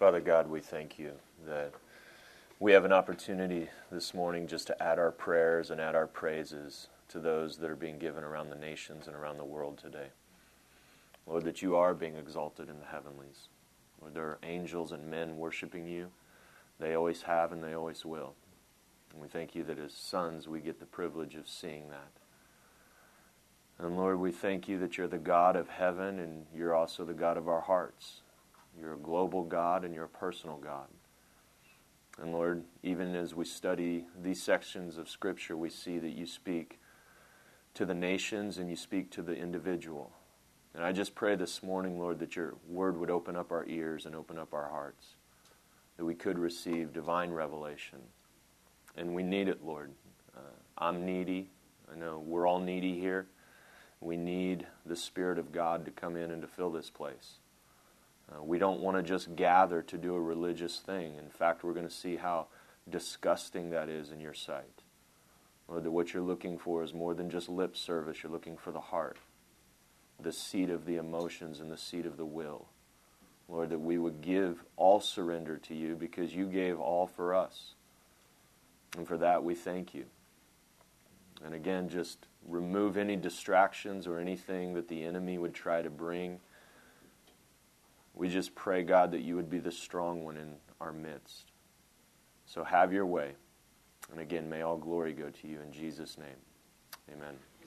Father God, we thank you that we have an opportunity this morning just to add our prayers and add our praises to those that are being given around the nations and around the world today. Lord, that you are being exalted in the heavenlies. Lord, there are angels and men worshiping you. They always have and they always will. And we thank you that as sons we get the privilege of seeing that. And Lord, we thank you that you're the God of heaven and you're also the God of our hearts. You're a global God and you're a personal God. And Lord, even as we study these sections of Scripture, we see that you speak to the nations and you speak to the individual. And I just pray this morning, Lord, that your word would open up our ears and open up our hearts, that we could receive divine revelation. And we need it, Lord. I'm needy. I know we're all needy here. We need the Spirit of God to come in and to fill this place. We don't want to just gather to do a religious thing. In fact, we're going to see how disgusting that is in your sight. Lord, that what you're looking for is more than just lip service. You're looking for the heart, the seat of the emotions and the seat of the will. Lord, that we would give all surrender to you because you gave all for us. And for that, we thank you. And again, just remove any distractions or anything that the enemy would try to bring. We just pray, God, that you would be the strong one in our midst. So have your way. And again, may all glory go to you in Jesus' name.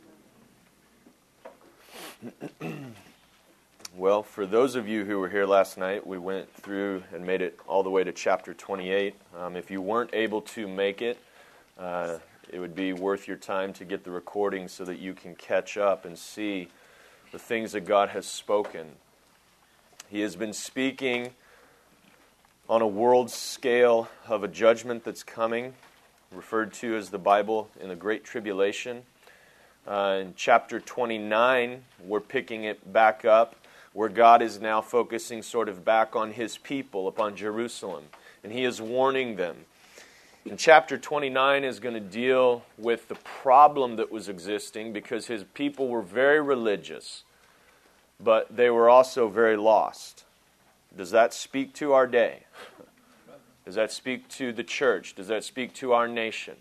Amen. Well, for those of you who were here last night, we went through and made it all the way to chapter 28. If you weren't able to make it, it would be worth your time to get the recording so that you can catch up and see the things that God has spoken. He has been speaking on a world scale of a judgment that's coming, referred to as the Bible in the Great Tribulation. In chapter 29, we're picking it back up, where God is now focusing sort of back on His people, upon Jerusalem, and He is warning them. And chapter 29 is going to deal with the problem that was existing because His people were very religious, but they were also very lost. Does that speak to our day? Does that speak to the church? Does that speak to our nation?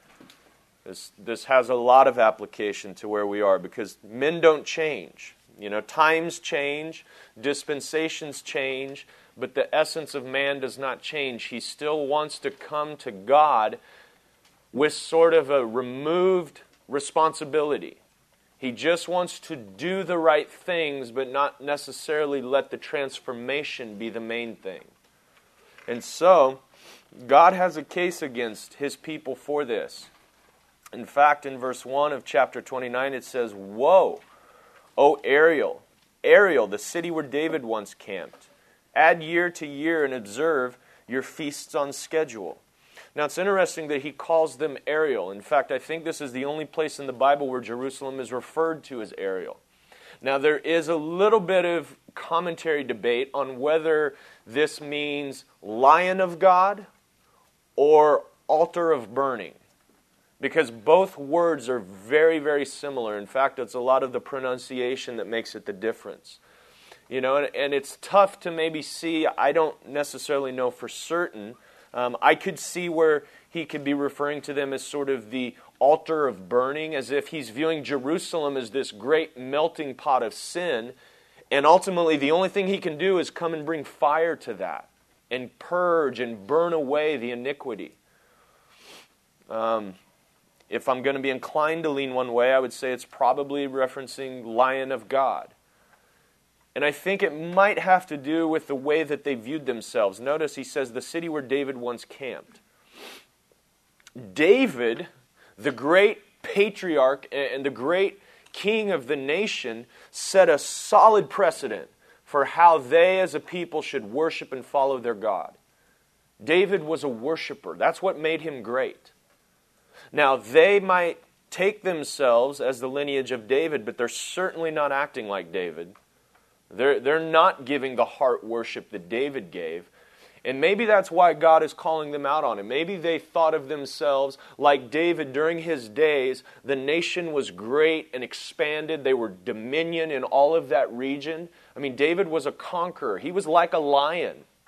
This has a lot of application to where we are because men don't change. You know, times change, dispensations change, but the essence of man does not change. He still wants to come to God with sort of a removed responsibility. He just wants to do the right things, but not necessarily let the transformation be the main thing. And so, God has a case against His people for this. In fact, in verse 1 of chapter 29, it says, "Woe, O Ariel, Ariel, the city where David once camped. Add year to year and observe your feasts on schedule." Now, it's interesting that he calls them Ariel. In fact, I think this is the only place in the Bible where Jerusalem is referred to as Ariel. Now, there is a little bit of commentary debate on whether this means Lion of God or altar of burning, because both words are very, very similar. In fact, it's a lot of the pronunciation that makes it the difference. You know, and it's tough to maybe see. I don't necessarily know for certain. I could see where he could be referring to them as sort of the altar of burning, as if he's viewing Jerusalem as this great melting pot of sin, and ultimately the only thing he can do is come and bring fire to that, and purge and burn away the iniquity. If I'm going to be inclined to lean one way, I would say it's probably referencing Lion of God. And I think it might have to do with the way that they viewed themselves. Notice he says, the city where David once camped. David, the great patriarch and the great king of the nation, set a solid precedent for how they as a people should worship and follow their God. David was a worshiper. That's what made him great. Now, they might take themselves as the lineage of David, but they're certainly not acting like David. They're not giving the heart worship that David gave. And maybe that's why God is calling them out on it. Maybe they thought of themselves like David during his days. The nation was great and expanded. They were dominion in all of that region. I mean, David was a conqueror. He was like a lion.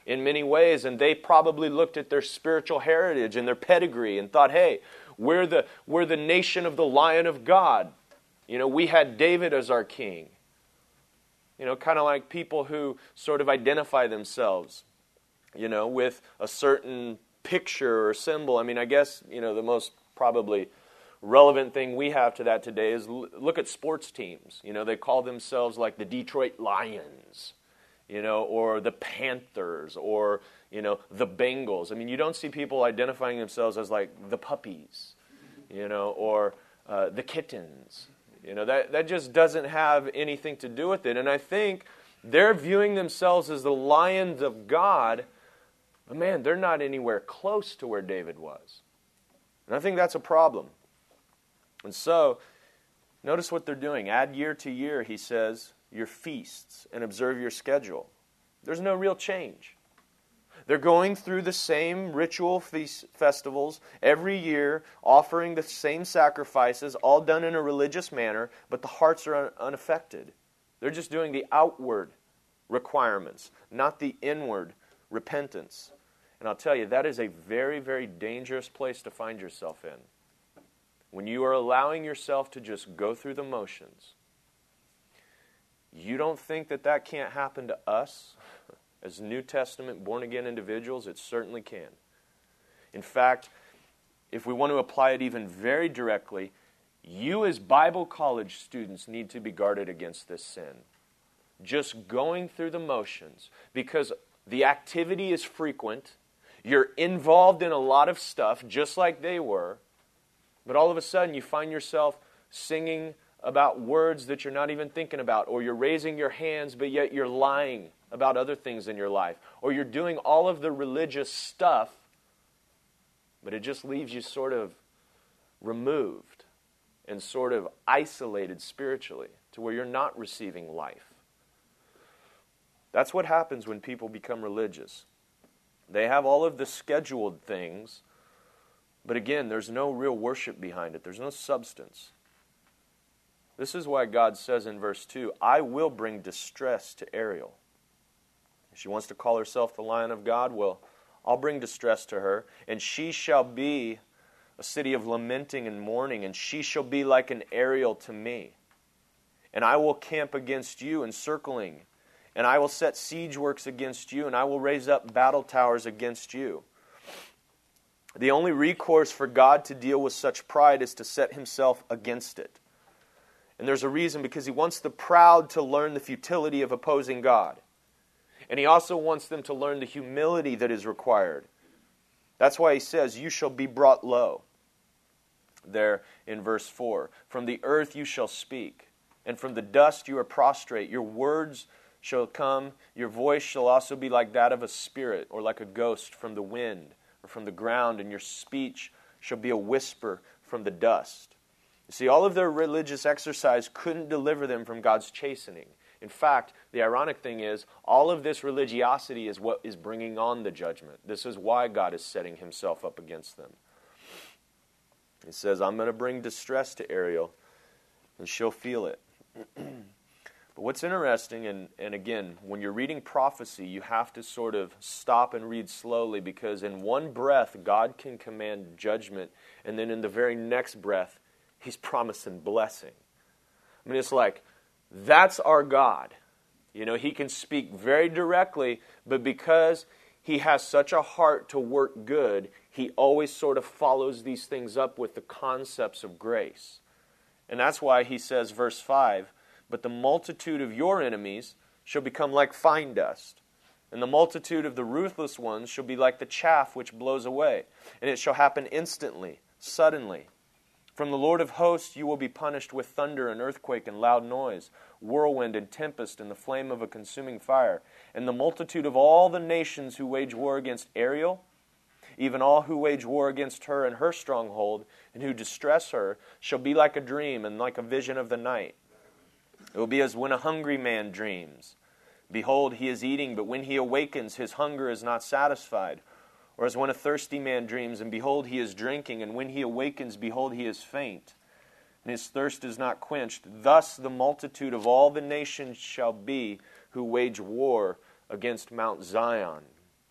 in many ways, and they probably looked at their spiritual heritage and their pedigree and thought, hey, we're the nation of the Lion of God. We had David as our king. Kind of like people who sort of identify themselves, with a certain picture or symbol. I guess, the most probably relevant thing we have to that today is look at sports teams. They call themselves like the Detroit Lions, or the Panthers, or, the Bengals. You don't see people identifying themselves as like the Puppies, or the Kittens. That just doesn't have anything to do with it. And I think they're viewing themselves as the lions of God, but man, they're not anywhere close to where David was. And I think that's a problem. And so, notice what they're doing. Add year to year, he says, your feasts and observe your schedule. There's no real change. They're going through the same ritual festivals every year, offering the same sacrifices, all done in a religious manner, but the hearts are unaffected. They're just doing the outward requirements, not the inward repentance. And I'll tell you, that is a very, very dangerous place to find yourself in. When you are allowing yourself to just go through the motions. You don't think that can't happen to us? As New Testament born-again individuals, it certainly can. In fact, if we want to apply it even very directly, you as Bible college students need to be guarded against this sin. Just going through the motions, because the activity is frequent, you're involved in a lot of stuff, just like they were, but all of a sudden you find yourself singing about words that you're not even thinking about, or you're raising your hands, but yet you're lying about other things in your life, or you're doing all of the religious stuff, but it just leaves you sort of removed and sort of isolated spiritually to where you're not receiving life. That's what happens when people become religious. They have all of the scheduled things, but again, there's no real worship behind it. There's no substance. This is why God says in verse 2, I will bring distress to Ariel. She wants to call herself the Lion of God. Well, I'll bring distress to her, and she shall be a city of lamenting and mourning, and she shall be like an Ariel to me. And I will camp against you, encircling, and I will set siege works against you, and I will raise up battle towers against you. The only recourse for God to deal with such pride is to set himself against it. And there's a reason, because he wants the proud to learn the futility of opposing God. And he also wants them to learn the humility that is required. That's why he says, you shall be brought low. There in verse 4, from the earth you shall speak, and from the dust you are prostrate. Your words shall come, your voice shall also be like that of a spirit, or like a ghost from the wind, or from the ground, and your speech shall be a whisper from the dust. You see, all of their religious exercise couldn't deliver them from God's chastening. In fact, the ironic thing is, all of this religiosity is what is bringing on the judgment. This is why God is setting himself up against them. He says, I'm going to bring distress to Ariel, and she'll feel it. But what's interesting, and again, when you're reading prophecy, you have to sort of stop and read slowly, because in one breath, God can command judgment, and then in the very next breath, he's promising blessing. It's like, that's our God. He can speak very directly, but because he has such a heart to work good, he always sort of follows these things up with the concepts of grace. And that's why he says, verse 5, but the multitude of your enemies shall become like fine dust, and the multitude of the ruthless ones shall be like the chaff which blows away, and it shall happen instantly, suddenly. From the Lord of hosts you will be punished with thunder and earthquake and loud noise, whirlwind and tempest and the flame of a consuming fire. And the multitude of all the nations who wage war against Ariel, even all who wage war against her and her stronghold, and who distress her, shall be like a dream and like a vision of the night. It will be as when a hungry man dreams. Behold, he is eating, but when he awakens, his hunger is not satisfied. Or as when a thirsty man dreams, and behold, he is drinking, and when he awakens, behold, he is faint, and his thirst is not quenched. Thus the multitude of all the nations shall be who wage war against Mount Zion.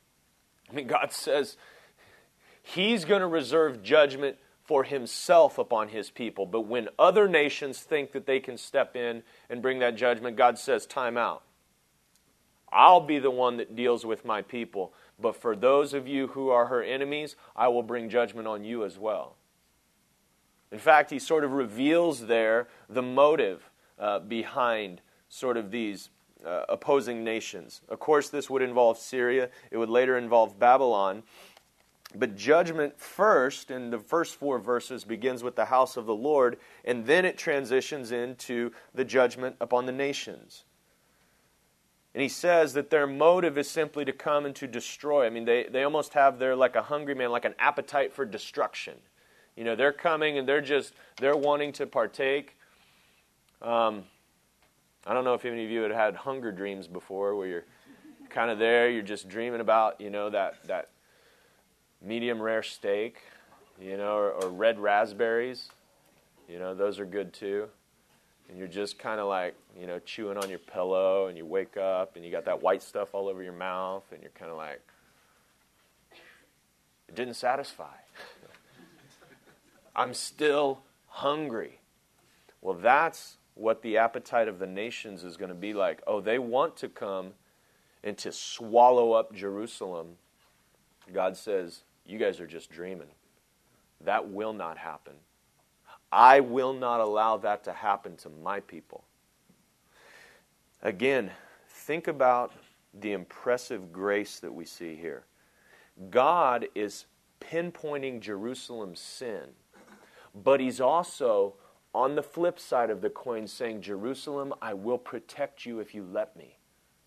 I mean, God says He's going to reserve judgment for Himself upon His people. But when other nations think that they can step in and bring that judgment, God says, time out. I'll be the one that deals with my people. But for those of you who are her enemies, I will bring judgment on you as well. In fact, He sort of reveals there the motive behind sort of these opposing nations. Of course, this would involve Syria. It would later involve Babylon. But judgment first, in the first 4 verses, begins with the house of the Lord, and then it transitions into the judgment upon the nations. And He says that their motive is simply to come and to destroy. I mean, they almost have their, like a hungry man, like an appetite for destruction. You know, they're coming and they're wanting to partake. I don't know if any of you had hunger dreams before, where you're kind of there, you're just dreaming about, you know, that medium rare steak, you know, or red raspberries. You know, those are good too. And you're just kind of like, you know, chewing on your pillow, and you wake up and you got that white stuff all over your mouth, and you're kind of like, it didn't satisfy. I'm still hungry. Well, that's what the appetite of the nations is going to be like. Oh, they want to come and to swallow up Jerusalem. God says, you guys are just dreaming. That will not happen. I will not allow that to happen to my people. Again, think about the impressive grace that we see here. God is pinpointing Jerusalem's sin, but He's also, on the flip side of the coin, saying, Jerusalem, I will protect you if you let me.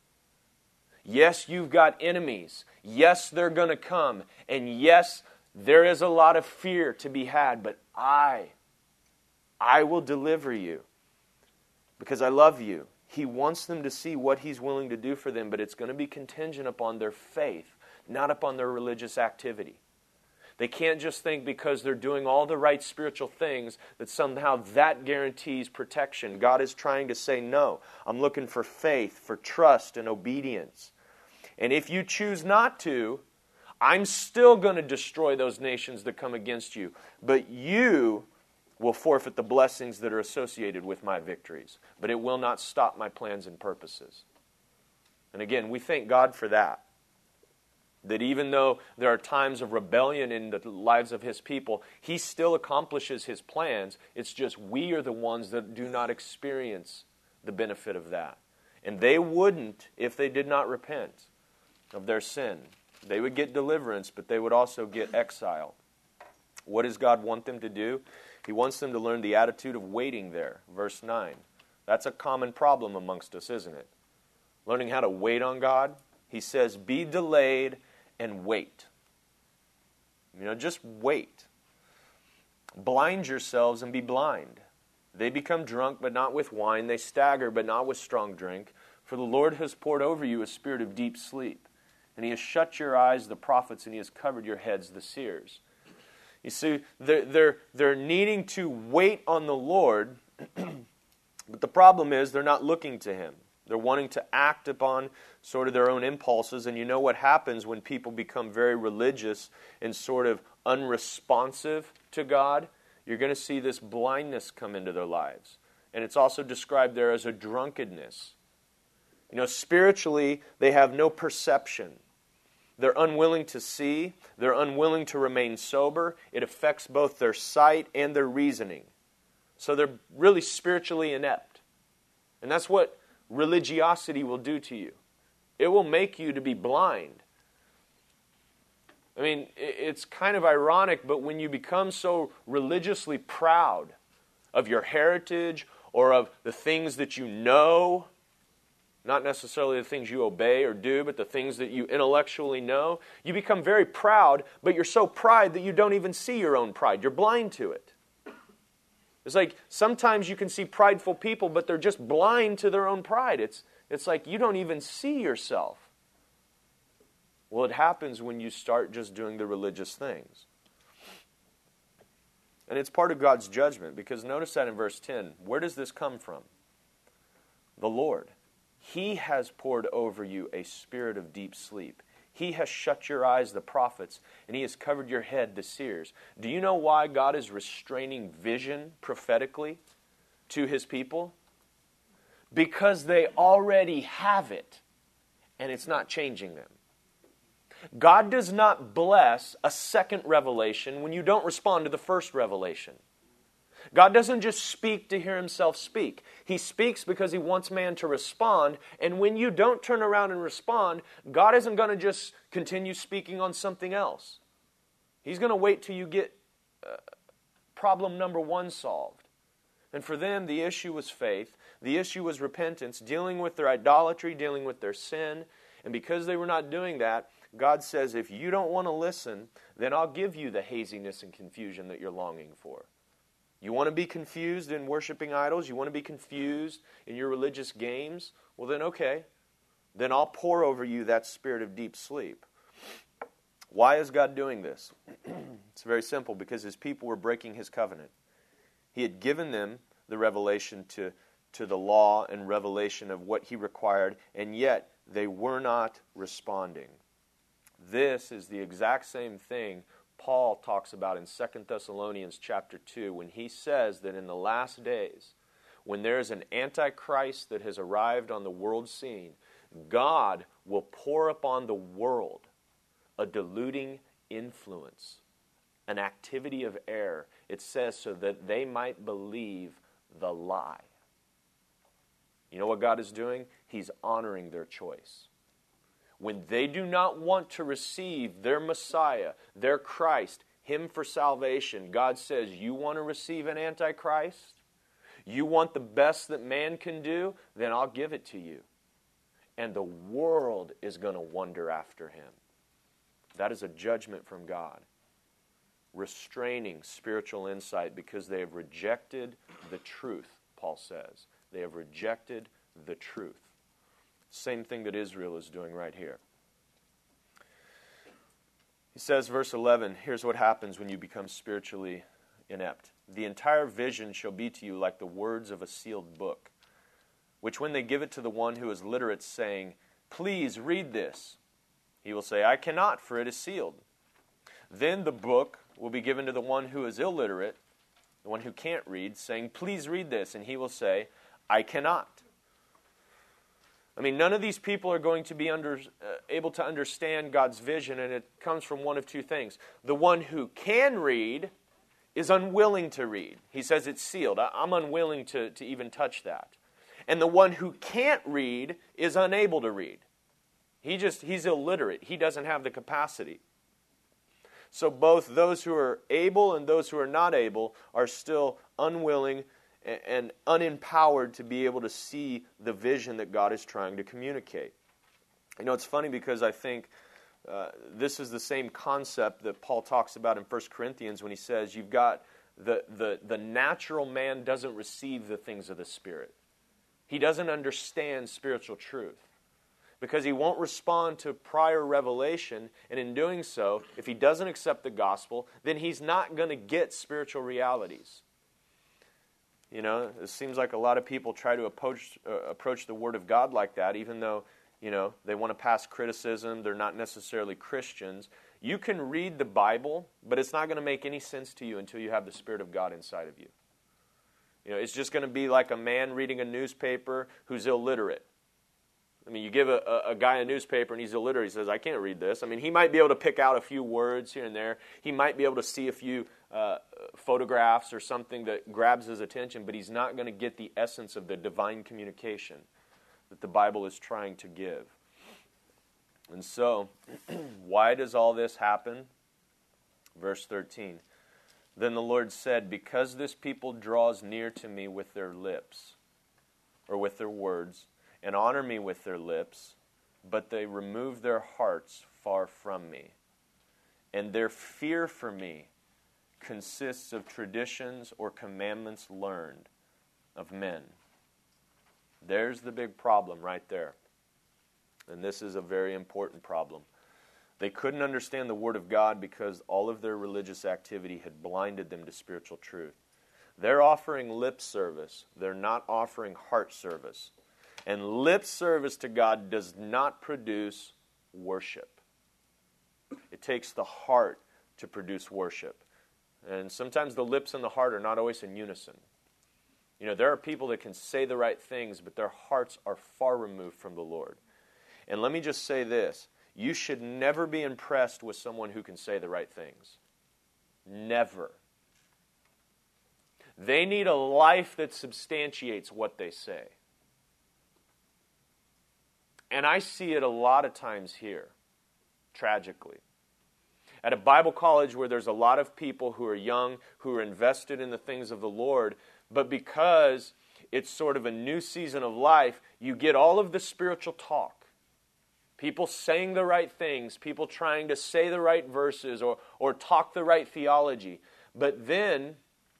Yes, you've got enemies. Yes, they're going to come. And yes, there is a lot of fear to be had, but I will deliver you because I love you. He wants them to see what He's willing to do for them, but it's going to be contingent upon their faith, not upon their religious activity. They can't just think because they're doing all the right spiritual things that somehow that guarantees protection. God is trying to say, no, I'm looking for faith, for trust and obedience. And if you choose not to, I'm still going to destroy those nations that come against you. But you will forfeit the blessings that are associated with my victories. But it will not stop my plans and purposes. And again, we thank God for that. That even though there are times of rebellion in the lives of His people, He still accomplishes His plans. It's just we are the ones that do not experience the benefit of that. And they wouldn't if they did not repent of their sin. They would get deliverance, but they would also get exile. What does God want them to do? He wants them to learn the attitude of waiting there. Verse 9. That's a common problem amongst us, isn't it? Learning how to wait on God. He says, be delayed and wait. You know, just wait. Blind yourselves and be blind. They become drunk, but not with wine. They stagger, but not with strong drink. For the Lord has poured over you a spirit of deep sleep. And He has shut your eyes, the prophets, and He has covered your heads, the seers. You see, they're needing to wait on the Lord, but the problem is they're not looking to Him. They're wanting to act upon sort of their own impulses, and you know what happens when people become very religious and sort of unresponsive to God? You're going to see this blindness come into their lives. And it's also described there as a drunkenness. You know, spiritually, they have no perception. They're unwilling to see. They're unwilling to remain sober. It affects both their sight and their reasoning. So they're really spiritually inept. And that's what religiosity will do to you. It will make you to be blind. I mean, it's kind of ironic, but when you become so religiously proud of your heritage or of the things that you know, not necessarily the things you obey or do, but the things that you intellectually know, you become very proud, but you're so proud that you don't even see your own pride. You're blind to it. It's like sometimes you can see prideful people, but they're just blind to their own pride. It's like you don't even see yourself. Well, it happens when you start just doing the religious things. And it's part of God's judgment, because notice that in verse 10. Where does this come from? The Lord. He has poured over you a spirit of deep sleep. He has shut your eyes, the prophets, and He has covered your head, the seers. Do you know why God is restraining vision prophetically to His people? Because they already have it, and it's not changing them. God does not bless a second revelation when you don't respond to the first revelation. God doesn't just speak to hear Himself speak. He speaks because He wants man to respond, and when you don't turn around and respond, God isn't going to just continue speaking on something else. He's going to wait till you get problem number one solved. And for them, the issue was faith. The issue was repentance, dealing with their idolatry, dealing with their sin. And because they were not doing that, God says, if you don't want to listen, then I'll give you the haziness and confusion that you're longing for. You want to be confused in worshiping idols? You want to be confused in your religious games? Well, then okay. Then I'll pour over you that spirit of deep sleep. Why is God doing this? It's very simple, because His people were breaking His covenant. He had given them the revelation to the law and revelation of what He required, and yet they were not responding. This is the exact same thing Paul talks about in 2 Thessalonians chapter 2 when he says that in the last days, when there is an antichrist that has arrived on the world scene, God will pour upon the world a deluding influence, an activity of error. It says so that they might believe the lie. You know what God is doing? He's honoring their choice. When they do not want to receive their Messiah, their Christ, Him for salvation, God says, you want to receive an Antichrist? You want the best that man can do? Then I'll give it to you. And the world is going to wonder after him. That is a judgment from God. Restraining spiritual insight because they have rejected the truth, Paul says. They have rejected the truth. Same thing that Israel is doing right here. He says, verse 11, here's what happens when you become spiritually inept. The entire vision shall be to you like the words of a sealed book, which when they give it to the one who is literate, saying, please read this, he will say, I cannot, for it is sealed. Then the book will be given to the one who is illiterate, the one who can't read, saying, please read this, and he will say, I cannot. I mean, none of these people are going to be able to understand God's vision, and it comes from one of two things. The one who can read is unwilling to read. He says it's sealed. I'm unwilling to even touch that. And the one who can't read is unable to read. He's illiterate. He doesn't have the capacity. So both those who are able and those who are not able are still unwilling and unempowered to be able to see the vision that God is trying to communicate. You know, it's funny because I think this is the same concept that Paul talks about in 1 Corinthians when he says you've got the natural man doesn't receive the things of the Spirit. He doesn't understand spiritual truth because he won't respond to prior revelation, and in doing so, if he doesn't accept the gospel, then he's not going to get spiritual realities. You know, it seems like a lot of people try to approach the Word of God like that, even though, you know, they want to pass criticism, they're not necessarily Christians. You can read the Bible, but it's not going to make any sense to you until you have the Spirit of God inside of you. You know, it's just going to be like a man reading a newspaper who's illiterate. I mean, you give a guy a newspaper and he's illiterate. He says, I can't read this. I mean, he might be able to pick out a few words here and there. He might be able to see a few photographs or something that grabs his attention, but he's not going to get the essence of the divine communication that the Bible is trying to give. And so, why does all this happen? Verse 13. Then the Lord said, because this people draws near to me with their lips, or with their words, and honor me with their lips, but they remove their hearts far from me. And their fear for me consists of traditions or commandments learned of men. There's the big problem right there. And this is a very important problem. They couldn't understand the Word of God because all of their religious activity had blinded them to spiritual truth. They're offering lip service. They're not offering heart service. And lip service to God does not produce worship. It takes the heart to produce worship. And sometimes the lips and the heart are not always in unison. You know, there are people that can say the right things, but their hearts are far removed from the Lord. And let me just say this. You should never be impressed with someone who can say the right things. Never. They need a life that substantiates what they say. And I see it a lot of times here, tragically. At a Bible college where there's a lot of people who are young, who are invested in the things of the Lord, but because it's sort of a new season of life, you get all of the spiritual talk. People saying the right things, people trying to say the right verses or talk the right theology. But then,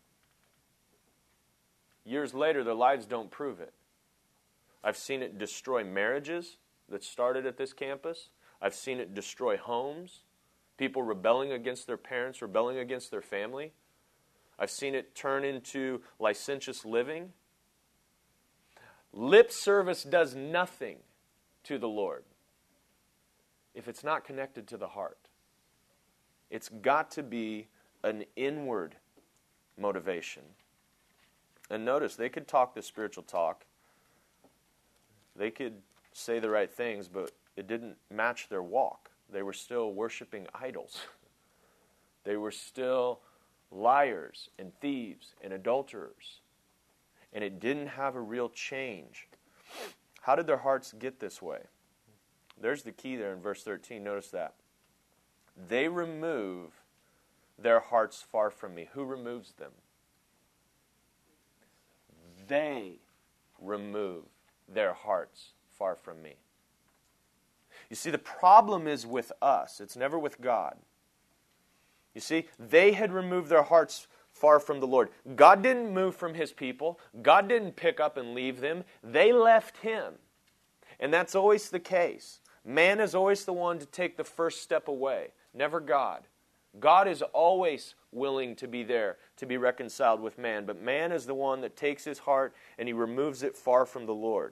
years later, their lives don't prove it. I've seen it destroy marriages that started at this campus. I've seen it destroy homes. People rebelling against their parents, rebelling against their family. I've seen it turn into licentious living. Lip service does nothing to the Lord if it's not connected to the heart. It's got to be an inward motivation. And notice, they could talk the spiritual talk. They could say the right things, but it didn't match their walk. They were still worshiping idols. They were still liars and thieves and adulterers. And it didn't have a real change. How did their hearts get this way? There's the key there in verse 13. Notice that. They remove their hearts far from me. Who removes them? They remove their hearts far from me. You see, the problem is with us. It's never with God. You see, they had removed their hearts far from the Lord. God didn't move from His people. God didn't pick up and leave them. They left Him. And that's always the case. Man is always the one to take the first step away, never God. God is always willing to be there, to be reconciled with man. But man is the one that takes his heart and he removes it far from the Lord.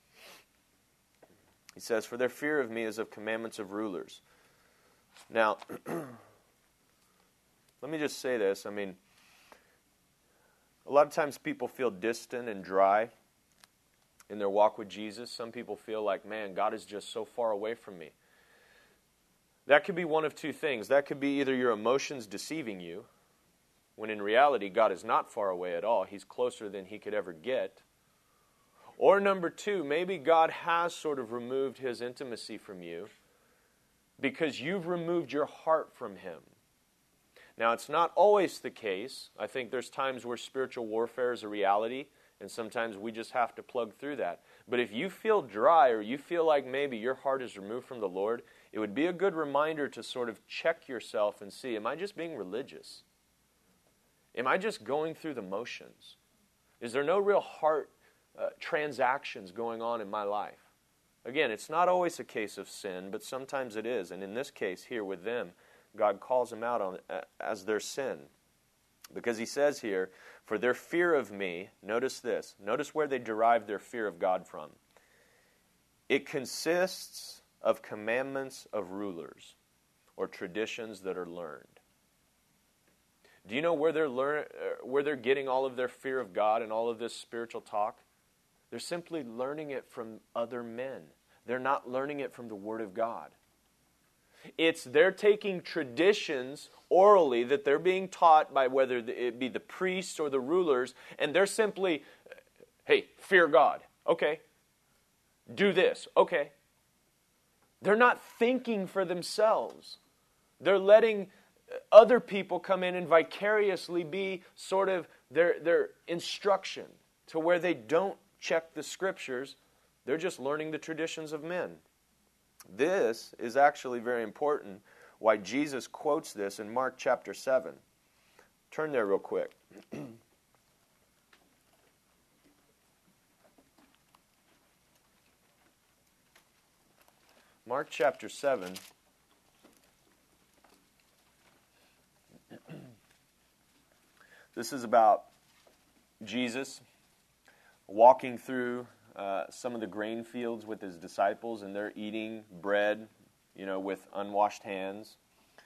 He says, "For their fear of me is of commandments of rulers." Now, let me just say this. I mean, a lot of times people feel distant and dry in their walk with Jesus. Some people feel like, man, God is just so far away from me. That could be one of two things. That could be either your emotions deceiving you, when in reality God is not far away at all. He's closer than He could ever get. Or number two, maybe God has sort of removed His intimacy from you because you've removed your heart from Him. Now, it's not always the case. I think there's times where spiritual warfare is a reality, and sometimes we just have to plug through that. But if you feel dry or you feel like maybe your heart is removed from the Lord, it would be a good reminder to sort of check yourself and see, am I just being religious? Am I just going through the motions? Is there no real heart transactions going on in my life? Again, it's not always a case of sin, but sometimes it is. And in this case here with them, God calls them out as their sin. Because He says here, "For their fear of me," notice this, notice where they derive their fear of God from. "It consists of commandments of rulers," or traditions that are learned. Do you know where they're getting all of their fear of God and all of this spiritual talk? They're simply learning it from other men. They're not learning it from the Word of God. They're taking traditions orally that they're being taught by whether it be the priests or the rulers, and they're simply, hey, fear God. Okay. Do this. Okay. They're not thinking for themselves. They're letting other people come in and vicariously be sort of their instruction to where they don't check the Scriptures. They're just learning the traditions of men. This is actually very important, why Jesus quotes this in Mark chapter 7. Turn there real quick. Mark chapter 7. This is about Jesus walking through some of the grain fields with His disciples, and they're eating bread, with unwashed hands.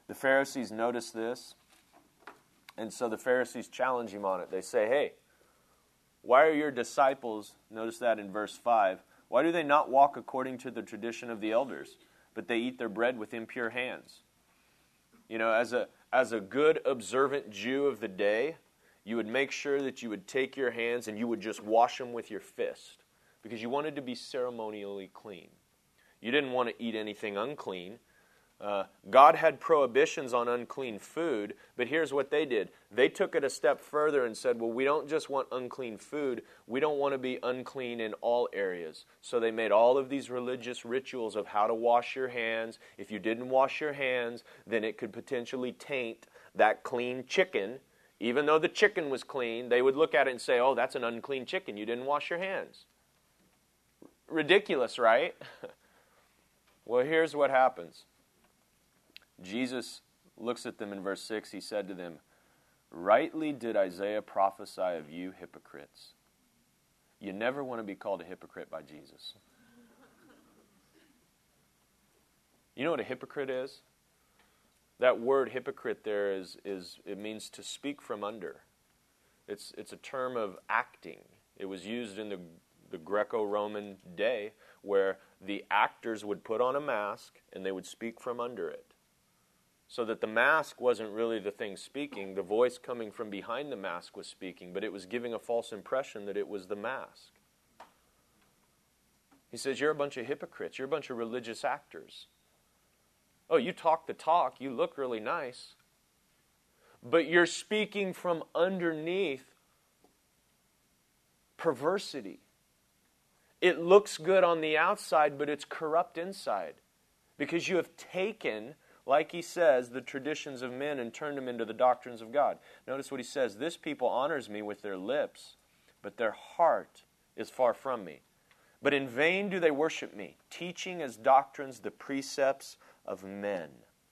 The Pharisees notice this, and so the Pharisees challenge him on it. They say, hey, why are your disciples, notice that in verse 5, why do they not walk according to the tradition of the elders, but they eat their bread with impure hands? You know, as a good observant Jew of the day, you would make sure that you would take your hands and you would just wash them with your fist, because you wanted to be ceremonially clean. You didn't want to eat anything unclean. God had prohibitions on unclean food, but here's what they did. They took it a step further and said, well, we don't just want unclean food, we don't want to be unclean in all areas. So they made all of these religious rituals of how to wash your hands. If you didn't wash your hands, then it could potentially taint that clean chicken. Even though the chicken was clean, they would look at it and say, oh, that's an unclean chicken, you didn't wash your hands. Ridiculous, right? Well, here's what happens. Jesus looks at them in verse 6. He said to them, rightly did Isaiah prophesy of you hypocrites. You never want to be called a hypocrite by Jesus. You know what a hypocrite is? That word hypocrite there is it means to speak from under. It's a term of acting. It was used in the Greco-Roman day where the actors would put on a mask and they would speak from under it. So that the mask wasn't really the thing speaking. The voice coming from behind the mask was speaking, but it was giving a false impression that it was the mask. He says, you're a bunch of hypocrites. You're a bunch of religious actors. Oh, you talk the talk. You look really nice. But you're speaking from underneath perversity. It looks good on the outside, but it's corrupt inside. Because you have taken, like he says, the traditions of men and turned them into the doctrines of God. Notice what he says. This people honors me with their lips, but their heart is far from me. But in vain do they worship me, teaching as doctrines the precepts of men.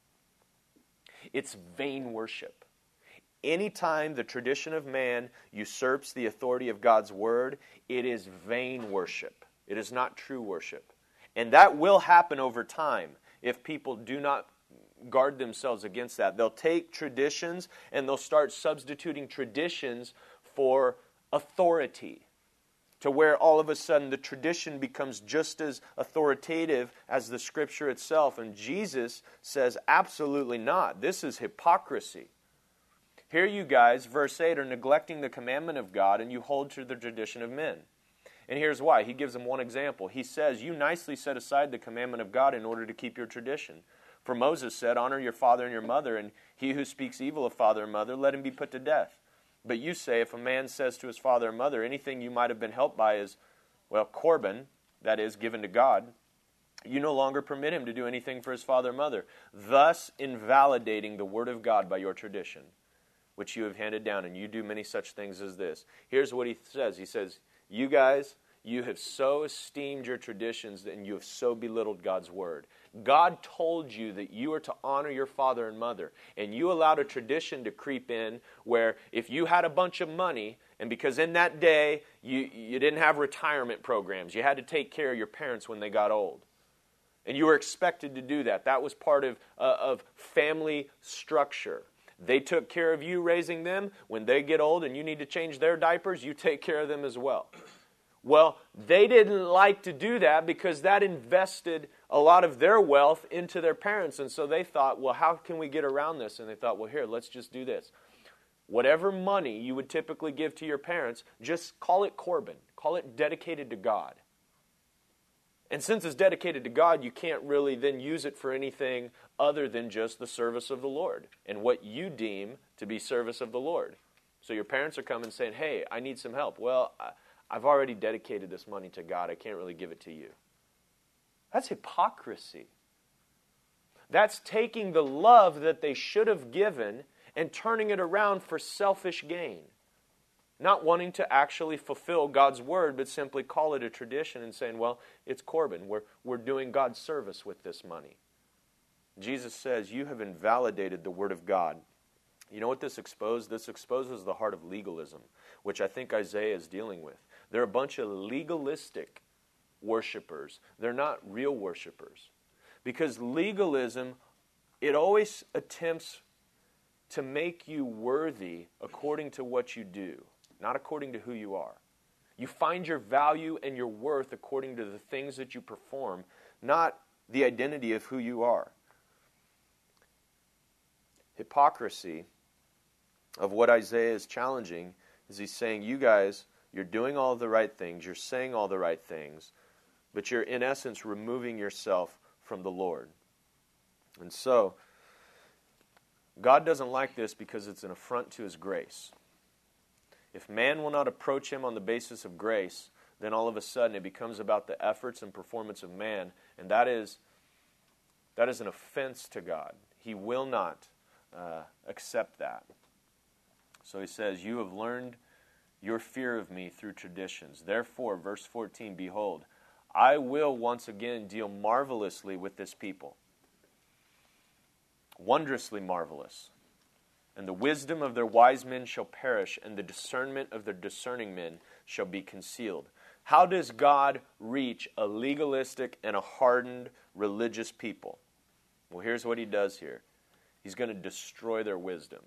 It's vain worship. Anytime the tradition of man usurps the authority of God's word, it is vain worship. It is not true worship. And that will happen over time if people do not guard themselves against that. They'll take traditions and they'll start substituting traditions for authority, to where all of a sudden the tradition becomes just as authoritative as the Scripture itself. And Jesus says, absolutely not. This is hypocrisy. Here you guys, verse 8, are neglecting the commandment of God and you hold to the tradition of men. And here's why. He gives them one example. He says, you nicely set aside the commandment of God in order to keep your tradition. For Moses said, honor your father and your mother, and he who speaks evil of father and mother, let him be put to death. But you say, if a man says to his father or mother, anything you might have been helped by is, well, korban, that is, given to God, you no longer permit him to do anything for his father or mother, thus invalidating the word of God by your tradition, which you have handed down, and you do many such things as this. Here's what he says. He says, you guys, you have so esteemed your traditions and you have so belittled God's word. God told you that you are to honor your father and mother, and you allowed a tradition to creep in where if you had a bunch of money, and because in that day you didn't have retirement programs, you had to take care of your parents when they got old. And you were expected to do that. That was part of family structure. They took care of you raising them. When they get old and you need to change their diapers, you take care of them as well. Well, they didn't like to do that because that invested a lot of their wealth into their parents. And so they thought, well, how can we get around this? And they thought, well, here, let's just do this. Whatever money you would typically give to your parents, just call it korban. Call it dedicated to God. And since it's dedicated to God, you can't really then use it for anything other than just the service of the Lord and what you deem to be service of the Lord. So your parents are coming saying, hey, I need some help. Well, I've already dedicated this money to God. I can't really give it to you. That's hypocrisy. That's taking the love that they should have given and turning it around for selfish gain. Not wanting to actually fulfill God's word, but simply call it a tradition and saying, well, it's korban. We're doing God's service with this money. Jesus says, you have invalidated the word of God. You know what this exposed? This exposes the heart of legalism, which I think Isaiah is dealing with. They're a bunch of legalistic worshipers. They're not real worshipers. Because legalism it always attempts to make you worthy according to what you do, not according to who you are. You find your value and your worth according to the things that you perform, not the identity of who you are. Hypocrisy of what Isaiah is challenging is he's saying, you guys, you're doing all the right things, you're saying all the right things, but you're in essence removing yourself from the Lord. And so, God doesn't like this because it's an affront to His grace. If man will not approach Him on the basis of grace, then all of a sudden it becomes about the efforts and performance of man, and that is an offense to God. He will not accept that. So he says, you have learned your fear of me through traditions. Therefore, verse 14, behold, I will once again deal marvelously with this people. Wondrously marvelous. And the wisdom of their wise men shall perish, and the discernment of their discerning men shall be concealed. How does God reach a legalistic and a hardened religious people? Well, here's what He does here. He's going to destroy their wisdom.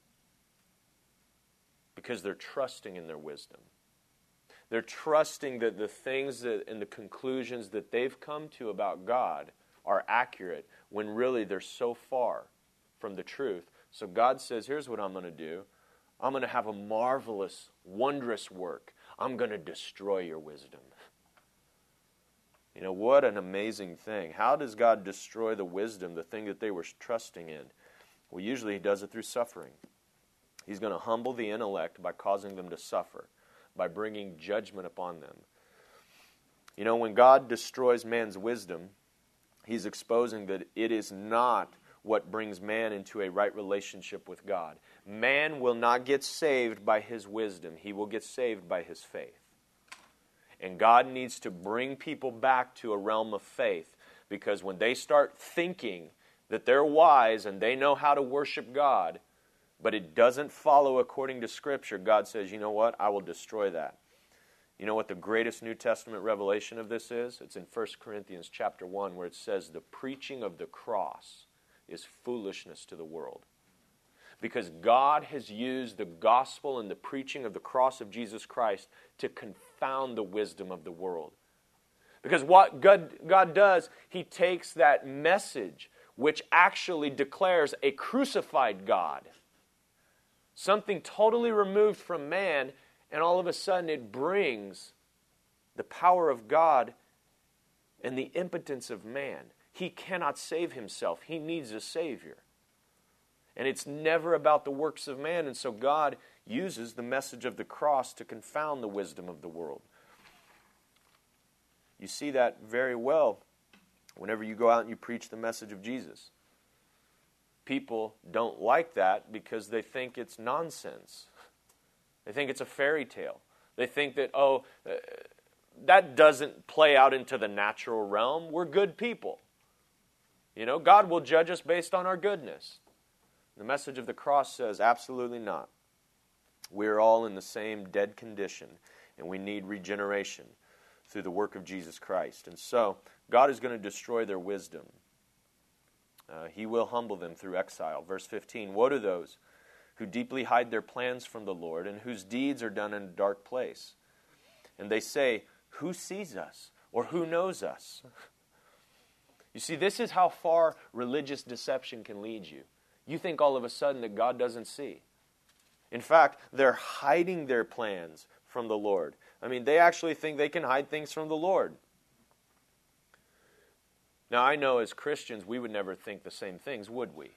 Because they're trusting in their wisdom. They're trusting that the things and the conclusions that they've come to about God are accurate, when really they're so far from the truth. So God says, here's what I'm going to do. I'm going to have a marvelous, wondrous work. I'm going to destroy your wisdom. You know, what an amazing thing. How does God destroy the wisdom, the thing that they were trusting in? Well, usually He does it through suffering. He's going to humble the intellect by causing them to suffer, by bringing judgment upon them. You know, when God destroys man's wisdom, He's exposing that it is not what brings man into a right relationship with God. Man will not get saved by his wisdom. He will get saved by his faith. And God needs to bring people back to a realm of faith, because when they start thinking that they're wise and they know how to worship God, but it doesn't follow according to Scripture, God says, you know what? I will destroy that. You know what the greatest New Testament revelation of this is? It's in 1 Corinthians chapter 1, where it says the preaching of the cross is foolishness to the world. Because God has used the gospel and the preaching of the cross of Jesus Christ to confound the wisdom of the world. Because what God does, He takes that message, which actually declares a crucified God, something totally removed from man, and all of a sudden it brings the power of God and the impotence of man. He cannot save himself. He needs a Savior. And it's never about the works of man, and so God uses the message of the cross to confound the wisdom of the world. You see that very well whenever you go out and you preach the message of Jesus. People don't like that because they think it's nonsense. They think it's a fairy tale. They think that, that doesn't play out into the natural realm. We're good people. You know, God will judge us based on our goodness. The message of the cross says, absolutely not. We're all in the same dead condition, and we need regeneration through the work of Jesus Christ. And so, God is going to destroy their wisdom. He will humble them through exile. Verse 15, woe to those who deeply hide their plans from the Lord, and whose deeds are done in a dark place. And they say, who sees us? Or who knows us? You see, this is how far religious deception can lead you. You think all of a sudden that God doesn't see. In fact, they're hiding their plans from the Lord. I mean, they actually think they can hide things from the Lord. Now, I know as Christians, we would never think the same things, would we?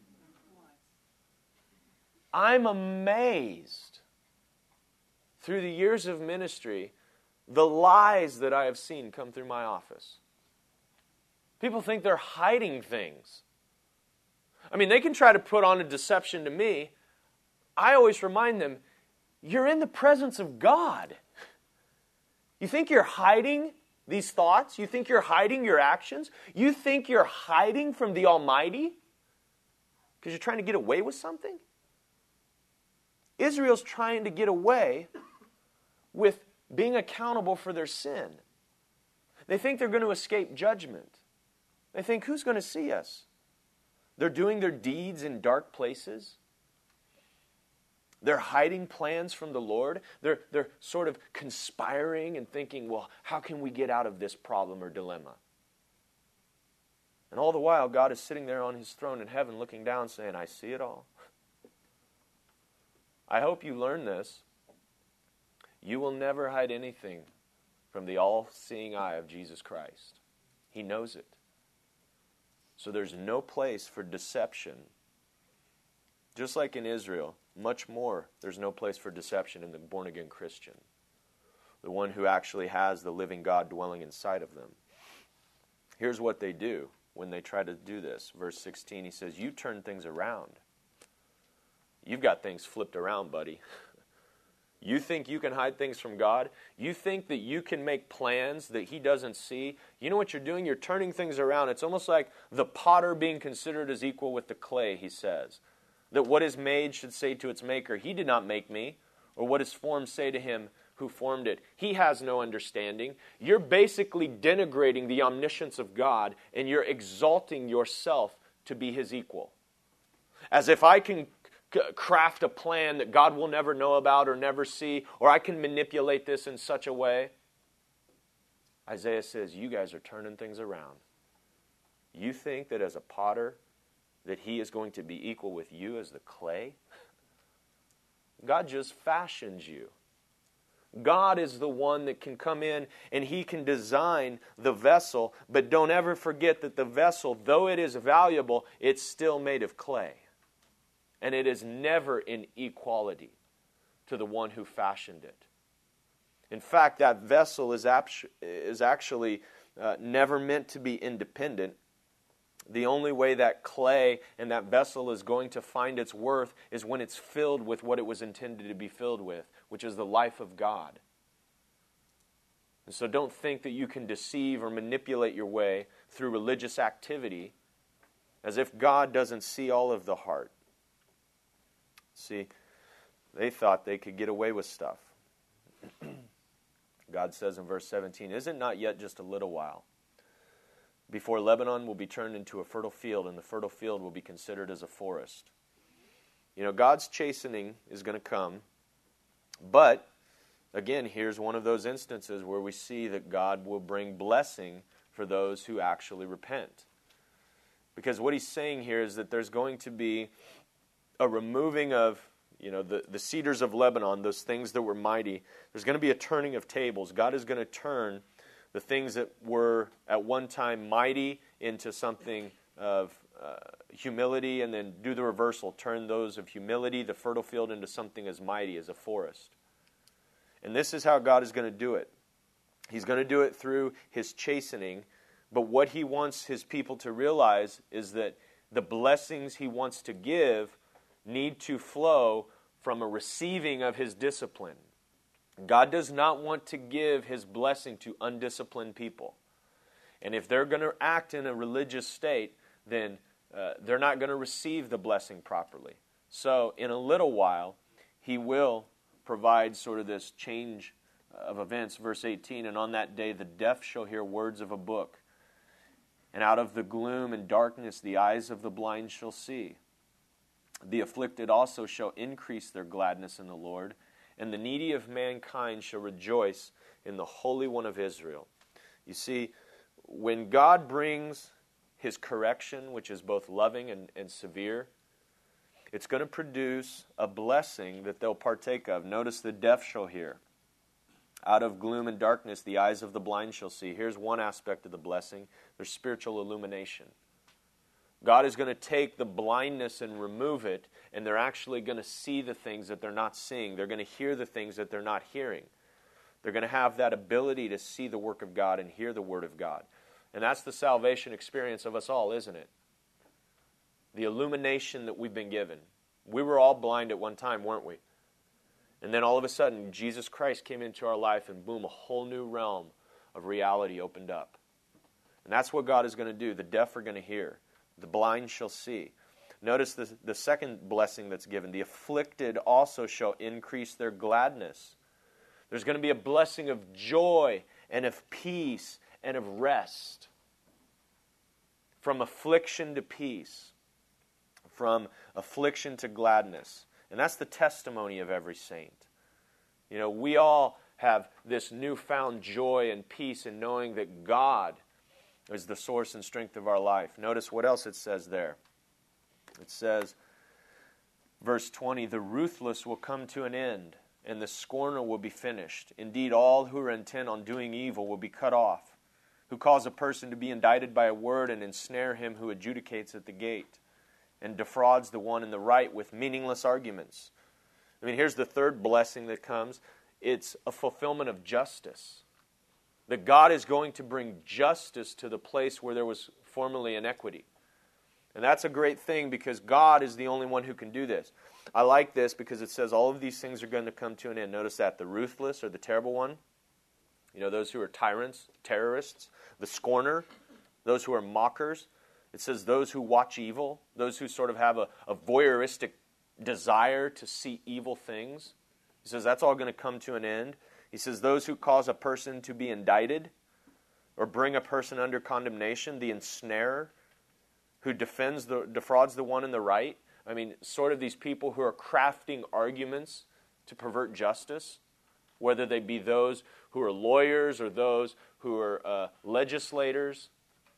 I'm amazed through the years of ministry, the lies that I have seen come through my office. People think they're hiding things. I mean, they can try to put on a deception to me. I always remind them, you're in the presence of God. You think you're hiding these thoughts? You think you're hiding your actions? You think you're hiding from the Almighty because you're trying to get away with something? Israel's trying to get away with being accountable for their sin. They think they're going to escape judgment. They think, who's going to see us? They're doing their deeds in dark places. They're hiding plans from the Lord. They're sort of conspiring and thinking, well, how can we get out of this problem or dilemma? And all the while, God is sitting there on his throne in heaven looking down saying, I see it all. I hope you learn this. You will never hide anything from the all-seeing eye of Jesus Christ. He knows it. So there's no place for deception. Just like in Israel, much more, there's no place for deception in the born-again Christian, the one who actually has the living God dwelling inside of them. Here's what they do when they try to do this. Verse 16, he says, you turn things around. You've got things flipped around, buddy. You think you can hide things from God? You think that you can make plans that he doesn't see? You know what you're doing? You're turning things around. It's almost like the potter being considered as equal with the clay, he says. That what is made should say to its maker, he did not make me. Or what is formed say to him who formed it, he has no understanding. You're basically denigrating the omniscience of God, and you're exalting yourself to be his equal. As if I can craft a plan that God will never know about or never see, or I can manipulate this in such a way. Isaiah says, you guys are turning things around. You think that as a potter, that he is going to be equal with you as the clay? God just fashions you. God is the one that can come in and he can design the vessel, but don't ever forget that the vessel, though it is valuable, it's still made of clay. And it is never in equality to the one who fashioned it. In fact, that vessel is actually never meant to be independent. The only way that clay and that vessel is going to find its worth is when it's filled with what it was intended to be filled with, which is the life of God. And so don't think that you can deceive or manipulate your way through religious activity as if God doesn't see all of the heart. See, they thought they could get away with stuff. God says in verse 17, is it not yet just a little while before Lebanon will be turned into a fertile field, and the fertile field will be considered as a forest? You know, God's chastening is going to come, but again, here's one of those instances where we see that God will bring blessing for those who actually repent. Because what he's saying here is that there's going to be a removing of, the cedars of Lebanon, those things that were mighty. There's going to be a turning of tables. God is going to turn the things that were at one time mighty into something of humility, and then do the reversal, turn those of humility, the fertile field, into something as mighty as a forest. And this is how God is going to do it. He's going to do it through his chastening, but what he wants his people to realize is that the blessings he wants to give need to flow from a receiving of his discipline. God does not want to give his blessing to undisciplined people. And if they're going to act in a religious state, then they're not going to receive the blessing properly. So in a little while, he will provide sort of this change of events. Verse 18, and on that day the deaf shall hear words of a book, and out of the gloom and darkness the eyes of the blind shall see. The afflicted also shall increase their gladness in the Lord, and the needy of mankind shall rejoice in the Holy One of Israel. You see, when God brings his correction, which is both loving and severe, it's going to produce a blessing that they'll partake of. Notice the deaf shall hear. Out of gloom and darkness the eyes of the blind shall see. Here's one aspect of the blessing. There's spiritual illumination. God is going to take the blindness and remove it, and they're actually going to see the things that they're not seeing. They're going to hear the things that they're not hearing. They're going to have that ability to see the work of God and hear the Word of God. And that's the salvation experience of us all, isn't it? The illumination that we've been given. We were all blind at one time, weren't we? And then all of a sudden, Jesus Christ came into our life, and boom, a whole new realm of reality opened up. And that's what God is going to do. The deaf are going to hear. The blind shall see. Notice the second blessing that's given. The afflicted also shall increase their gladness. There's going to be a blessing of joy and of peace and of rest. From affliction to peace. from affliction to gladness. And that's the testimony of every saint. You know, we all have this newfound joy and peace in knowing that God is the source and strength of our life. Notice what else it says there. It says, verse 20, the ruthless will come to an end, and the scorner will be finished. Indeed, all who are intent on doing evil will be cut off, who cause a person to be indicted by a word and ensnare him who adjudicates at the gate, and defrauds the one in the right with meaningless arguments. I mean, here's the third blessing that comes. It's a fulfillment of justice. That God is going to bring justice to the place where there was formerly inequity. And that's a great thing because God is the only one who can do this. I like this because it says all of these things are going to come to an end. Notice that the ruthless or the terrible one, you know, those who are tyrants, terrorists, the scorner, those who are mockers. It says those who watch evil, those who sort of have a voyeuristic desire to see evil things. He says that's all going to come to an end. He says those who cause a person to be indicted or bring a person under condemnation, the ensnarer, who defrauds the one in the right. I mean, sort of these people who are crafting arguments to pervert justice, whether they be those who are lawyers or those who are legislators.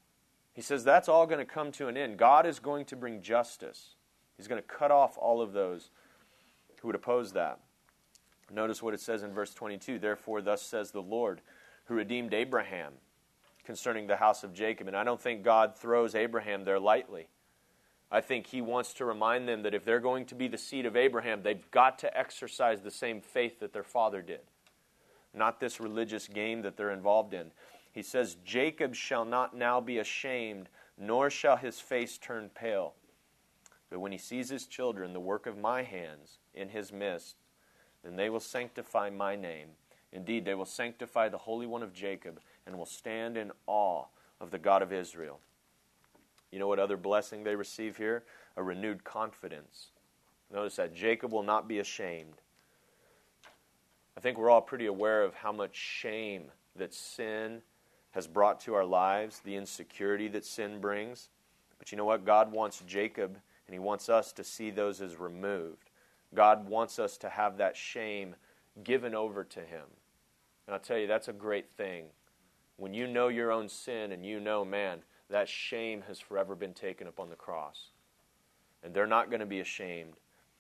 He says that's all going to come to an end. God is going to bring justice. He's going to cut off all of those who would oppose that. Notice what it says in verse 22. Therefore, thus says the Lord, who redeemed Abraham concerning the house of Jacob. And I don't think God throws Abraham there lightly. I think he wants to remind them that if they're going to be the seed of Abraham, they've got to exercise the same faith that their father did. Not this religious game that they're involved in. He says, Jacob shall not now be ashamed, nor shall his face turn pale. But when he sees his children, the work of my hands, in his midst, then they will sanctify my name. Indeed, they will sanctify the Holy One of Jacob and will stand in awe of the God of Israel. You know what other blessing they receive here? A renewed confidence. Notice that Jacob will not be ashamed. I think we're all pretty aware of how much shame that sin has brought to our lives, the insecurity that sin brings. But you know what? God wants Jacob, and he wants us to see those as removed. God wants us to have that shame given over to him. And I'll tell you, that's a great thing. When you know your own sin and you know, man, that shame has forever been taken up on the cross. And they're not going to be ashamed.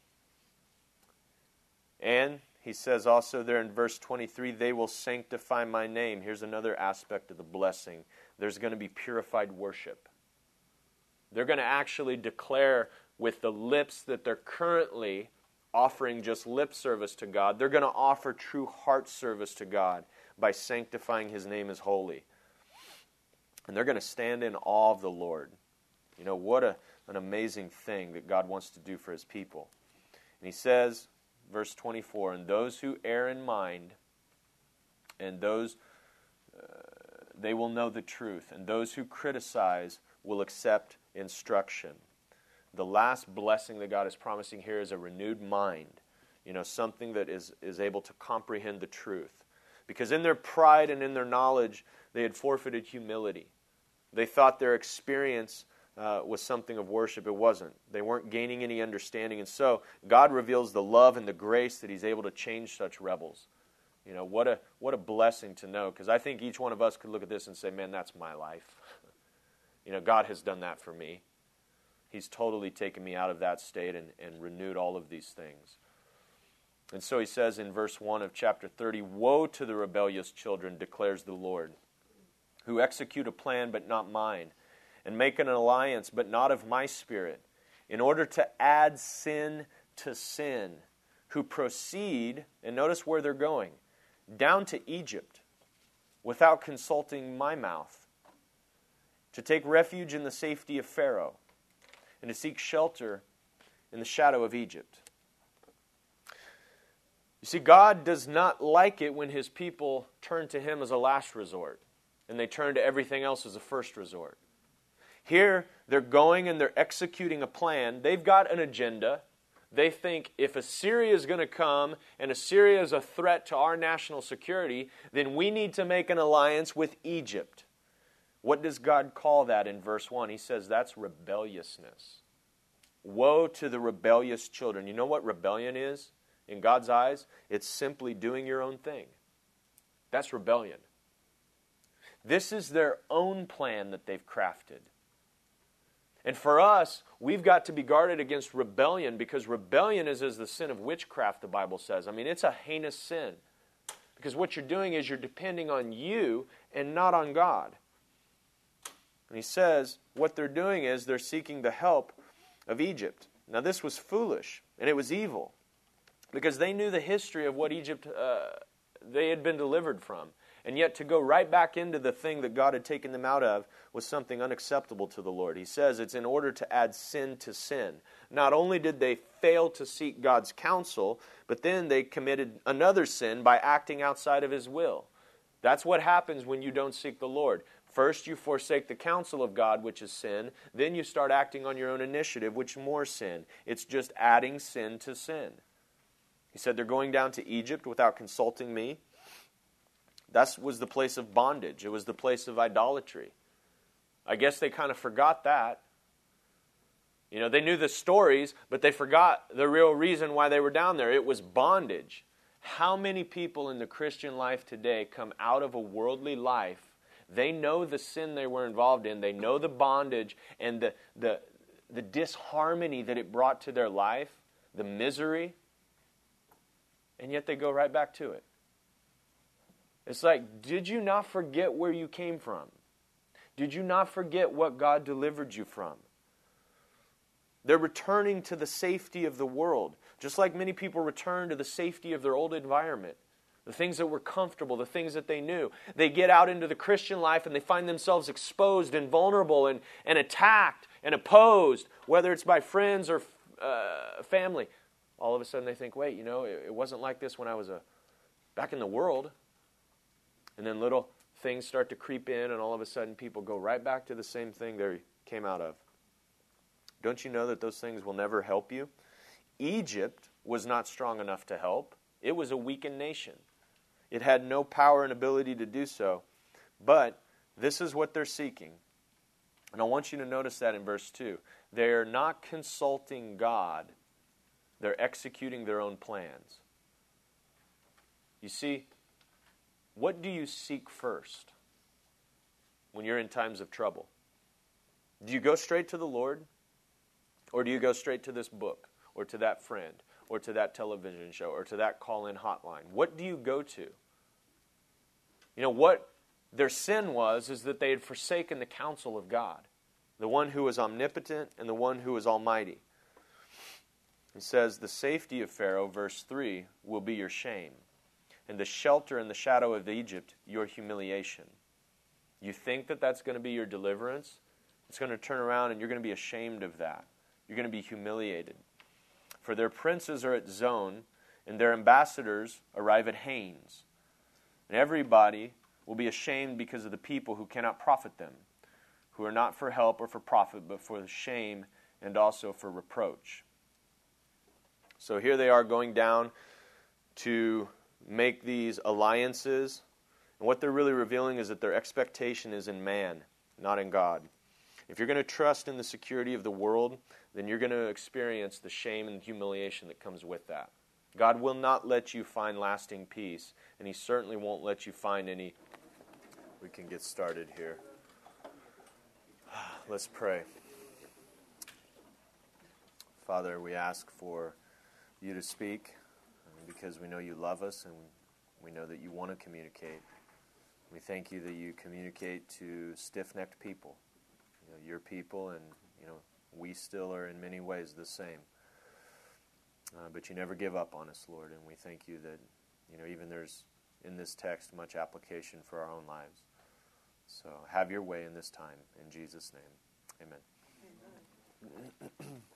And he says also there in verse 23, they will sanctify my name. Here's another aspect of the blessing. There's going to be purified worship. They're going to actually declare with the lips that they're currently offering just lip service to God. They're going to offer true heart service to God by sanctifying his name as holy. And they're going to stand in awe of the Lord. You know, what an amazing thing that God wants to do for his people. And he says, verse 24, and those who err in mind, and those, they will know the truth, and those who criticize will accept instruction. The last blessing that God is promising here is a renewed mind. You know, something that is able to comprehend the truth. Because in their pride and in their knowledge, they had forfeited humility. They thought their experience was something of worship. It wasn't. They weren't gaining any understanding. And so God reveals the love and the grace that he's able to change such rebels. You know, what a blessing to know. Because I think each one of us could look at this and say, man, that's my life. You know, God has done that for me. He's totally taken me out of that state and renewed all of these things. And so he says in verse 1 of chapter 30, woe to the rebellious children, declares the Lord, who execute a plan but not mine, and make an alliance but not of my spirit, in order to add sin to sin, who proceed, and notice where they're going, down to Egypt, without consulting my mouth, to take refuge in the safety of Pharaoh, and to seek shelter in the shadow of Egypt. You see, God does not like it when his people turn to him as a last resort, and they turn to everything else as a first resort. Here, they're going and they're executing a plan. They've got an agenda. They think if Assyria is going to come, and Assyria is a threat to our national security, then we need to make an alliance with Egypt. What does God call that in verse 1? He says that's rebelliousness. woe to the rebellious children. You know what rebellion is in God's eyes? It's simply doing your own thing. That's rebellion. This is their own plan that they've crafted. And for us, we've got to be guarded against rebellion, because rebellion is as the sin of witchcraft, the Bible says. I mean, it's a heinous sin. Because what you're doing is you're depending on you and not on God. And he says what they're doing is they're seeking the help of Egypt. Now this was foolish and it was evil, because they knew the history of what Egypt they had been delivered from. And yet to go right back into the thing that God had taken them out of was something unacceptable to the Lord. He says it's in order to add sin to sin. Not only did they fail to seek God's counsel, but then they committed another sin by acting outside of His will. That's what happens when you don't seek the Lord. First, you forsake the counsel of God, which is sin. Then you start acting on your own initiative, which is more sin. It's just adding sin to sin. He said they're going down to Egypt without consulting me. That was the place of bondage. It was the place of idolatry. I guess they kind of forgot that. You know, they knew the stories, but they forgot the real reason why they were down there. It was bondage. How many people in the Christian life today come out of a worldly life? They know the sin they were involved in. They know the bondage and the disharmony that it brought to their life, the misery, and yet they go right back to it. It's like, did you not forget where you came from? Did you not forget what God delivered you from? They're returning to the safety of the world, just like many people return to the safety of their old environment, the things that were comfortable, the things that they knew. They get out into the Christian life and they find themselves exposed and vulnerable and attacked and opposed, whether it's by friends or family. All of a sudden they think, wait, you know, it wasn't like this when I was back in the world. And then little things start to creep in, and all of a sudden people go right back to the same thing they came out of. Don't you know that those things will never help you? Egypt was not strong enough to help. It was a weakened nation. It had no power and ability to do so. But this is what they're seeking. And I want you to notice that in verse 2. They're not consulting God. They're executing their own plans. You see, what do you seek first when you're in times of trouble? Do you go straight to the Lord? Or do you go straight to this book, or to that friend, or to that television show, or to that call-in hotline? What do you go to? You know, what their sin was is that they had forsaken the counsel of God, the one who is omnipotent and the one who is almighty. He says, the safety of Pharaoh, verse 3, will be your shame, and the shelter and the shadow of Egypt, your humiliation. You think that that's going to be your deliverance? It's going to turn around and you're going to be ashamed of that. You're going to be humiliated. For their princes are at Zon, and their ambassadors arrive at Hanes. And everybody will be ashamed because of the people who cannot profit them, who are not for help or for profit, but for the shame and also for reproach. So here they are going down to make these alliances. And what they're really revealing is that their expectation is in man, not in God. If you're going to trust in the security of the world, then you're going to experience the shame and humiliation that comes with that. God will not let you find lasting peace, and He certainly won't let you find any. We can get started here. Let's pray. Father, we ask for you to speak, because we know you love us and we know that you want to communicate. We thank you that you communicate to stiff-necked people, your people, and we still are in many ways the same. But you never give up on us, Lord, and we thank you that even there's in this text much application for our own lives. So have your way in this time. In Jesus' name, amen.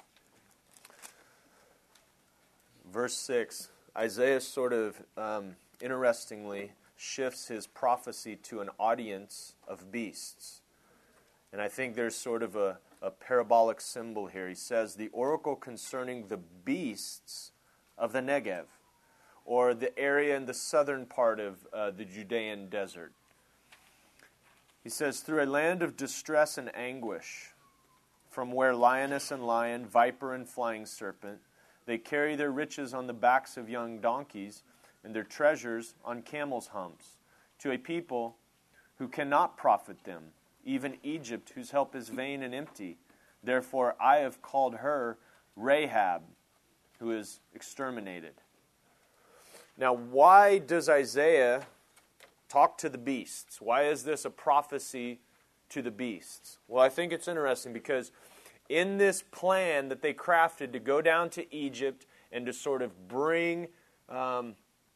Verse 6, Isaiah sort of interestingly shifts his prophecy to an audience of beasts. And I think there's sort of a parabolic symbol here. He says, the oracle concerning the beasts of the Negev, or the area in the southern part of the Judean desert. He says, through a land of distress and anguish, from where lioness and lion, viper and flying serpent. They carry their riches on the backs of young donkeys, and their treasures on camels' humps, to a people who cannot profit them, even Egypt, whose help is vain and empty. Therefore I have called her Rahab, who is exterminated. Now, why does Isaiah talk to the beasts? Why is this a prophecy to the beasts? Well, I think it's interesting because in this plan that they crafted to go down to Egypt and to sort of bring, an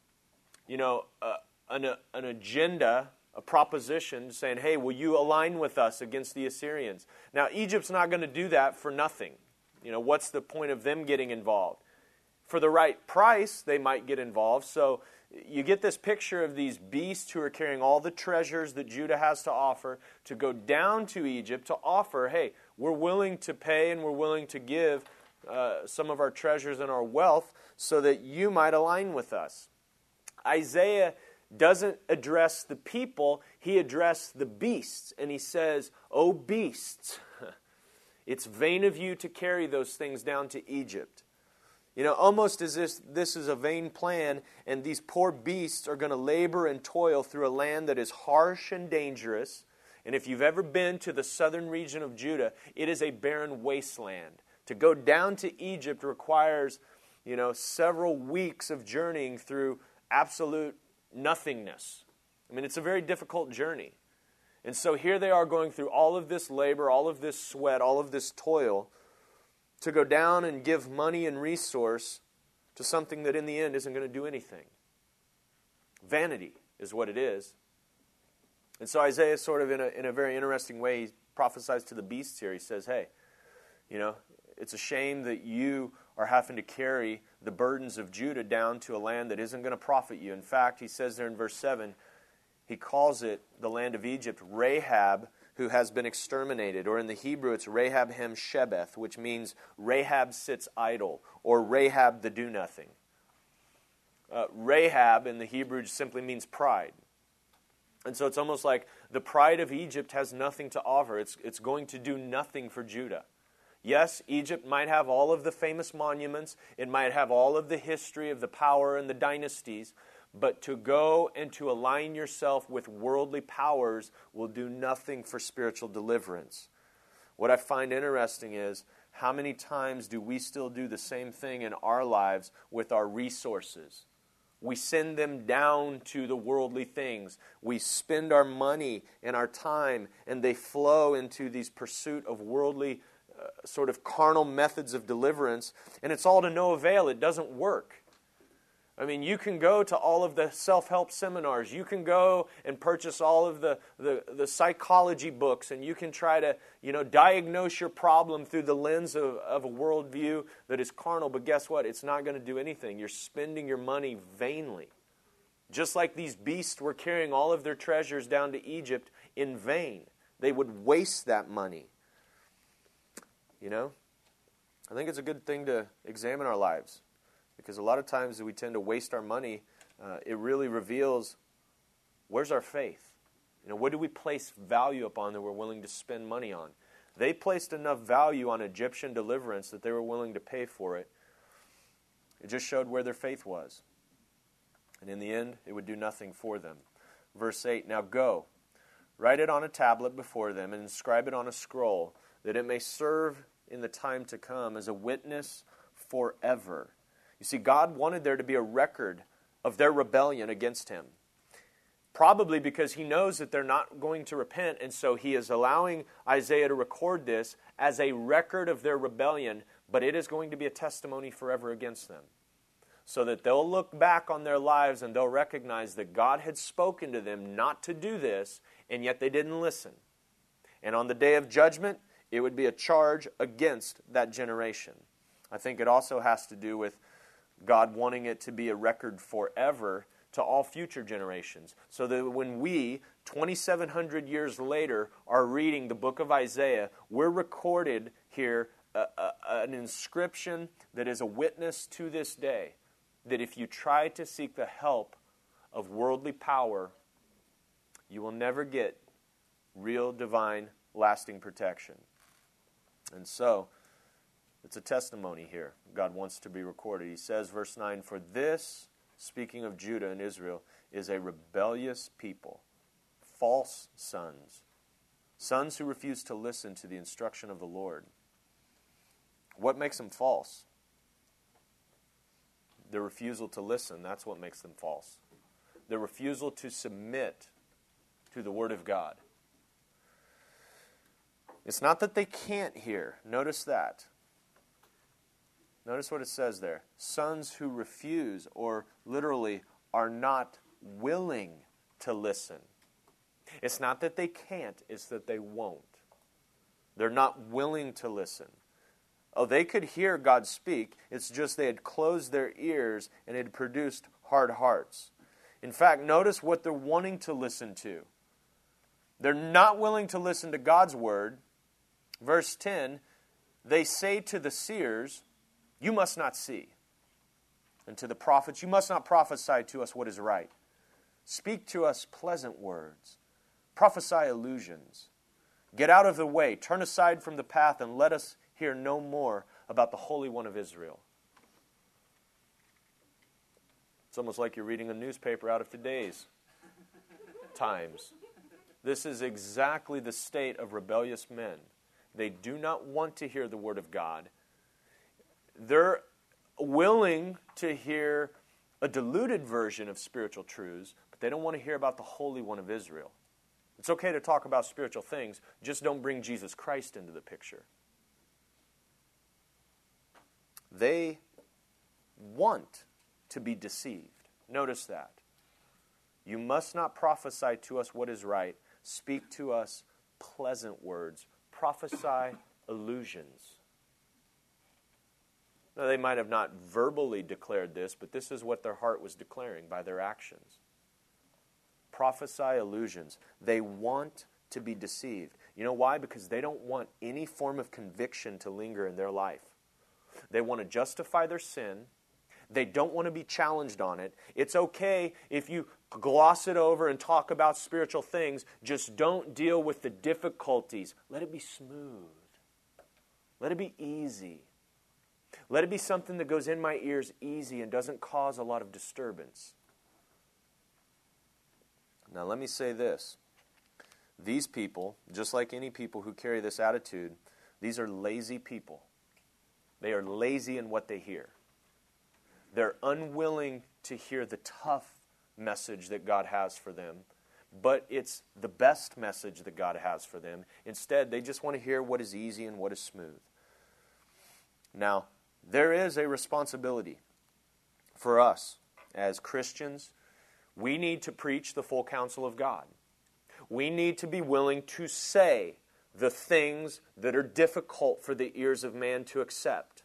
agenda, a proposition saying, hey, will you align with us against the Assyrians? Now, Egypt's not going to do that for nothing. What's the point of them getting involved? For the right price, they might get involved. So you get this picture of these beasts who are carrying all the treasures that Judah has to offer to go down to Egypt to offer, hey, we're willing to pay and we're willing to give some of our treasures and our wealth so that you might align with us. Isaiah doesn't address the people, he addressed the beasts. And he says, "O beasts, it's vain of you to carry those things down to Egypt." Almost as if this is a vain plan, and these poor beasts are going to labor and toil through a land that is harsh and dangerous. And if you've ever been to the southern region of Judah, it is a barren wasteland. To go down to Egypt requires, several weeks of journeying through absolute nothingness. It's a very difficult journey. And so here they are going through all of this labor, all of this sweat, all of this toil, to go down and give money and resource to something that in the end isn't going to do anything. Vanity is what it is. And so Isaiah sort of in a very interesting way, he prophesies to the beasts here. He says, hey, it's a shame that you are having to carry the burdens of Judah down to a land that isn't going to profit you. In fact, he says there in verse 7, he calls it the land of Egypt, Rahab, who has been exterminated. Or in the Hebrew, it's Rahab Hem Shebeth, which means Rahab sits idle, or Rahab the do-nothing. Rahab in the Hebrew simply means pride. And so it's almost like the pride of Egypt has nothing to offer. It's going to do nothing for Judah. Yes, Egypt might have all of the famous monuments. It might have all of the history of the power and the dynasties. But to go and to align yourself with worldly powers will do nothing for spiritual deliverance. What I find interesting is, how many times do we still do the same thing in our lives with our resources? We send them down to the worldly things. We spend our money and our time, and they flow into these pursuit of worldly, sort of carnal methods of deliverance, and it's all to no avail. It doesn't work. You can go to all of the self-help seminars. You can go and purchase all of the psychology books, and you can try to, diagnose your problem through the lens of a worldview that is carnal. But guess what? It's not going to do anything. You're spending your money vainly. Just like these beasts were carrying all of their treasures down to Egypt in vain. They would waste that money. I think it's a good thing to examine our lives. Because a lot of times we tend to waste our money. It really reveals, where's our faith? What do we place value upon that we're willing to spend money on? They placed enough value on Egyptian deliverance that they were willing to pay for it. It just showed where their faith was. And in the end, it would do nothing for them. Verse 8, now go, write it on a tablet before them and inscribe it on a scroll, that it may serve in the time to come as a witness forever. You see, God wanted there to be a record of their rebellion against Him. Probably because He knows that they're not going to repent, and so He is allowing Isaiah to record this as a record of their rebellion, but it is going to be a testimony forever against them. So that they'll look back on their lives and they'll recognize that God had spoken to them not to do this, and yet they didn't listen. And on the day of judgment, it would be a charge against that generation. I think it also has to do with God wanting it to be a record forever to all future generations. So that when we, 2,700 years later, are reading the book of Isaiah, we're recorded here an inscription that is a witness to this day, that if you try to seek the help of worldly power, you will never get real, divine, lasting protection. And so, it's a testimony here. God wants to be recorded. He says, verse 9, "For this," speaking of Judah and Israel, "is a rebellious people, false sons, sons who refuse to listen to the instruction of the Lord." What makes them false? Their refusal to listen, that's what makes them false. Their refusal to submit to the Word of God. It's not that they can't hear. Notice that. Notice what it says there. Sons who refuse, or literally are not willing to listen. It's not that they can't, it's that they won't. They're not willing to listen. Oh, they could hear God speak. It's just they had closed their ears and had produced hard hearts. In fact, notice what they're wanting to listen to. They're not willing to listen to God's word. Verse 10, they say to the seers, "You must not see." And to the prophets, "You must not prophesy to us what is right. Speak to us pleasant words. Prophesy illusions. Get out of the way. Turn aside from the path and let us hear no more about the Holy One of Israel." It's almost like you're reading a newspaper out of today's times. This is exactly the state of rebellious men. They do not want to hear the Word of God. They're willing to hear a diluted version of spiritual truths, but they don't want to hear about the Holy One of Israel. It's okay to talk about spiritual things, just don't bring Jesus Christ into the picture. They want to be deceived. Notice that. "You must not prophesy to us what is right. Speak to us pleasant words. Prophesy illusions." Now, they might have not verbally declared this, but this is what their heart was declaring by their actions. Prophesy illusions. They want to be deceived. You know why? Because they don't want any form of conviction to linger in their life. They want to justify their sin. They don't want to be challenged on it. It's okay if you gloss it over and talk about spiritual things. Just don't deal with the difficulties. Let it be smooth. Let it be easy. Let it be something that goes in my ears easy and doesn't cause a lot of disturbance. Now let me say this. These people, just like any people who carry this attitude, these are lazy people. They are lazy in what they hear. They're unwilling to hear the tough message that God has for them, but it's the best message that God has for them. Instead, they just want to hear what is easy and what is smooth. Now, there is a responsibility for us as Christians. We need to preach the full counsel of God. We need to be willing to say the things that are difficult for the ears of man to accept.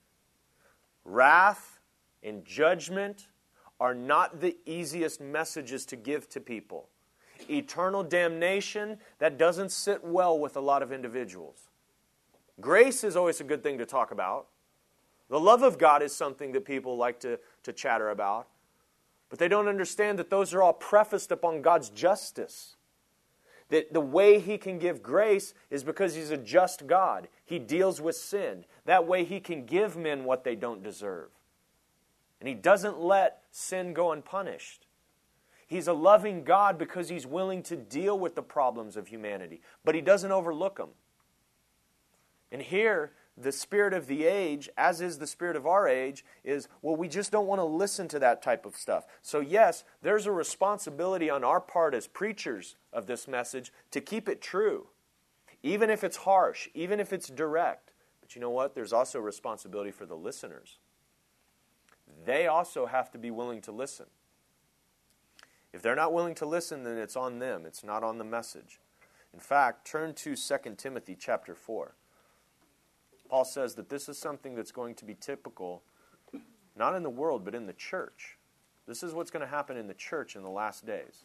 Wrath and judgment are not the easiest messages to give to people. Eternal damnation, that doesn't sit well with a lot of individuals. Grace is always a good thing to talk about. The love of God is something that people like to chatter about. But they don't understand that those are all prefaced upon God's justice. That the way He can give grace is because He's a just God. He deals with sin. That way He can give men what they don't deserve. And He doesn't let sin go unpunished. He's a loving God because He's willing to deal with the problems of humanity. But He doesn't overlook them. And here, the spirit of the age, as is the spirit of our age, is, well, we just don't want to listen to that type of stuff. So yes, there's a responsibility on our part as preachers of this message to keep it true. Even if it's harsh, even if it's direct. But you know what? There's also a responsibility for the listeners. They also have to be willing to listen. If they're not willing to listen, then it's on them. It's not on the message. In fact, turn to 2 Timothy chapter 4. Paul says that this is something that's going to be typical, not in the world, but in the church. This is what's going to happen in the church in the last days.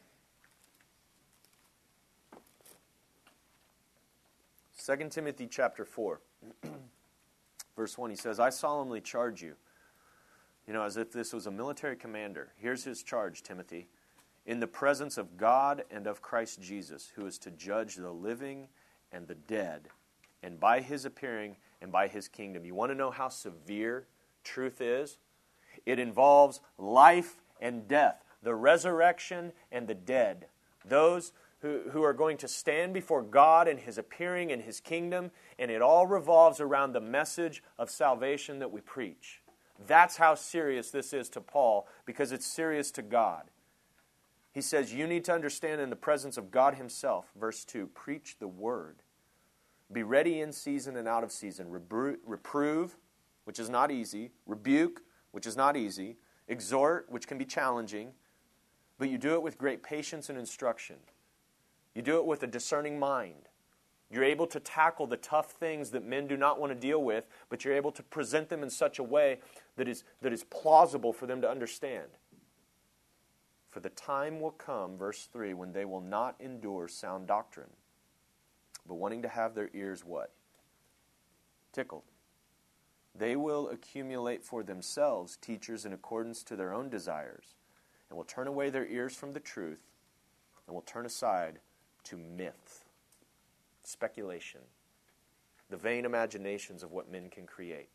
2 Timothy chapter 4, verse 1, he says, "I solemnly charge you," as if this was a military commander. Here's his charge, Timothy. "In the presence of God and of Christ Jesus, who is to judge the living and the dead and by his appearing and by his kingdom. You want to know how severe truth is? It involves life and death, the resurrection and the dead. Those who are going to stand before God and his appearing and his kingdom, and it all revolves around the message of salvation that we preach. That's how serious this is to Paul, because it's serious to God. He says, you need to understand in the presence of God himself, verse 2, preach the word. Be ready in season and out of season. Reprove, which is not easy. Rebuke, which is not easy. Exhort, which can be challenging. But you do it with great patience and instruction. You do it with a discerning mind. You're able to tackle the tough things that men do not want to deal with, but you're able to present them in such a way that is plausible for them to understand. For the time will come, verse 3, when they will not endure sound doctrine, but wanting to have their ears what? Tickled. They will accumulate for themselves teachers in accordance to their own desires, and will turn away their ears from the truth, and will turn aside to myth, speculation, the vain imaginations of what men can create.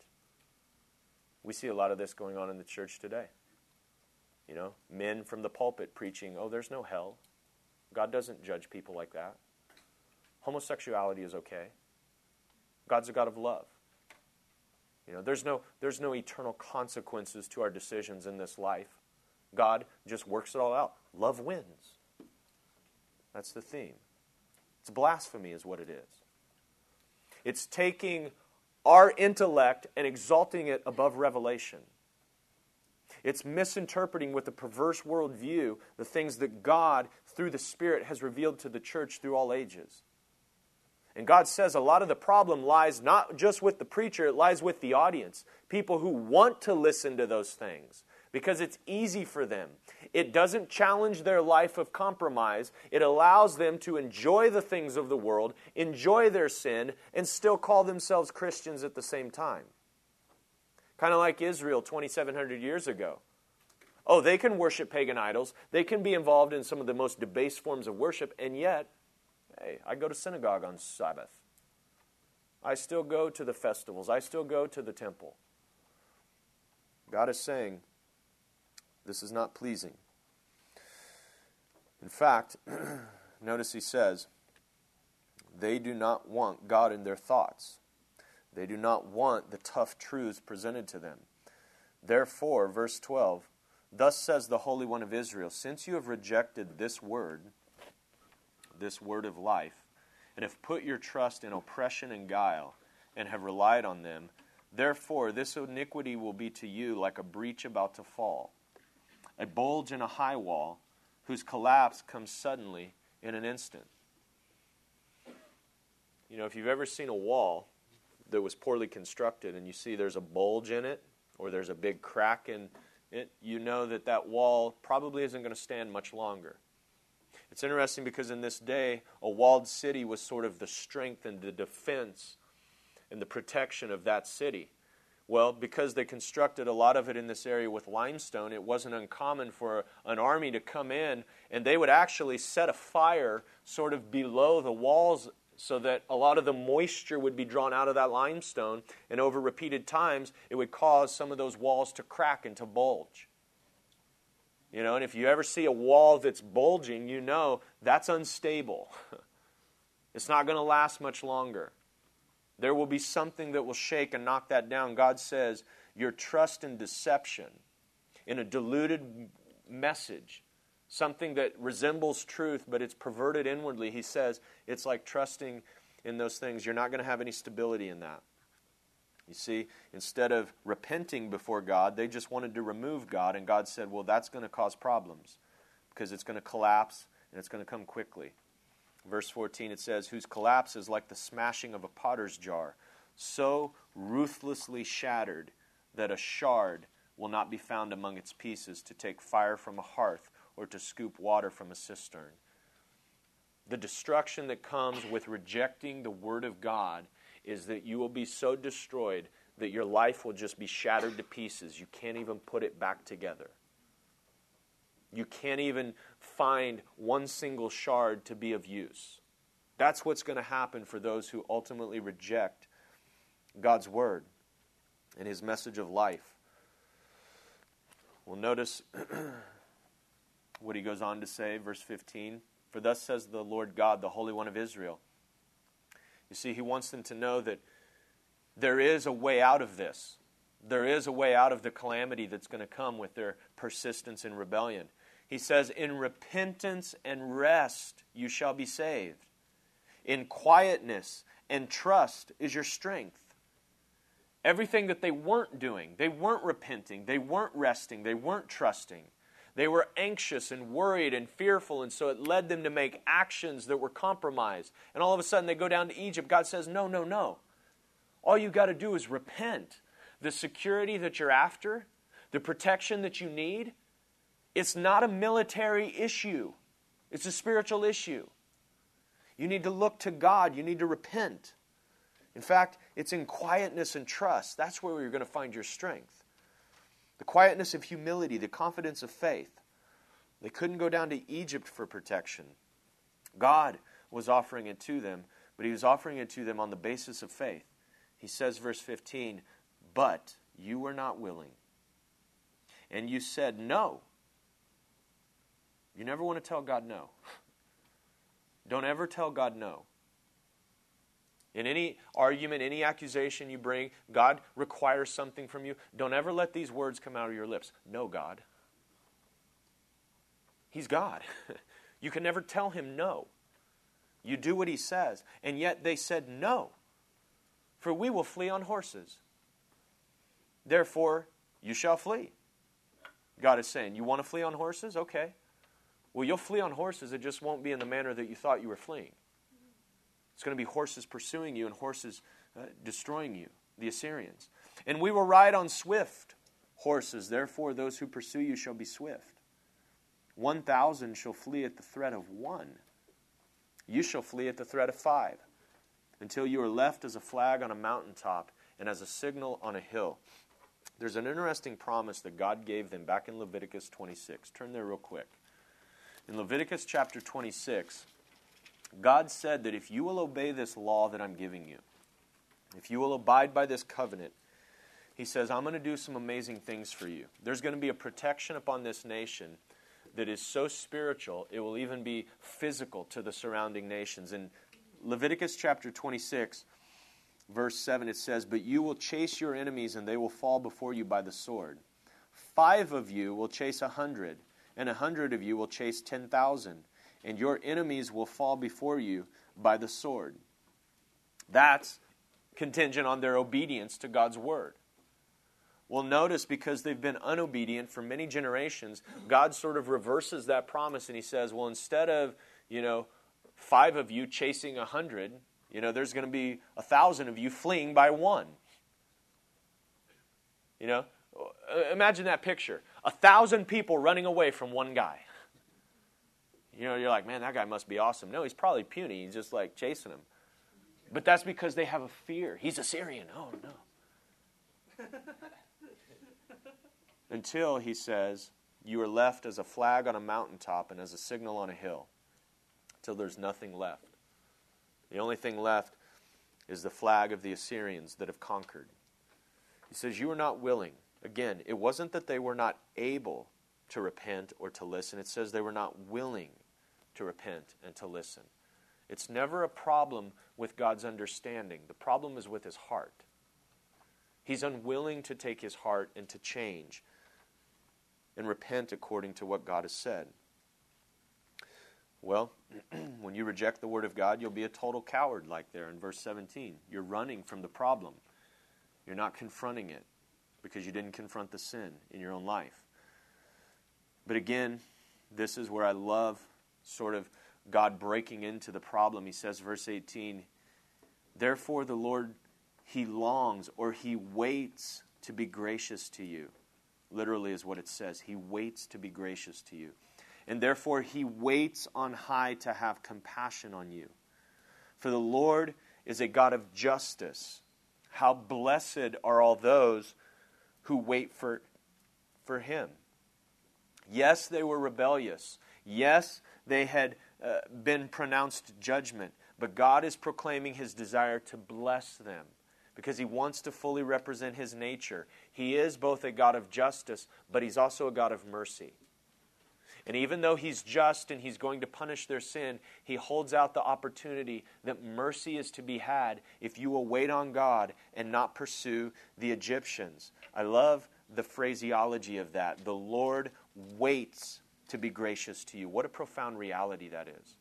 We see a lot of this going on in the church today. You know, men from the pulpit preaching, oh, there's no hell. God doesn't judge people like that. Homosexuality is okay. God's a God of love. You know, there's no eternal consequences to our decisions in this life. God just works it all out. Love wins. That's the theme. It's blasphemy is what it is. It's taking our intellect and exalting it above revelation. It's misinterpreting with a perverse worldview the things that God, through the Spirit, has revealed to the church through all ages. And God says a lot of the problem lies not just with the preacher, it lies with the audience. People who want to listen to those things because it's easy for them. It doesn't challenge their life of compromise. It allows them to enjoy the things of the world, enjoy their sin, and still call themselves Christians at the same time. Kind of like Israel 2,700 years ago. Oh, they can worship pagan idols. They can be involved in some of the most debased forms of worship, and yet, hey, I go to synagogue on Sabbath. I still go to the festivals. I still go to the temple. God is saying, this is not pleasing. In fact, notice he says, they do not want God in their thoughts. They do not want the tough truths presented to them. Therefore, verse 12, thus says the Holy One of Israel, since you have rejected this word of life, and have put your trust in oppression and guile, and have relied on them, therefore this iniquity will be to you like a breach about to fall, a bulge in a high wall, whose collapse comes suddenly in an instant. You know, if you've ever seen a wall that was poorly constructed and you see there's a bulge in it or there's a big crack in it, you know that that wall probably isn't going to stand much longer. It's interesting because in this day, a walled city was sort of the strength and the defense and the protection of that city. Well, because they constructed a lot of it in this area with limestone, it wasn't uncommon for an army to come in, and they would actually set a fire sort of below the walls so that a lot of the moisture would be drawn out of that limestone, and over repeated times, it would cause some of those walls to crack and to bulge. You know, and if you ever see a wall that's bulging, you know that's unstable. It's not going to last much longer. There will be something that will shake and knock that down. God says, your trust in deception, in a diluted message, something that resembles truth, but it's perverted inwardly. He says it's like trusting in those things. You're not going to have any stability in that. You see, instead of repenting before God, they just wanted to remove God, and God said, well, that's going to cause problems because it's going to collapse and it's going to come quickly. Verse 14, it says, whose collapse is like the smashing of a potter's jar, so ruthlessly shattered that a shard will not be found among its pieces to take fire from a hearth or to scoop water from a cistern. The destruction that comes with rejecting the Word of God is that you will be so destroyed that your life will just be shattered to pieces. You can't even put it back together. You can't even find one single shard to be of use. That's what's going to happen for those who ultimately reject God's word and his message of life. Well, notice what he goes on to say, verse 15. For thus says the Lord God, the Holy One of Israel. You see, he wants them to know that there is a way out of this. There is a way out of the calamity that's going to come with their persistence in rebellion. He says, in repentance and rest you shall be saved. In quietness and trust is your strength. Everything that they weren't doing, they weren't repenting, they weren't resting, they weren't trusting. They were anxious and worried and fearful, and so it led them to make actions that were compromised. And all of a sudden they go down to Egypt. God says, no, no, no. All you got to do is repent. The security that you're after, the protection that you need, it's not a military issue. It's a spiritual issue. You need to look to God. You need to repent. In fact, it's in quietness and trust. That's where you're going to find your strength. The quietness of humility, the confidence of faith. They couldn't go down to Egypt for protection. God was offering it to them, but he was offering it to them on the basis of faith. He says, verse 15, but you were not willing. And you said no. You never want to tell God no. Don't ever tell God no. In any argument, any accusation you bring, God requires something from you. Don't ever let these words come out of your lips. No, God. He's God. You can never tell him no. You do what he says. And yet they said no. For we will flee on horses. Therefore, you shall flee. God is saying, you want to flee on horses? Okay. Well, you'll flee on horses. It just won't be in the manner that you thought you were fleeing. It's going to be horses pursuing you and horses destroying you, the Assyrians. And we will ride on swift horses. Therefore, those who pursue you shall be swift. 1,000 shall flee at the threat of one. You shall flee at the threat of 5, until you are left as a flag on a mountaintop and as a signal on a hill. There's an interesting promise that God gave them back in Leviticus 26. Turn there real quick. In Leviticus chapter 26, God said that if you will obey this law that I'm giving you, if you will abide by this covenant, he says, I'm going to do some amazing things for you. There's going to be a protection upon this nation that is so spiritual, it will even be physical to the surrounding nations. In Leviticus chapter 26, verse 7, it says, but you will chase your enemies, and they will fall before you by the sword. 5 of you will chase 100, and 100 of you will chase 10,000, and your enemies will fall before you by the sword. That's contingent on their obedience to God's word. Well, notice, because they've been unobedient for many generations, God sort of reverses that promise, and he says, well, instead of, 5 of you chasing 100, there's going to be 1,000 of you fleeing by 1. Imagine that picture. 1,000 people running away from one guy. You're like, man, that guy must be awesome. No, he's probably puny. He's just like chasing him. But that's because they have a fear. He's Assyrian. Oh, no. Until, he says, you are left as a flag on a mountaintop and as a signal on a hill. Till there's nothing left. The only thing left is the flag of the Assyrians that have conquered. He says, you are not willing. Again, it wasn't that they were not able to repent or to listen. It says they were not willing to repent and to listen. It's never a problem with God's understanding. The problem is with his heart. He's unwilling to take his heart and to change and repent according to what God has said. Well, when you reject the word of God, you'll be a total coward, like there in verse 17. You're running from the problem. You're not confronting it because you didn't confront the sin in your own life. But again, this is where I love sort of God breaking into the problem. He says, verse 18, therefore the Lord, he longs, or he waits to be gracious to you. Literally is what it says. He waits to be gracious to you. And therefore he waits on high to have compassion on you. For the Lord is a God of justice. How blessed are all those who wait for him. Yes, they were rebellious. Yes, they had been pronounced judgment. But God is proclaiming His desire to bless them because He wants to fully represent His nature. He is both a God of justice, but He's also a God of mercy. And even though He's just and He's going to punish their sin, He holds out the opportunity that mercy is to be had if you will wait on God and not pursue the Egyptians. I love the phraseology of that. The Lord waits to be gracious to you. What a profound reality that is.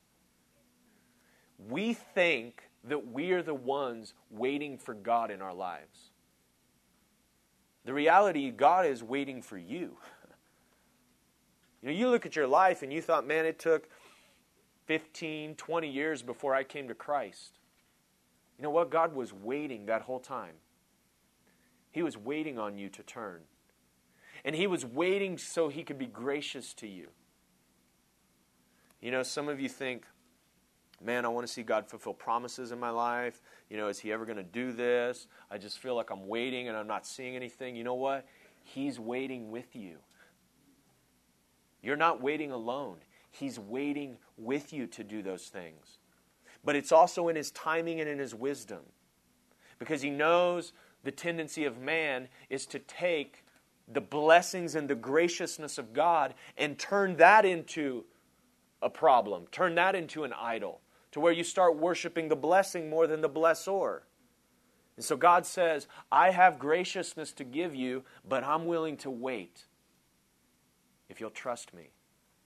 We think that we are the ones waiting for God in our lives. The reality, God is waiting for you. You know, you look at your life and you thought, man, it took 15, 20 years before I came to Christ. You know what? God was waiting that whole time. He was waiting on you to turn. And He was waiting so He could be gracious to you. You know, some of you think, man, I want to see God fulfill promises in my life. You know, is He ever going to do this? I just feel like I'm waiting and I'm not seeing anything. You know what? He's waiting with you. You're not waiting alone. He's waiting with you to do those things. But it's also in His timing and in His wisdom. Because He knows the tendency of man is to take the blessings and the graciousness of God and turn that into a problem. Turn that into an idol. To where you start worshiping the blessing more than the blessor. And so God says, I have graciousness to give you, but I'm willing to wait if you'll trust me.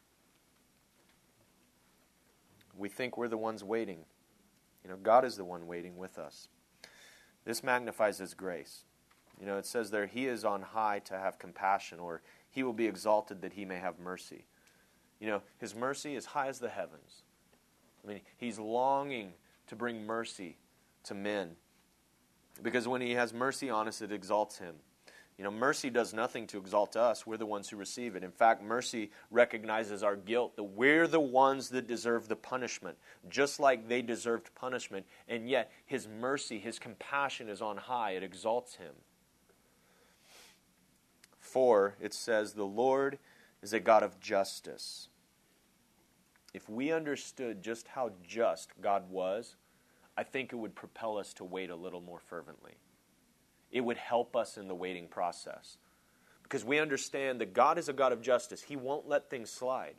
We think we're the ones waiting. You know, God is the one waiting with us. This magnifies His grace. You know, it says there, He is on high to have compassion, or He will be exalted that He may have mercy. You know, His mercy is high as the heavens. I mean, He's longing to bring mercy to men. Because when He has mercy on us, it exalts Him. You know, mercy does nothing to exalt us. We're the ones who receive it. In fact, mercy recognizes our guilt, that we're the ones that deserve the punishment, just like they deserved punishment. And yet, His mercy, His compassion is on high. It exalts Him. 4, it says, the Lord is a God of justice. If we understood just how just God was, I think it would propel us to wait a little more fervently. It would help us in the waiting process. Because we understand that God is a God of justice. He won't let things slide.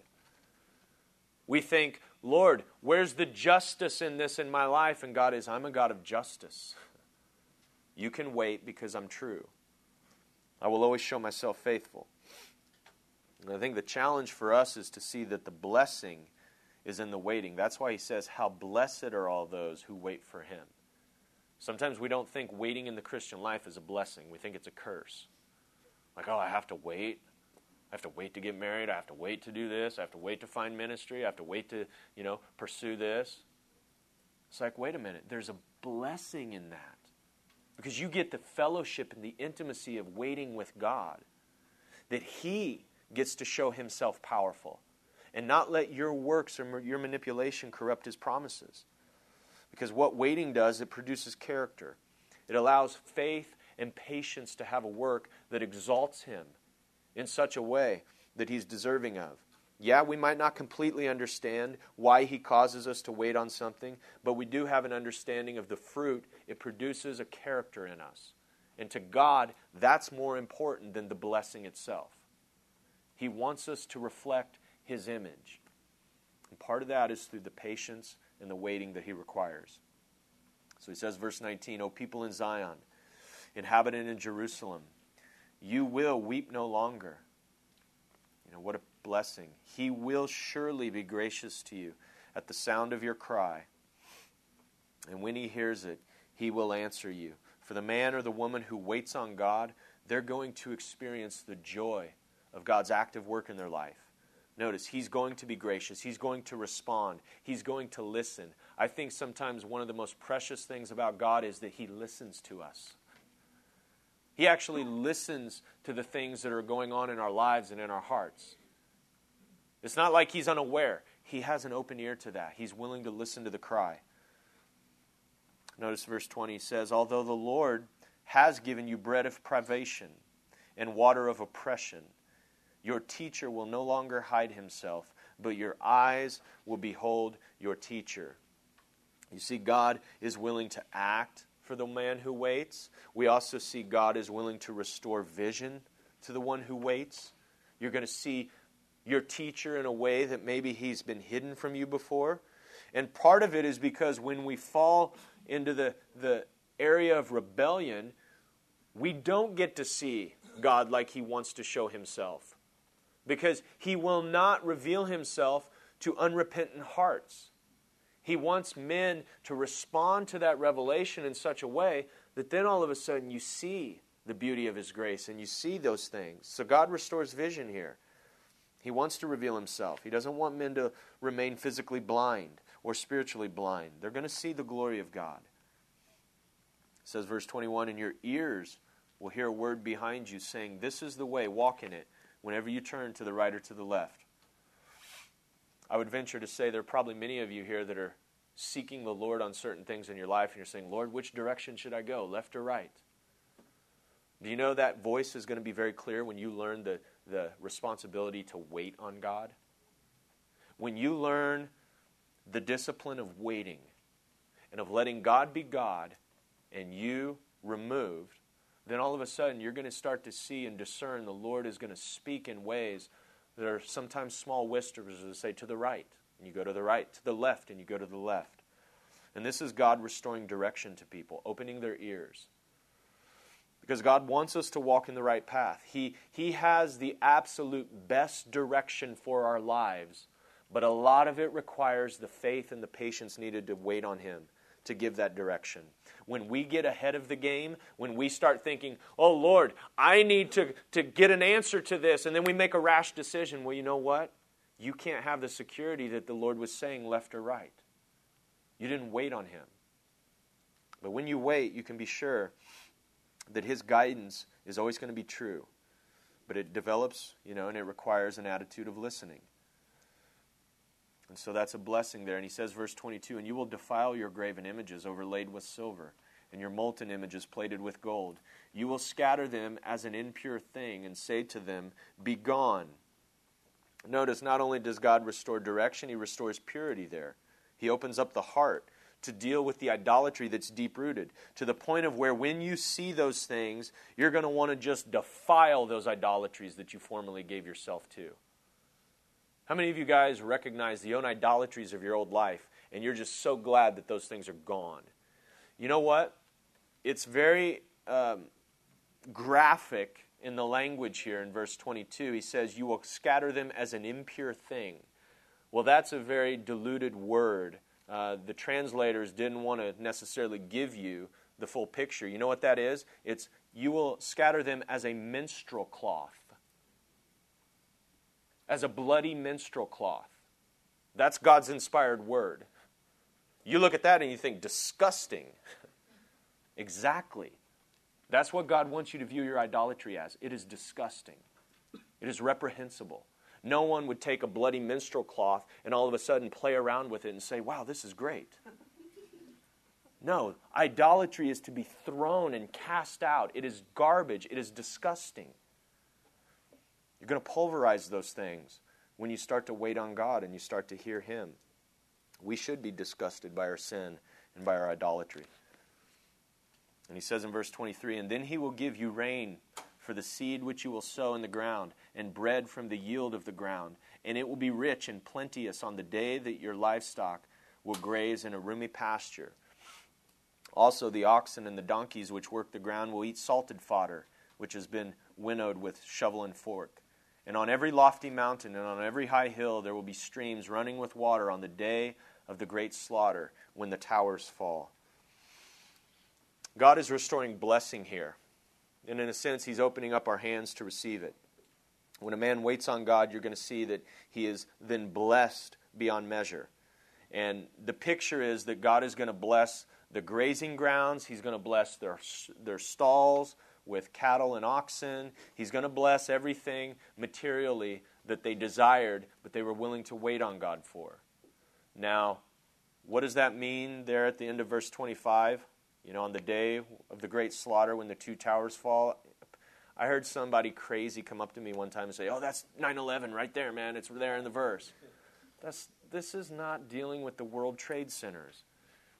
We think, Lord, where's the justice in this in my life? And God is, I'm a God of justice. You can wait because I'm true. I will always show myself faithful. And I think the challenge for us is to see that the blessing is in the waiting. That's why He says, how blessed are all those who wait for Him. Sometimes we don't think waiting in the Christian life is a blessing. We think it's a curse. Like, oh, I have to wait. I have to wait to get married. I have to wait to do this. I have to wait to find ministry. I have to wait to, pursue this. It's like, wait a minute. There's a blessing in that. Because you get the fellowship and the intimacy of waiting with God. That He gets to show Himself powerful. And not let your works or your manipulation corrupt His promises. Because what waiting does, it produces character. It allows faith and patience to have a work that exalts Him in such a way that He's deserving of. Yeah, we might not completely understand why He causes us to wait on something, but we do have an understanding of the fruit. It produces a character in us. And to God, that's more important than the blessing itself. He wants us to reflect His image. And part of that is through the patience and the waiting that He requires. So He says, verse 19, O people in Zion, inhabitant in Jerusalem, you will weep no longer. You know, what a blessing. He will surely be gracious to you at the sound of your cry. And when He hears it, He will answer you. For the man or the woman who waits on God, they're going to experience the joy of God's active work in their life. Notice, He's going to be gracious. He's going to respond. He's going to listen. I think sometimes one of the most precious things about God is that He listens to us. He actually listens to the things that are going on in our lives and in our hearts. It's not like He's unaware. He has an open ear to that. He's willing to listen to the cry. Notice verse 20 says, although the Lord has given you bread of privation and water of oppression, your teacher will no longer hide himself, but your eyes will behold your teacher. You see, God is willing to act for the man who waits. We also see God is willing to restore vision to the one who waits. You're going to see your teacher in a way that maybe he's been hidden from you before. And part of it is because when we fall into the area of rebellion, we don't get to see God like he wants to show himself. Because he will not reveal himself to unrepentant hearts. He wants men to respond to that revelation in such a way that then all of a sudden you see the beauty of his grace and you see those things. So God restores vision here. He wants to reveal himself. He doesn't want men to remain physically blind or spiritually blind. They're going to see the glory of God. It says, verse 21, and your ears will hear a word behind you saying, this is the way, walk in it, whenever you turn to the right or to the left. I would venture to say there are probably many of you here that are seeking the Lord on certain things in your life, and you're saying, Lord, which direction should I go, left or right? Do you know that voice is going to be very clear when you learn the responsibility to wait on God? When you learn the discipline of waiting and of letting God be God and you removed, then all of a sudden you're going to start to see and discern the Lord is going to speak in ways that are sometimes small whispers that say to the right, and you go to the right, to the left, and you go to the left. And this is God restoring direction to people, opening their ears. Because God wants us to walk in the right path. He has the absolute best direction for our lives, but a lot of it requires the faith and the patience needed to wait on him to give that direction. When we get ahead of the game, when we start thinking, oh Lord, I need to get an answer to this, and then we make a rash decision, well, you know what? You can't have the security that the Lord was saying left or right. You didn't wait on him. But when you wait, you can be sure that his guidance is always going to be true. But it develops, and it requires an attitude of listening. And so that's a blessing there. And he says, verse 22, and you will defile your graven images overlaid with silver, and your molten images plated with gold. You will scatter them as an impure thing, and say to them, be gone. Notice, not only does God restore direction, he restores purity there. He opens up the heart to deal with the idolatry that's deep-rooted, to the point of where when you see those things, you're going to want to just defile those idolatries that you formerly gave yourself to. How many of you guys recognize the own idolatries of your old life, and you're just so glad that those things are gone? You know what? It's very graphic in the language here in verse 22. He says, you will scatter them as an impure thing. Well, that's a very diluted word. The translators didn't want to necessarily give you the full picture. You know what that is? It's, you will scatter them as a menstrual cloth. As a bloody menstrual cloth. That's God's inspired word. You look at that and you think, disgusting. Exactly. That's what God wants you to view your idolatry as. It is disgusting. It is reprehensible. No one would take a bloody menstrual cloth and all of a sudden play around with it and say, wow, this is great. No, idolatry is to be thrown and cast out. It is garbage. It is disgusting. You're going to pulverize those things when you start to wait on God and you start to hear him. We should be disgusted by our sin and by our idolatry. And he says in verse 23, and then he will give you rain for the seed which you will sow in the ground, and bread from the yield of the ground. And it will be rich and plenteous on the day that your livestock will graze in a roomy pasture. Also the oxen and the donkeys which work the ground will eat salted fodder, which has been winnowed with shovel and fork. And on every lofty mountain and on every high hill there will be streams running with water on the day of the great slaughter, when the towers fall. God is restoring blessing here. And in a sense, he's opening up our hands to receive it. When a man waits on God, you're going to see that he is then blessed beyond measure. And the picture is that God is going to bless the grazing grounds. He's going to bless their stalls with cattle and oxen. He's going to bless everything materially that they desired, but they were willing to wait on God for. Now, what does that mean there at the end of verse 25? On the day of the great slaughter when the two towers fall. I heard somebody crazy come up to me one time and say, oh, that's 9/11 right there, man. It's there in the verse. This is not dealing with the World Trade Centers.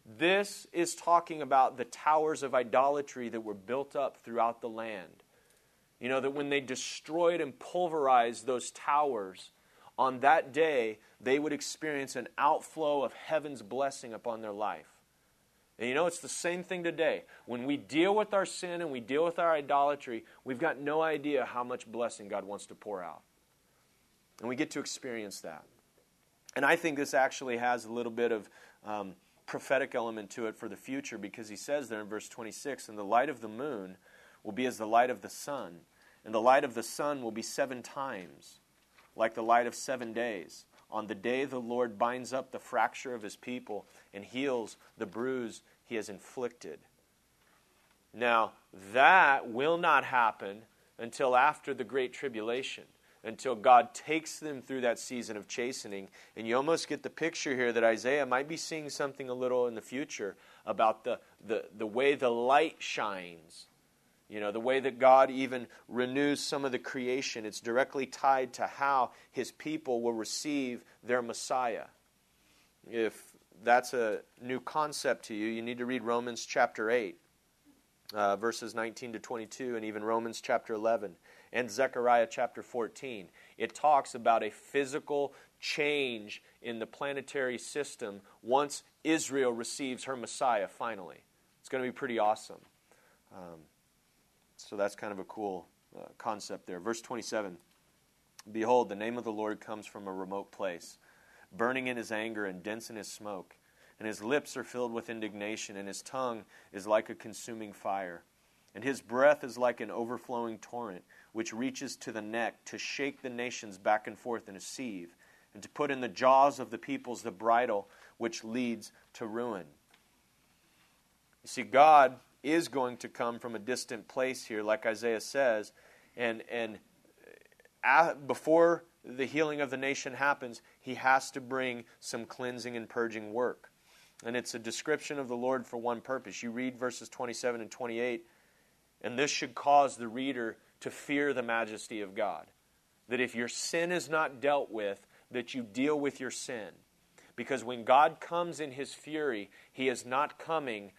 This is talking about the towers of idolatry that were built up throughout the land. You know, that when they destroyed and pulverized those towers, on that day, they would experience an outflow of heaven's blessing upon their life. And you know, it's the same thing today. When we deal with our sin and we deal with our idolatry, we've got no idea how much blessing God wants to pour out. And we get to experience that. And I think this actually has a little bit of prophetic element to it for the future, because he says there in verse 26, "And the light of the moon will be as the light of the sun, and the light of the sun will be 7 times, like the light of 7 days. On the day the Lord binds up the fracture of his people and heals the bruise he has inflicted." Now, that will not happen until after the Great Tribulation, until God takes them through that season of chastening. And you almost get the picture here that Isaiah might be seeing something a little in the future about the way the light shines. You know, the way that God even renews some of the creation. It's directly tied to how his people will receive their Messiah. If that's a new concept to you, you need to read Romans chapter 8, verses 19 to 22, and even Romans chapter 11, and Zechariah chapter 14. It talks about a physical change in the planetary system once Israel receives her Messiah finally. It's going to be pretty awesome. So that's kind of a cool concept there. Verse 27, "Behold, the name of the Lord comes from a remote place, burning in his anger and dense in his smoke. And his lips are filled with indignation, and his tongue is like a consuming fire. And his breath is like an overflowing torrent, which reaches to the neck, to shake the nations back and forth in a sieve, and to put in the jaws of the peoples the bridle which leads to ruin." You see, God is going to come from a distant place here, like Isaiah says, and before the healing of the nation happens, he has to bring some cleansing and purging work. And it's a description of the Lord for one purpose. You read verses 27 and 28, and this should cause the reader to fear the majesty of God. That if your sin is not dealt with, that you deal with your sin. Because when God comes in his fury, he is not coming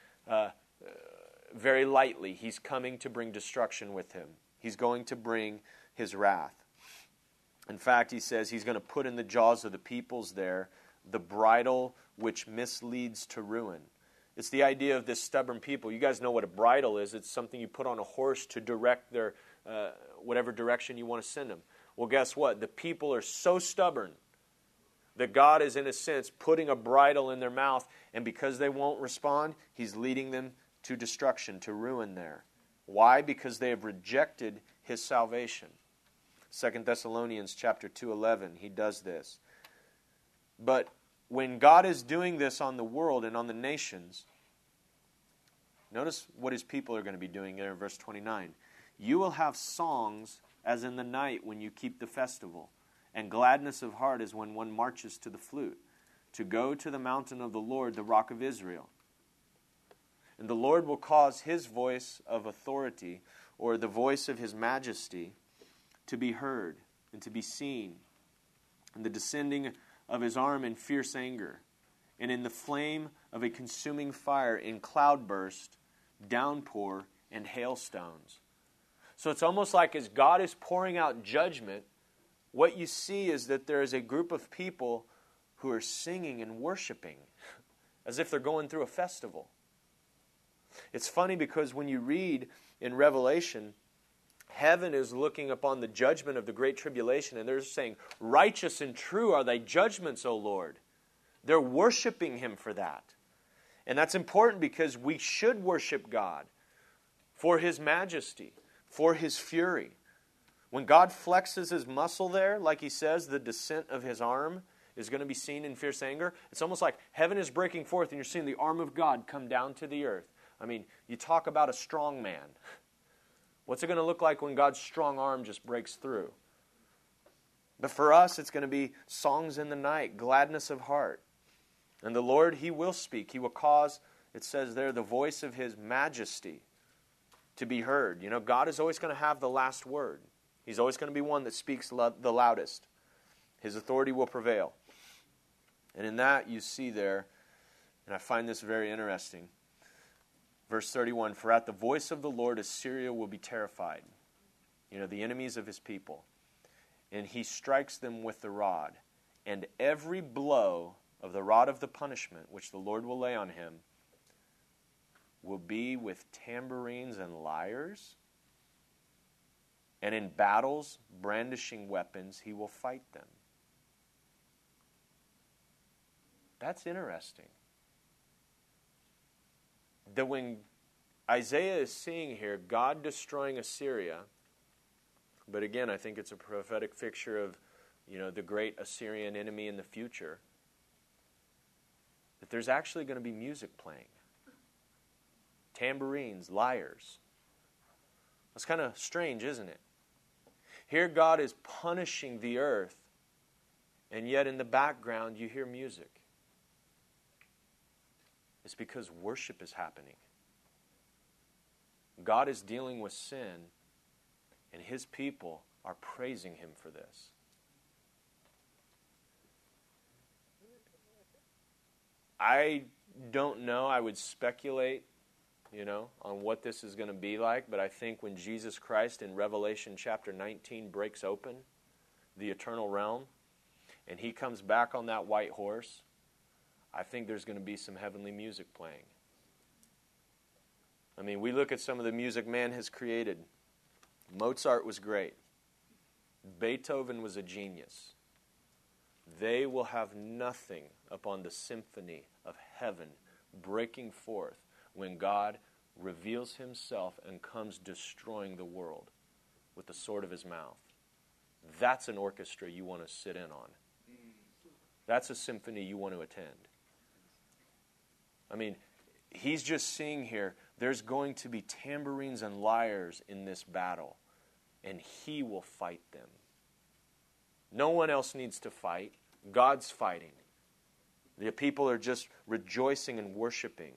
very lightly. He's coming to bring destruction with him. He's going to bring his wrath. In fact, he says he's going to put in the jaws of the peoples there the bridle which misleads to ruin. It's the idea of this stubborn people. You guys know what a bridle is. It's something you put on a horse to direct their whatever direction you want to send them. Well, guess what? The people are so stubborn that God is, in a sense, putting a bridle in their mouth, and because they won't respond, he's leading them to destruction, to ruin there. Why? Because they have rejected his salvation. 2 Thessalonians chapter 2:11, he does this. But when God is doing this on the world and on the nations, notice what his people are going to be doing there in verse 29. "You will have songs as in the night when you keep the festival, and gladness of heart as when one marches to the flute, to go to the mountain of the Lord, the rock of Israel. And the Lord will cause his voice of authority, or the voice of his majesty, to be heard and to be seen, and the descending of his arm in fierce anger, and in the flame of a consuming fire, in cloudburst, downpour, and hailstones." So it's almost like as God is pouring out judgment, what you see is that there is a group of people who are singing and worshiping as if they're going through a festival. It's funny because when you read in Revelation, heaven is looking upon the judgment of the Great Tribulation, and they're saying, "Righteous and true are thy judgments, O Lord." They're worshiping him for that. And that's important because we should worship God for his majesty, for his fury. When God flexes his muscle there, like he says, the descent of his arm is going to be seen in fierce anger. It's almost like heaven is breaking forth and you're seeing the arm of God come down to the earth. I mean, you talk about a strong man. What's it going to look like when God's strong arm just breaks through? But for us, it's going to be songs in the night, gladness of heart. And the Lord, he will speak. He will cause, it says there, the voice of his majesty to be heard. You know, God is always going to have the last word. He's always going to be one that speaks the loudest. His authority will prevail. And in that you see there, And I find this very interesting. Verse 31, for at the voice of the Lord Assyria will be terrified. The enemies of his people. And he strikes them with the rod. And every blow of the rod of the punishment which the Lord will lay on him will be with tambourines and lyres. And in battles, brandishing weapons, he will fight them. That's interesting. That when Isaiah is seeing here God destroying Assyria, but again, I think it's a prophetic picture of, the great Assyrian enemy in the future, that there's actually going to be music playing. Tambourines, lyres. That's kind of strange, isn't it? Here God is punishing the earth, and yet in the background you hear music. It's because worship is happening. God is dealing with sin, and his people are praising him for this. I don't know. I would speculate, on what this is going to be like, but I think when Jesus Christ in Revelation chapter 19 breaks open the eternal realm, and he comes back on that white horse, I think there's going to be some heavenly music playing. I mean, we look at some of the music man has created. Mozart was great. Beethoven was a genius. They will have nothing upon the symphony of heaven breaking forth when God reveals himself and comes destroying the world with the sword of his mouth. That's an orchestra you want to sit in on. That's a symphony you want to attend. I mean, he's just seeing here, there's going to be tambourines and lyres in this battle, and he will fight them. No one else needs to fight. God's fighting. The people are just rejoicing and worshiping.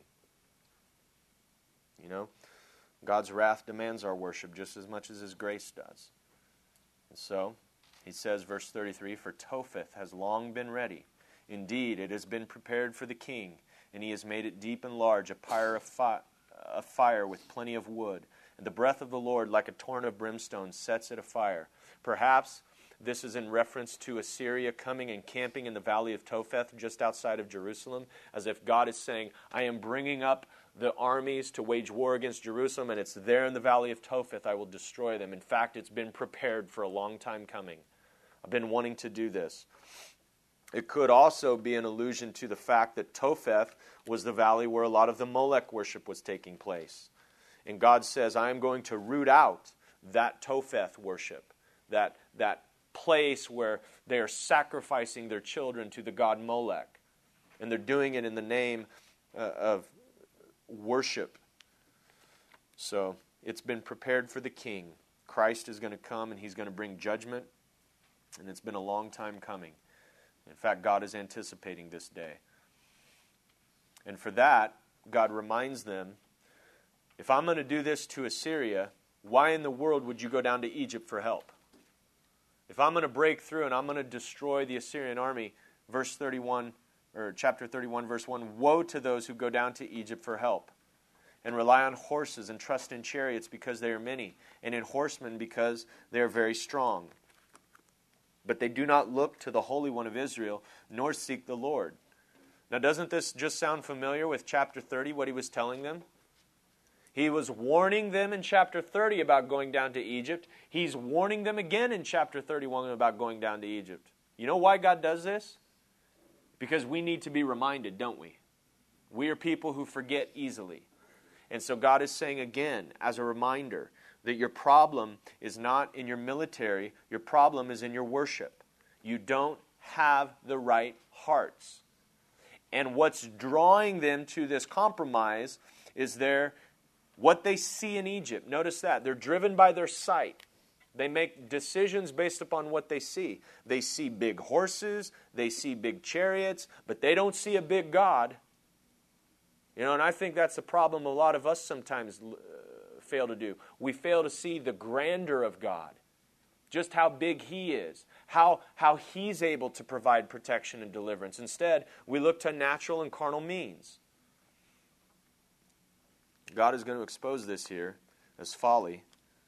God's wrath demands our worship just as much as his grace does. And so, he says, verse 33, for Topheth has long been ready. Indeed, it has been prepared for the king, and he has made it deep and large, a pyre of fire with plenty of wood. And the breath of the Lord, like a torrent of brimstone, sets it afire. Perhaps this is in reference to Assyria coming and camping in the valley of Topheth, just outside of Jerusalem, as if God is saying, I am bringing up the armies to wage war against Jerusalem, and it's there in the valley of Topheth I will destroy them. In fact, it's been prepared for a long time coming. I've been wanting to do this. It could also be an allusion to the fact that Topheth was the valley where a lot of the Molech worship was taking place. And God says, I am going to root out that Topheth worship, that place where they are sacrificing their children to the god Molech. And they're doing it in the name of worship. So it's been prepared for the king. Christ is going to come and he's going to bring judgment. And it's been a long time coming. In fact, God is anticipating this day. And for that, God reminds them, if I'm going to do this to Assyria, why in the world would you go down to Egypt for help? If I'm going to break through and I'm going to destroy the Assyrian army, verse 31, or chapter 31, verse 1, woe to those who go down to Egypt for help and rely on horses and trust in chariots because they are many, and in horsemen because they are very strong. But they do not look to the Holy One of Israel, nor seek the Lord. Now, doesn't this just sound familiar with chapter 30, what he was telling them? He was warning them in chapter 30 about going down to Egypt. He's warning them again in chapter 31 about going down to Egypt. You know why God does this? Because we need to be reminded, don't we? We are people who forget easily. And so God is saying again, as a reminder, that your problem is not in your military, your problem is in your worship. You don't have the right hearts. And what's drawing them to this compromise is what they see in Egypt. Notice that. They're driven by their sight. They make decisions based upon what they see. They see big horses, they see big chariots, but they don't see a big God. And I think that's the problem a lot of us sometimes fail to do. We fail to see the grandeur of God, just how big he is, how he's able to provide protection and deliverance. Instead, we look to natural and carnal means. God is going to expose this here as folly.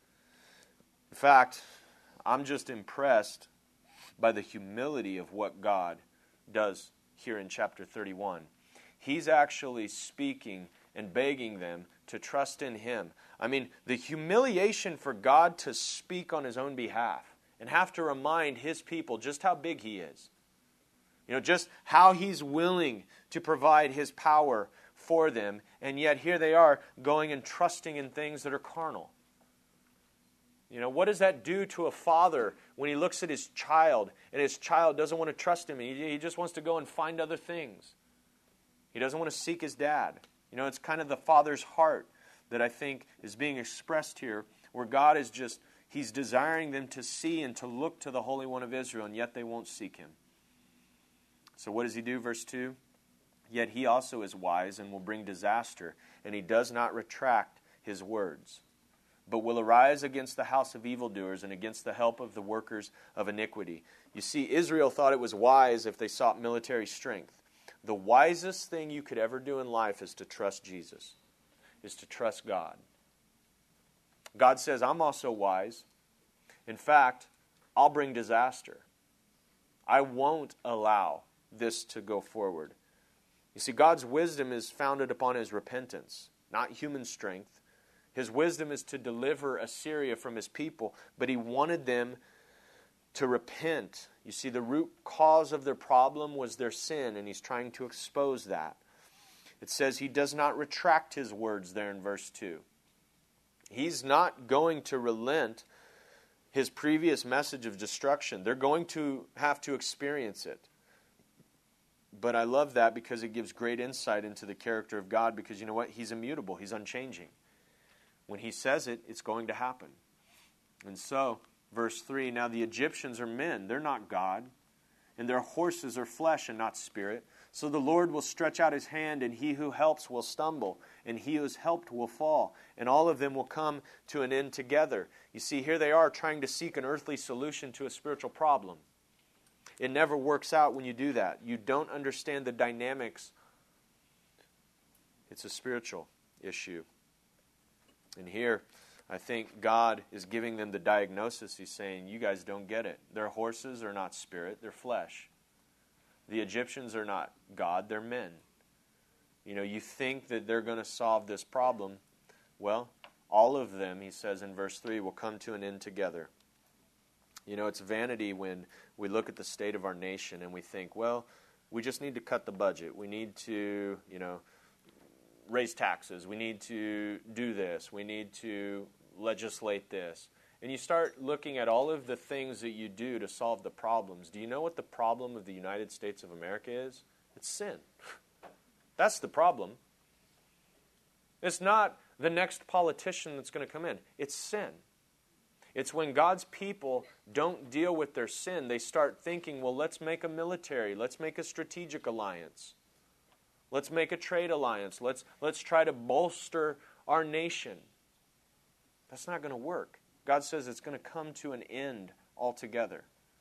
In fact, I'm just impressed by the humility of what God does here in chapter 31. He's actually speaking and begging them to trust in Him. I mean, the humiliation for God to speak on His own behalf and have to remind His people just how big He is. Just how He's willing to provide His power for them, and yet here they are going and trusting in things that are carnal. What does that do to a father when he looks at his child and his child doesn't want to trust him? He just wants to go and find other things. He doesn't want to seek his dad. It's kind of the father's heart that I think is being expressed here, where God is He's desiring them to see and to look to the Holy One of Israel, and yet they won't seek Him. So what does He do? Verse 2, "Yet He also is wise and will bring disaster, and He does not retract His words, but will arise against the house of evildoers and against the help of the workers of iniquity." You see, Israel thought it was wise if they sought military strength. The wisest thing you could ever do in life is to trust Jesus, is to trust God. God says, I'm also wise. In fact, I'll bring disaster. I won't allow this to go forward. You see, God's wisdom is founded upon His repentance, not human strength. His wisdom is to deliver Assyria from His people, but He wanted them to repent. You see, the root cause of their problem was their sin, and He's trying to expose that. It says He does not retract His words there in verse 2. He's not going to relent His previous message of destruction. They're going to have to experience it. But I love that because it gives great insight into the character of God, because you know what? He's immutable. He's unchanging. When He says it, it's going to happen. And so, verse 3, "Now the Egyptians are men, they're not God, and their horses are flesh and not spirit. So the Lord will stretch out His hand, and he who helps will stumble, and he who is helped will fall, and all of them will come to an end together." You see, here they are trying to seek an earthly solution to a spiritual problem. It never works out when you do that. You don't understand the dynamics. It's a spiritual issue. And here, I think God is giving them the diagnosis. He's saying, you guys don't get it. Their horses are not spirit, they're flesh. The Egyptians are not God, they're men. You think that they're going to solve this problem. Well, all of them, he says in verse 3, will come to an end together. It's vanity when we look at the state of our nation and we think, well, we just need to cut the budget. We need to, raise taxes. We need to do this. We need to legislate this. And you start looking at all of the things that you do to solve the problems. Do you know what the problem of the United States of America is? It's sin. That's the problem. It's not the next politician that's going to come in. It's sin. It's when God's people don't deal with their sin, they start thinking, well, let's make a military. Let's make a strategic alliance. Let's make a trade alliance. Let's try to bolster our nation. That's not going to work. God says it's going to come to an end altogether.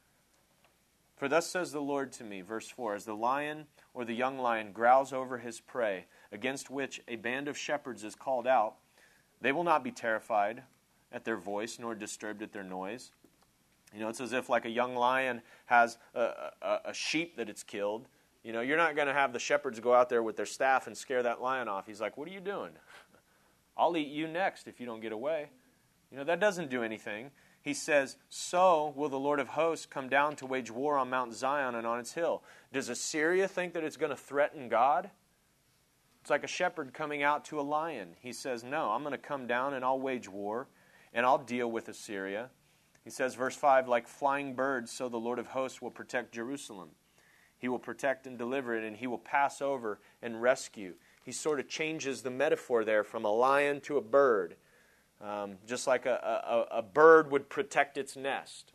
"For thus says the Lord to me," verse 4, "as the lion or the young lion growls over his prey, against which a band of shepherds is called out, they will not be terrified at their voice, nor disturbed at their noise." It's as if like a young lion has a sheep that it's killed. You're not going to have the shepherds go out there with their staff and scare that lion off. He's like, what are you doing? I'll eat you next if you don't get away. That doesn't do anything. He says, so will the Lord of hosts come down to wage war on Mount Zion and on its hill. Does Assyria think that it's going to threaten God? It's like a shepherd coming out to a lion. He says, no, I'm going to come down and I'll wage war and I'll deal with Assyria. He says, verse 5, like flying birds, so the Lord of hosts will protect Jerusalem. He will protect and deliver it, and He will pass over and rescue. He sort of changes the metaphor there from a lion to a bird. Just like a bird would protect its nest.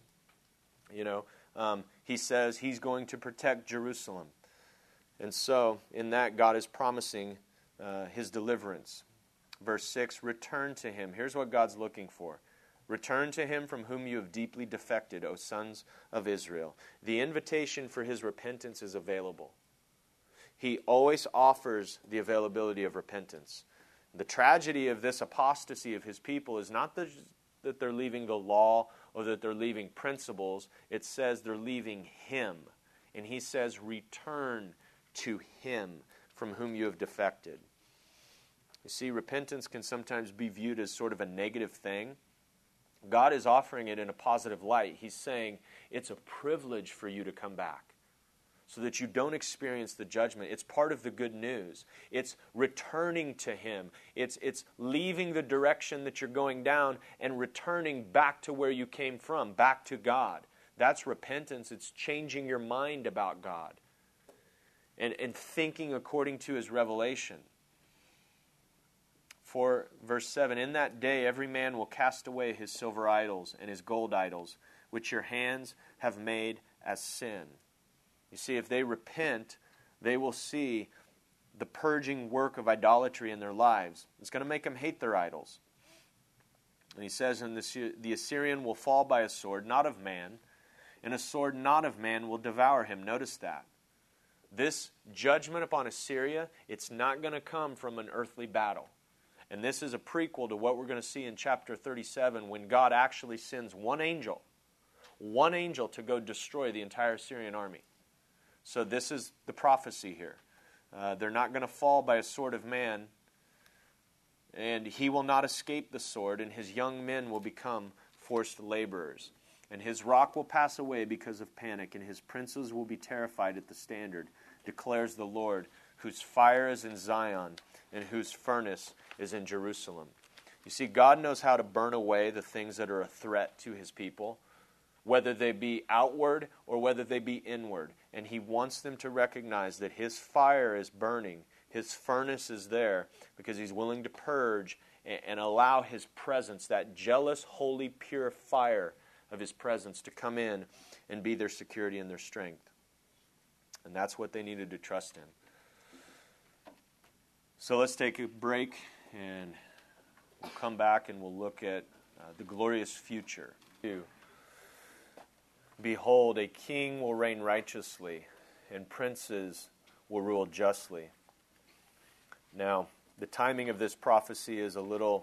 He says He's going to protect Jerusalem. And so, in that, God is promising His deliverance. Verse 6, return to Him. Here's what God's looking for. Return to Him from whom you have deeply defected, O sons of Israel. The invitation for His repentance is available. He always offers the availability of repentance. The tragedy of this apostasy of his people is not that they're leaving the law or that they're leaving principles. It says they're leaving him. And he says, return to him from whom you have defected. You see, repentance can sometimes be viewed as sort of a negative thing. God is offering it in a positive light. He's saying it's a privilege for you to come back so that you don't experience the judgment. It's part of the good news. It's returning to him. It's leaving the direction that you're going down and returning back to where you came from, back to God. That's repentance. It's changing your mind about God and thinking according to his revelation. For verse 7, in that day every man will cast away his silver idols and his gold idols, which your hands have made as sin. You see, if they repent, they will see the purging work of idolatry in their lives. It's going to make them hate their idols. And he says, and the Assyrian will fall by a sword, not of man, and a sword not of man will devour him. Notice that. This judgment upon Assyria, it's not going to come from an earthly battle. And this is a prequel to what we're going to see in chapter 37 when God actually sends one angel to go destroy the entire Assyrian army. So this is the prophecy here. They're not going to fall by a sword of man, and he will not escape the sword, and his young men will become forced laborers. And his rock will pass away because of panic, and his princes will be terrified at the standard, declares the Lord, whose fire is in Zion, and whose furnace is in Jerusalem. You see, God knows how to burn away the things that are a threat to his people, whether they be outward or whether they be inward. And he wants them to recognize that his fire is burning, his furnace is there, because he's willing to purge and allow his presence, that jealous, holy, pure fire of his presence, to come in and be their security and their strength. And that's what they needed to trust in. So let's take a break, and we'll come back and we'll look at the glorious future. Behold, a king will reign righteously, and princes will rule justly. Now, the timing of this prophecy is a little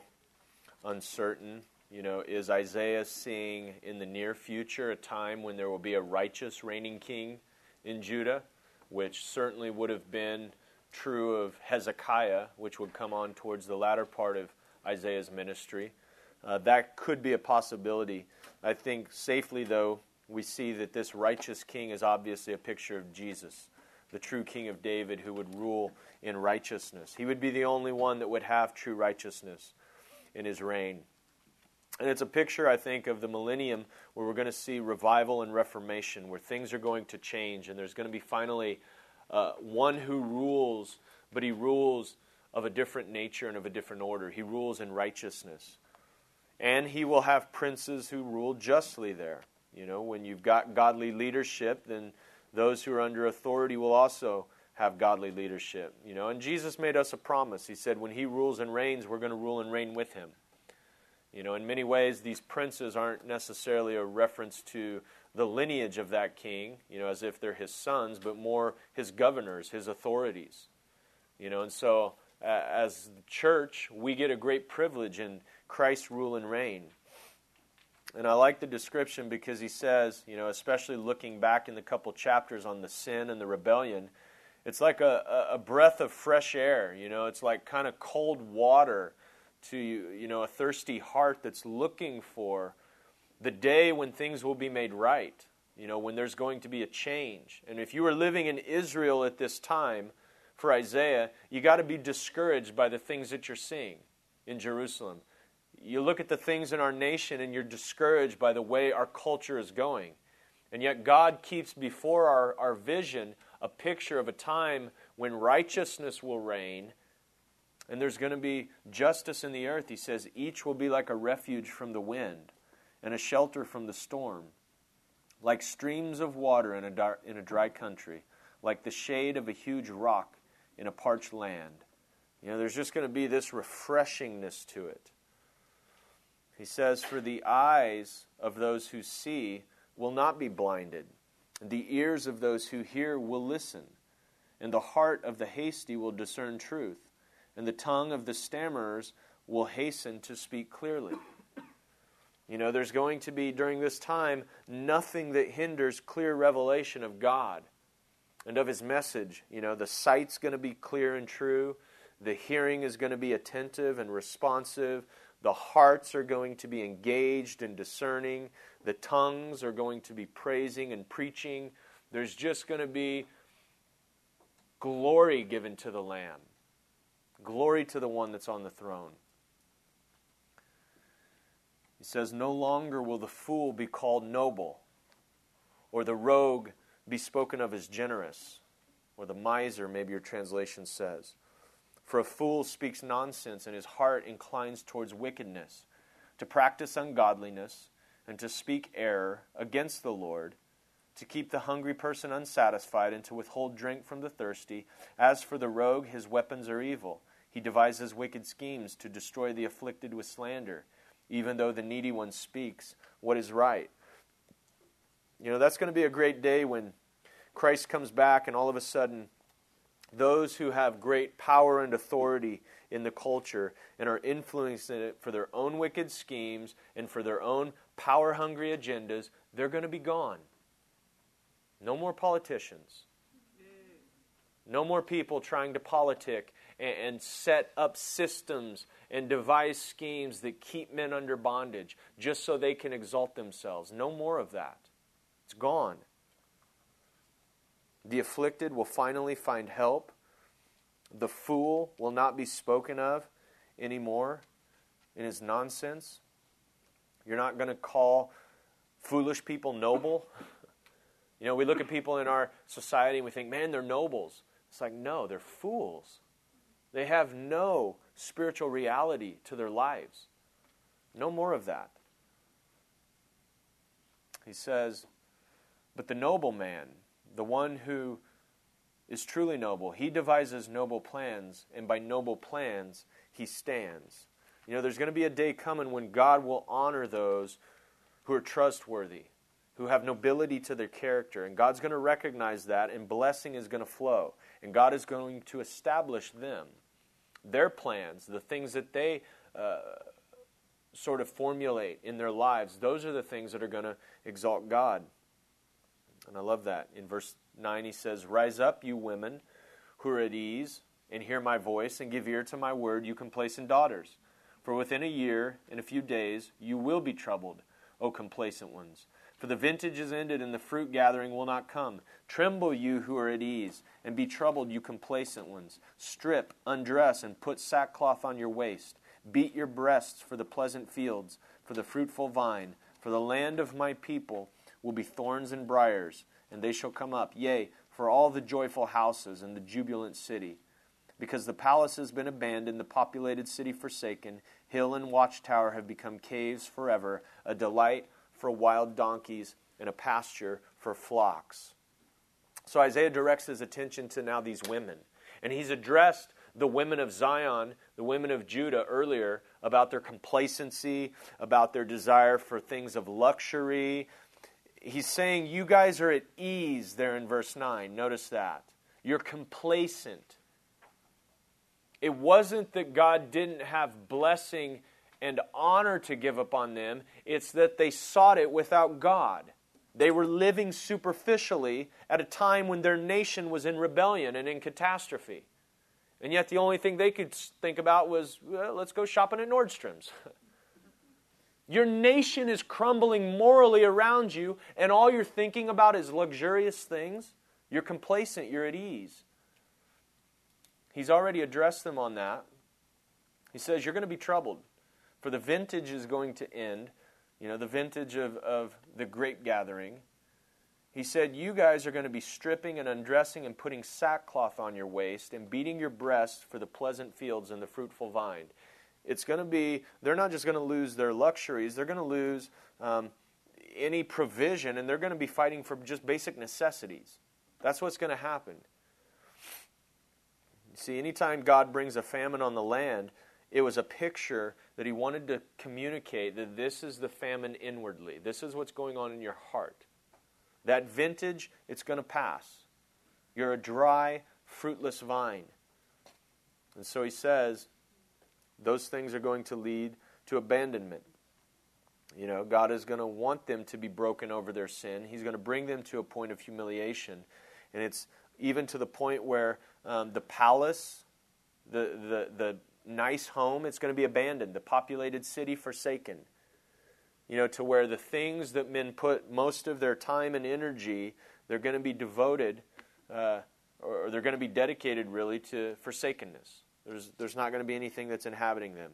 uncertain. You know, is Isaiah seeing in the near future a time when there will be a righteous reigning king in Judah, which certainly would have been true of Hezekiah, which would come on towards the latter part of Isaiah's ministry. That could be a possibility. I think safely, though, we see that this righteous king is obviously a picture of Jesus, the true king of David who would rule in righteousness. He would be the only one that would have true righteousness in his reign. And it's a picture, I think, of the millennium where we're going to see revival and reformation, where things are going to change, and there's going to be finally one who rules, but he rules of a different nature and of a different order. He rules in righteousness. And he will have princes who rule justly there. You know, when you've got godly leadership, then those who are under authority will also have godly leadership. You know, and Jesus made us a promise. He said when he rules and reigns, we're going to rule and reign with him. You know, in many ways, these princes aren't necessarily a reference to the lineage of that king, you know, as if they're his sons, but more his governors, his authorities. You know, and so as the church, we get a great privilege in Christ's rule and reign. And I like the description because he says, you know, especially looking back in the couple chapters on the sin and the rebellion, it's like a breath of fresh air. You know, it's like kind of cold water to, you know, a thirsty heart that's looking for the day when things will be made right, you know, when there's going to be a change. And if you were living in Israel at this time, for Isaiah, you got to be discouraged by the things that you're seeing in Jerusalem. You look at the things in our nation and you're discouraged by the way our culture is going. And yet God keeps before our vision a picture of a time when righteousness will reign and there's going to be justice in the earth. He says each will be like a refuge from the wind and a shelter from the storm, like streams of water in a dry country, like the shade of a huge rock in a parched land. You know, there's just going to be this refreshingness to it. He says, for the eyes of those who see will not be blinded. The ears of those who hear will listen. And the heart of the hasty will discern truth. and the tongue of the stammerers will hasten to speak clearly. You know, there's going to be, during this time, nothing that hinders clear revelation of God and of His message. You know, the sight's going to be clear and true. The hearing is going to be attentive and responsive. The hearts are going to be engaged and discerning. The tongues are going to be praising and preaching. There's just going to be glory given to the Lamb. Glory to the one that's on the throne. He says, no longer will the fool be called noble, or the rogue be spoken of as generous, or the miser, maybe your translation says. For a fool speaks nonsense, and his heart inclines towards wickedness, to practice ungodliness, and to speak error against the Lord, to keep the hungry person unsatisfied, and to withhold drink from the thirsty. As for the rogue, his weapons are evil. He devises wicked schemes to destroy the afflicted with slander, even though the needy one speaks what is right. You know, that's going to be a great day when Christ comes back and all of a sudden those who have great power and authority in the culture and are influencing it for their own wicked schemes and for their own power-hungry agendas, they're going to be gone. No more politicians. No more people trying to politic and set up systems and devise schemes that keep men under bondage just so they can exalt themselves. No more of that. It's gone. The afflicted will finally find help. The fool will not be spoken of anymore in his nonsense. You're not going to call foolish people noble. You know, we look at people in our society and we think, man, they're nobles. It's like, no, they're fools. They have no spiritual reality to their lives. No more of that. He says, but the noble man, the one who is truly noble, he devises noble plans, and by noble plans he stands. You know, there's going to be a day coming when God will honor those who are trustworthy, who have nobility to their character, and God's going to recognize that, and blessing is going to flow, and God is going to establish them. Their plans, the things that they sort of formulate in their lives, those are the things that are going to exalt God. And I love that. In verse 9 he says, rise up, you women who are at ease, and hear my voice, and give ear to my word, you complacent daughters. For within a year and a few days you will be troubled, O complacent ones. For the vintage is ended, and the fruit gathering will not come. Tremble, you who are at ease, and be troubled, you complacent ones. Strip, undress, and put sackcloth on your waist. Beat your breasts for the pleasant fields, for the fruitful vine. For the land of my people will be thorns and briars, and they shall come up. Yea, for all the joyful houses and the jubilant city. Because the palace has been abandoned, the populated city forsaken, hill and watchtower have become caves forever, a delight for wild donkeys, and a pasture for flocks. So Isaiah directs his attention to now these women. And he's addressed the women of Zion, the women of Judah earlier, about their complacency, about their desire for things of luxury. He's saying, you guys are at ease there in verse 9. Notice that. You're complacent. It wasn't that God didn't have blessing and honor to give upon them. It's that they sought it without God. They were living superficially at a time when their nation was in rebellion and in catastrophe. And yet the only thing they could think about was, well, let's go shopping at Nordstrom's. Your nation is crumbling morally around you, and all you're thinking about is luxurious things. You're complacent. You're at ease. He's already addressed them on that. He says, you're going to be troubled. For the vintage is going to end, you know, the vintage of the grape gathering. He said, you guys are going to be stripping and undressing and putting sackcloth on your waist and beating your breasts for the pleasant fields and the fruitful vine. It's going to be, they're not just going to lose their luxuries, they're going to lose any provision, and they're going to be fighting for just basic necessities. That's what's going to happen. You see, anytime God brings a famine on the land, it was a picture that he wanted to communicate that this is the famine inwardly. This is what's going on in your heart. That vintage, it's going to pass. You're a dry, fruitless vine. And so he says, those things are going to lead to abandonment. You know, God is going to want them to be broken over their sin. He's going to bring them to a point of humiliation. And it's even to the point where the palace, the nice home, it's going to be abandoned. The populated city forsaken. You know, to where the things that men put most of their time and energy, they're going to be devoted, or they're going to be dedicated really to forsakenness. There's not going to be anything that's inhabiting them.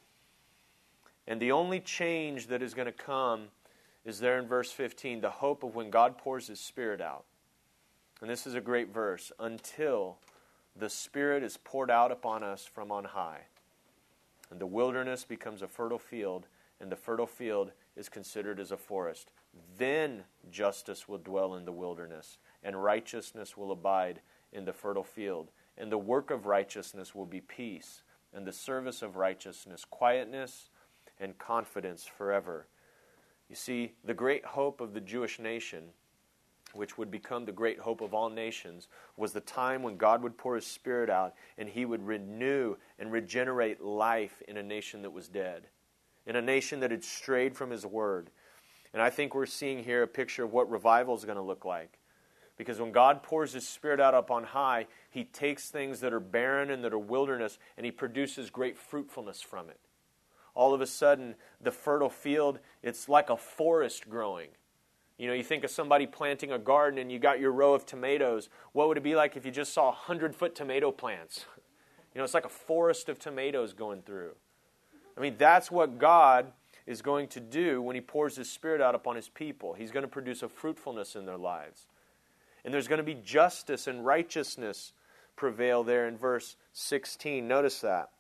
And the only change that is going to come is there in verse 15, the hope of when God pours His Spirit out. And this is a great verse. Until the Spirit is poured out upon us from on high, and the wilderness becomes a fertile field, and the fertile field is considered as a forest. Then justice will dwell in the wilderness, and righteousness will abide in the fertile field. And the work of righteousness will be peace, and the service of righteousness, quietness, and confidence forever. You see, the great hope of the Jewish nation, which would become the great hope of all nations, was the time when God would pour His Spirit out and He would renew and regenerate life in a nation that was dead, in a nation that had strayed from His Word. And I think we're seeing here a picture of what revival is going to look like. Because when God pours His Spirit out up on high, He takes things that are barren and that are wilderness, and He produces great fruitfulness from it. All of a sudden, the fertile field, it's like a forest growing. You know, you think of somebody planting a garden and you got your row of tomatoes. What would it be like if you just saw 100-foot tomato plants? You know, it's like a forest of tomatoes going through. I mean, that's what God is going to do when He pours His Spirit out upon His people. He's going to produce a fruitfulness in their lives. And there's going to be justice and righteousness prevail there in verse 16. Notice that.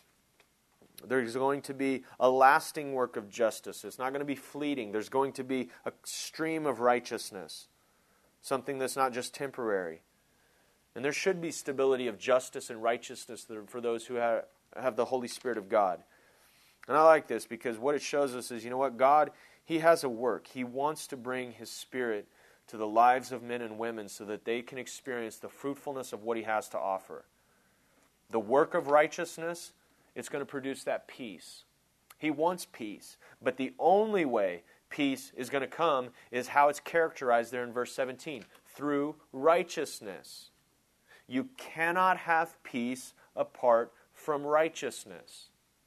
There's going to be a lasting work of justice. It's not going to be fleeting. There's going to be a stream of righteousness, something that's not just temporary. And there should be stability of justice and righteousness for those who have the Holy Spirit of God. And I like this because what it shows us is, you know what? God, He has a work. He wants to bring His Spirit to the lives of men and women so that they can experience the fruitfulness of what He has to offer. The work of righteousness, it's going to produce that peace. He wants peace. But the only way peace is going to come is how it's characterized there in verse 17. Through righteousness. You cannot have peace apart from righteousness.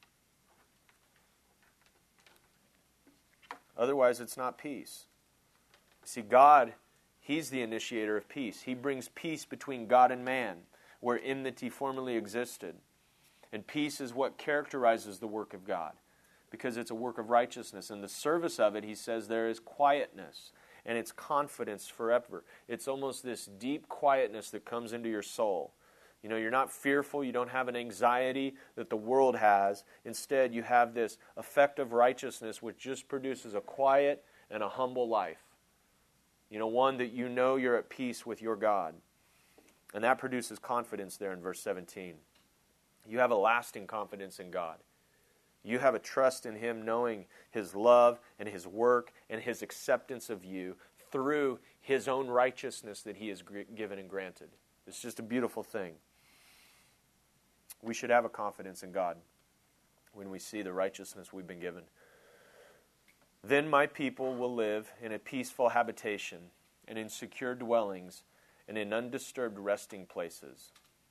Otherwise, it's not peace. See, God, He's the initiator of peace. He brings peace between God and man, where enmity formerly existed. And peace is what characterizes the work of God, because it's a work of righteousness. In the service of it, He says there is quietness, and it's confidence forever. It's almost this deep quietness that comes into your soul. You know, you're not fearful, you don't have an anxiety that the world has. Instead, you have this effect of righteousness which just produces a quiet and a humble life. You know, one that you know you're at peace with your God. And that produces confidence there in verse 17. You have a lasting confidence in God. You have a trust in Him, knowing His love and His work and His acceptance of you through His own righteousness that He has given and granted. It's just a beautiful thing. We should have a confidence in God when we see the righteousness we've been given. Then my people will live in a peaceful habitation and in secure dwellings and in undisturbed resting places.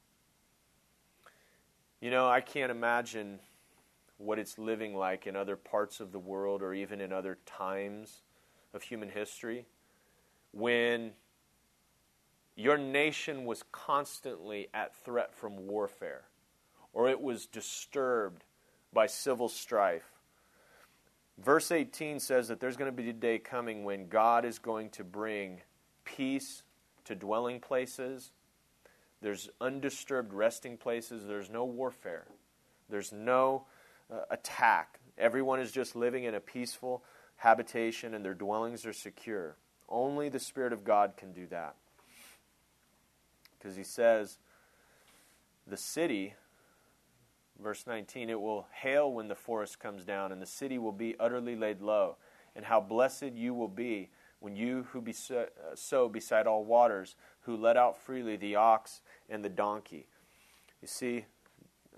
You know, I can't imagine what it's living like in other parts of the world or even in other times of human history when your nation was constantly at threat from warfare or it was disturbed by civil strife. Verse 18 says that there's going to be a day coming when God is going to bring peace to dwelling places. There's undisturbed resting places. There's no warfare. There's no attack. Everyone is just living in a peaceful habitation and their dwellings are secure. Only the Spirit of God can do that. Because He says, the city, verse 19, it will hail when the forest comes down and the city will be utterly laid low. And how blessed you will be when you who sow beside all waters, who let out freely the ox and the donkey. You see,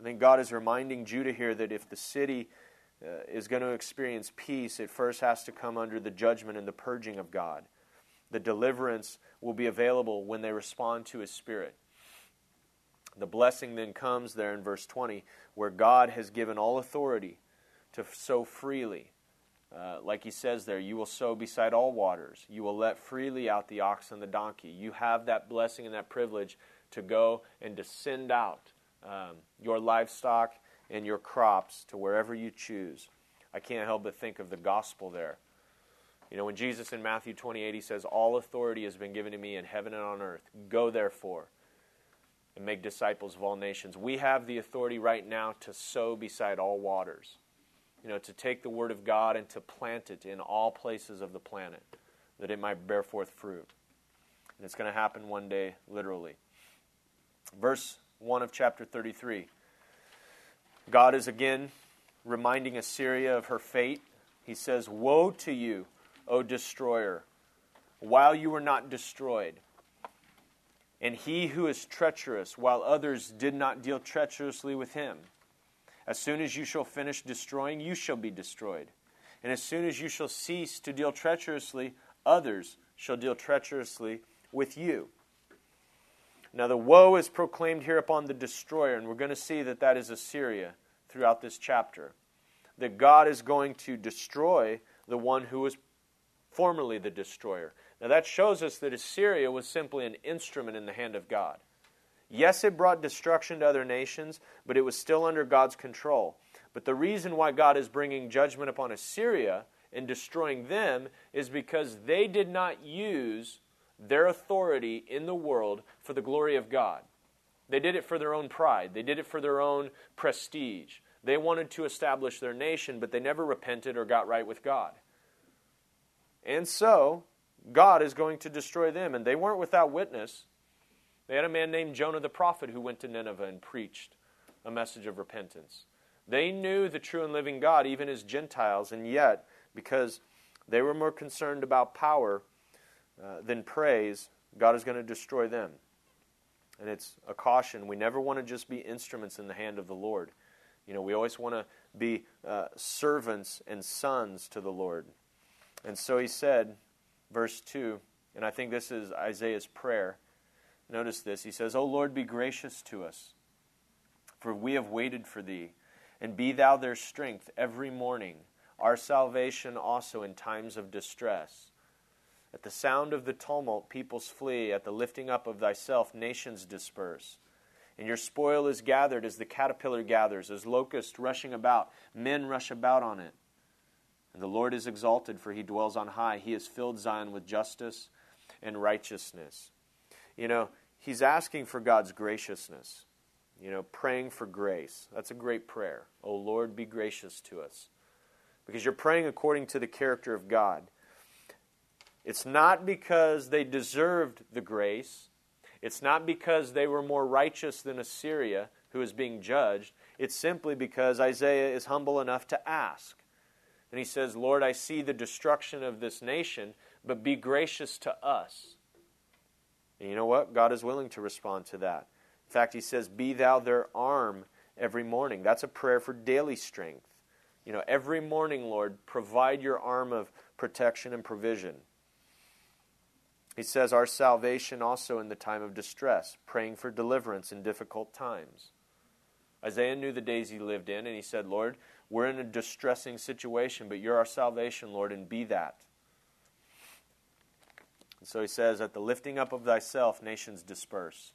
I think God is reminding Judah here that if the city is going to experience peace, it first has to come under the judgment and the purging of God. The deliverance will be available when they respond to His Spirit. The blessing then comes there in verse 20, where God has given all authority to sow freely. Like He says there, you will sow beside all waters. You will let freely out the ox and the donkey. You have that blessing and that privilege to go and to send out your livestock and your crops to wherever you choose. I can't help but think of the gospel there. You know, when Jesus in Matthew 28, He says, all authority has been given to me in heaven and on earth. Go therefore and make disciples of all nations. We have the authority right now to sow beside all waters. You know, to take the Word of God and to plant it in all places of the planet, that it might bear forth fruit. And it's going to happen one day, literally. Verse 1 of chapter 33. God is again reminding Assyria of her fate. He says, woe to you, O destroyer, while you were not destroyed. And he who is treacherous, while others did not deal treacherously with him. As soon as you shall finish destroying, you shall be destroyed. And as soon as you shall cease to deal treacherously, others shall deal treacherously with you. Now the woe is proclaimed here upon the destroyer, and we're going to see that that is Assyria throughout this chapter. That God is going to destroy the one who was formerly the destroyer. Now that shows us that Assyria was simply an instrument in the hand of God. Yes, it brought destruction to other nations, but it was still under God's control. But the reason why God is bringing judgment upon Assyria and destroying them is because they did not use their authority in the world for the glory of God. They did it for their own pride. They did it for their own prestige. They wanted to establish their nation, but they never repented or got right with God. And so, God is going to destroy them. And they weren't without witness. They had a man named Jonah the prophet who went to Nineveh and preached a message of repentance. They knew the true and living God, even as Gentiles, and yet, because they were more concerned about power than praise, God is going to destroy them. And it's a caution. We never want to just be instruments in the hand of the Lord. You know, we always want to be servants and sons to the Lord. And so he said, verse 2, and I think this is Isaiah's prayer. Notice this. He says, O Lord, be gracious to us, for we have waited for thee, and be thou their strength every morning, our salvation also in times of distress. At the sound of the tumult, peoples flee. At the lifting up of thyself, nations disperse. And your spoil is gathered as the caterpillar gathers, as locusts rushing about. Men rush about on it. And the Lord is exalted, for he dwells on high. He has filled Zion with justice and righteousness. You know, he's asking for God's graciousness. You know, praying for grace. That's a great prayer. Oh Lord, be gracious to us. Because you're praying according to the character of God. It's not because they deserved the grace. It's not because they were more righteous than Assyria, who is being judged. It's simply because Isaiah is humble enough to ask. And he says, Lord, I see the destruction of this nation, but be gracious to us. And you know what? God is willing to respond to that. In fact, he says, be thou their arm every morning. That's a prayer for daily strength. You know, every morning, Lord, provide your arm of protection and provision. He says, our salvation also in the time of distress, praying for deliverance in difficult times. Isaiah knew the days he lived in, and he said, Lord, we're in a distressing situation, but you're our salvation, Lord, and be that. And so he says, at the lifting up of thyself, nations disperse.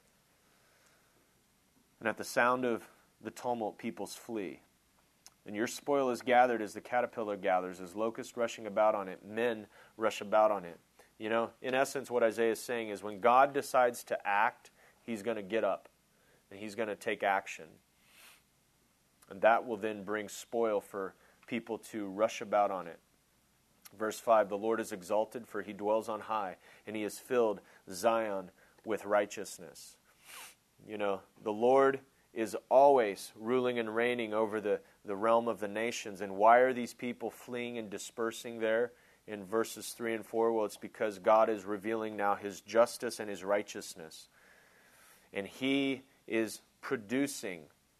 And at the sound of the tumult, peoples flee. And your spoil is gathered as the caterpillar gathers, as locusts rushing about on it, men rush about on it. You know, in essence, what Isaiah is saying is when God decides to act, he's going to get up and he's going to take action. And that will then bring spoil for people to rush about on it. Verse 5, the Lord is exalted, for he dwells on high, and he has filled Zion with righteousness. You know, the Lord is always ruling and reigning over the realm of the nations. And why are these people fleeing and dispersing there? In verses 3 and 4, well, it's because God is revealing now his justice and his righteousness. And he is producing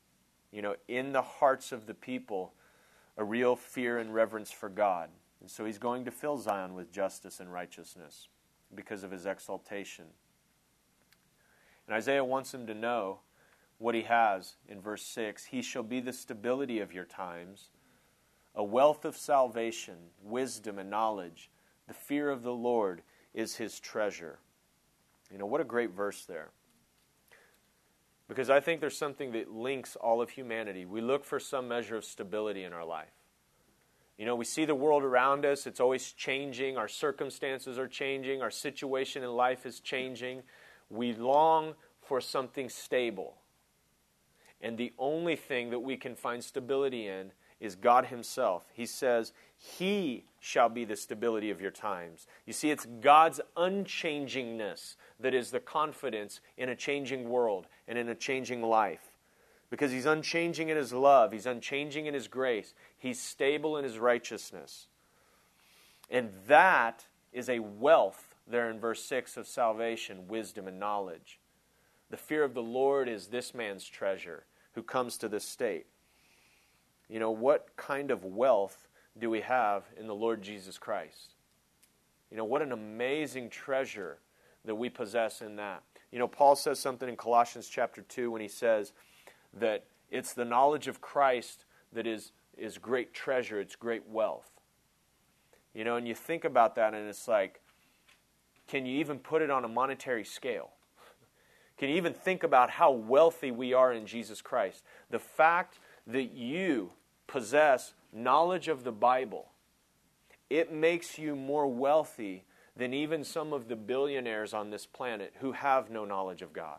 in the hearts of the people, a real fear and reverence for God. And so he's going to fill Zion with justice and righteousness because of his exaltation. And Isaiah wants him to know what he has in verse 6. He shall be the stability of your times, a wealth of salvation, wisdom and knowledge. The fear of the Lord is his treasure. What a great verse there. Because I think there's something that links all of humanity. We look for some measure of stability in our life. We see the world around us. It's always changing. Our circumstances are changing. Our situation in life is changing. We long for something stable. And the only thing that we can find stability in is God himself. He says, he shall be the stability of your times. You see, it's God's unchangingness that is the confidence in a changing world and in a changing life. Because he's unchanging in his love. He's unchanging in his grace. He's stable in his righteousness. And that is a wealth there in verse 6 of salvation, wisdom, and knowledge. The fear of the Lord is this man's treasure who comes to this state. What kind of wealth do we have in the Lord Jesus Christ? What an amazing treasure that we possess in that. Paul says something in Colossians chapter 2 when he says that it's the knowledge of Christ that is great treasure, it's great wealth. And you think about that and it's like, can you even put it on a monetary scale? Can you even think about how wealthy we are in Jesus Christ? The fact that you possess knowledge of the Bible, it makes you more wealthy than even some of the billionaires on this planet who have no knowledge of God.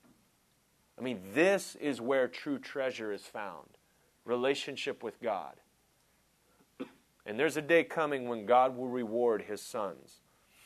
This is where true treasure is found. Relationship with God. And there's a day coming when God will reward his sons.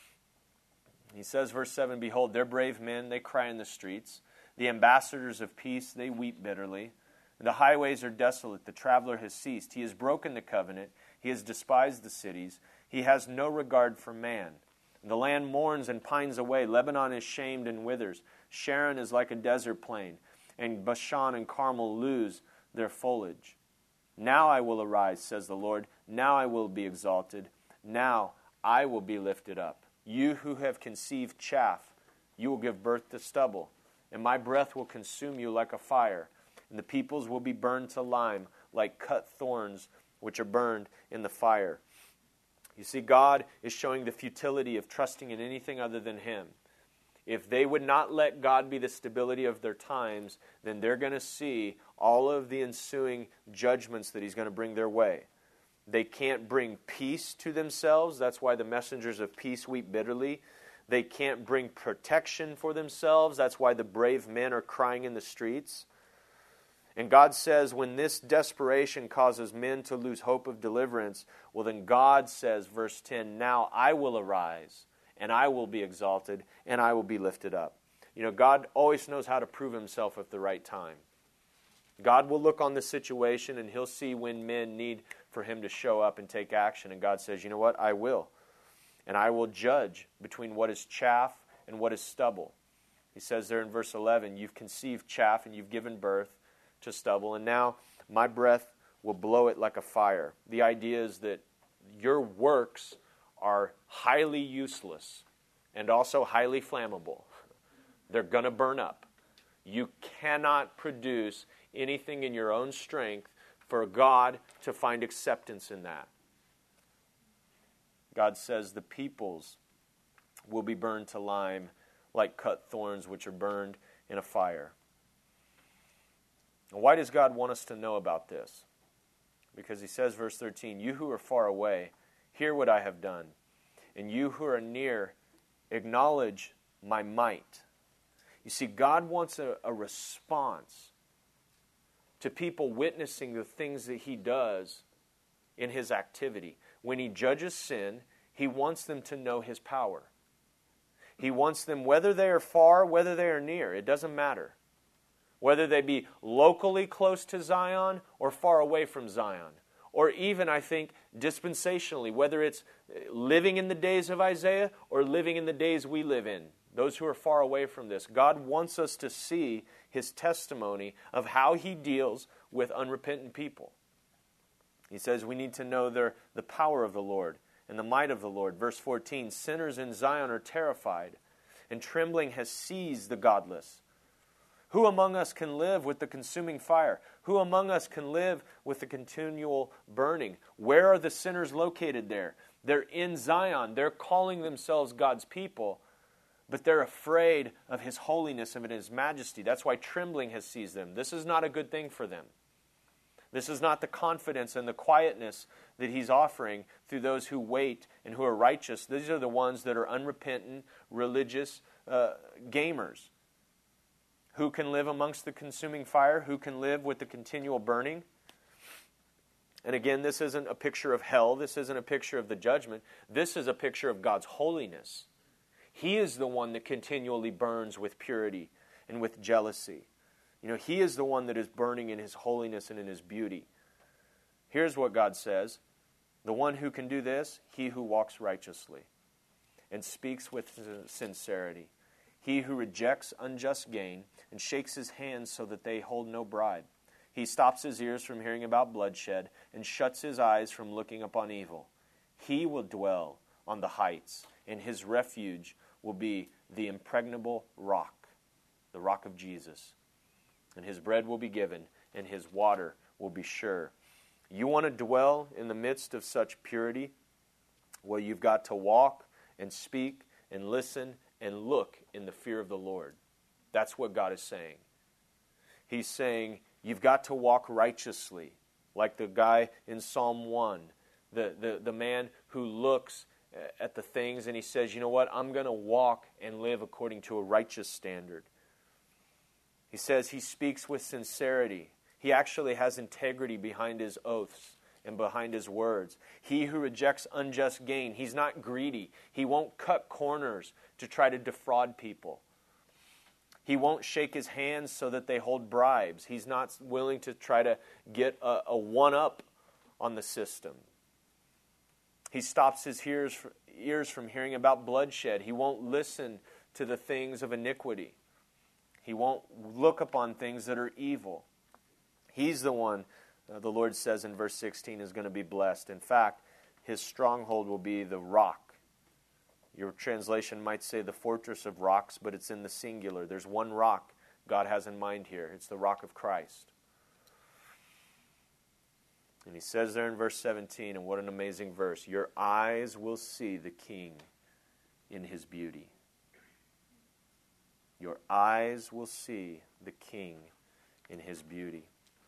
He says, verse 7, behold, they're brave men, they cry in the streets. The ambassadors of peace, they weep bitterly. The highways are desolate, the traveler has ceased. He has broken the covenant, he has despised the cities. He has no regard for man. The land mourns and pines away. Lebanon is shamed and withers. Sharon is like a desert plain, and Bashan and Carmel lose their foliage. Now I will arise, says the Lord. Now I will be exalted. Now I will be lifted up. You who have conceived chaff, you will give birth to stubble, and my breath will consume you like a fire, and the peoples will be burned to lime like cut thorns which are burned in the fire. You see, God is showing the futility of trusting in anything other than him. If they would not let God be the stability of their times, then they're going to see all of the ensuing judgments that he's going to bring their way. They can't bring peace to themselves. That's why the messengers of peace weep bitterly. They can't bring protection for themselves. That's why the brave men are crying in the streets. And God says when this desperation causes men to lose hope of deliverance, well then God says, verse 10, now I will arise, and I will be exalted, and I will be lifted up. God always knows how to prove himself at the right time. God will look on the situation and he'll see when men need for him to show up and take action. And God says, you know what? I will. And I will judge between what is chaff and what is stubble. He says there in verse 11, you've conceived chaff and you've given birth to stubble, and now my breath will blow it like a fire. The idea is that your works are highly useless and also highly flammable. They're going to burn up. You cannot produce anything in your own strength for God to find acceptance in that. God says the peoples will be burned to lime like cut thorns which are burned in a fire. Why does God want us to know about this? Because he says, verse 13, you who are far away, hear what I have done. And you who are near, acknowledge my might. You see, God wants a response to people witnessing the things that he does in his activity. When he judges sin, he wants them to know his power. He wants them, whether they are far, whether they are near, it doesn't matter. Whether they be locally close to Zion or far away from Zion. Or even, I think, dispensationally, whether it's living in the days of Isaiah or living in the days we live in. Those who are far away from this. God wants us to see his testimony of how he deals with unrepentant people. He says we need to know the power of the Lord and the might of the Lord. Verse 14, sinners in Zion are terrified, and trembling has seized the godless. Who among us can live with the consuming fire? Who among us can live with the continual burning? Where are the sinners located there? They're in Zion. They're calling themselves God's people, but they're afraid of His holiness and His majesty. That's why trembling has seized them. This is not a good thing for them. This is not the confidence and the quietness that He's offering through those who wait and who are righteous. These are the ones that are unrepentant, religious gamers. Who can live amongst the consuming fire? Who can live with the continual burning? And again, this isn't a picture of hell. This isn't a picture of the judgment. This is a picture of God's holiness. He is the one that continually burns with purity and with jealousy. You know, He is the one that is burning in His holiness and in His beauty. Here's what God says. The one who can do this, he who walks righteously and speaks with sincerity. He who rejects unjust gain and shakes his hands so that they hold no bribe. He stops his ears from hearing about bloodshed and shuts his eyes from looking upon evil. He will dwell on the heights, and his refuge will be the impregnable rock, the rock of Jesus. And his bread will be given, and his water will be sure. You want to dwell in the midst of such purity? Well, you've got to walk and speak and listen and look in the fear of the Lord. That's what God is saying. He's saying, you've got to walk righteously, like the guy in Psalm 1, the man who looks at the things and he says, you know what, I'm going to walk and live according to a righteous standard. He says he speaks with sincerity. He actually has integrity behind his oaths and behind his words. He who rejects unjust gain, he's not greedy. He won't cut corners to try to defraud people. He won't shake his hands so that they hold bribes. He's not willing to try to get a one-up on the system. He stops his ears from hearing about bloodshed. He won't listen to the things of iniquity. He won't look upon things that are evil. He's the one, the Lord says in verse 16, is going to be blessed. In fact, his stronghold will be the rock. Your translation might say the fortress of rocks, but it's in the singular. There's one rock God has in mind here. It's the rock of Christ. And he says there in verse 17, and what an amazing verse, your eyes will see the King in his beauty. Your eyes will see the King in his beauty.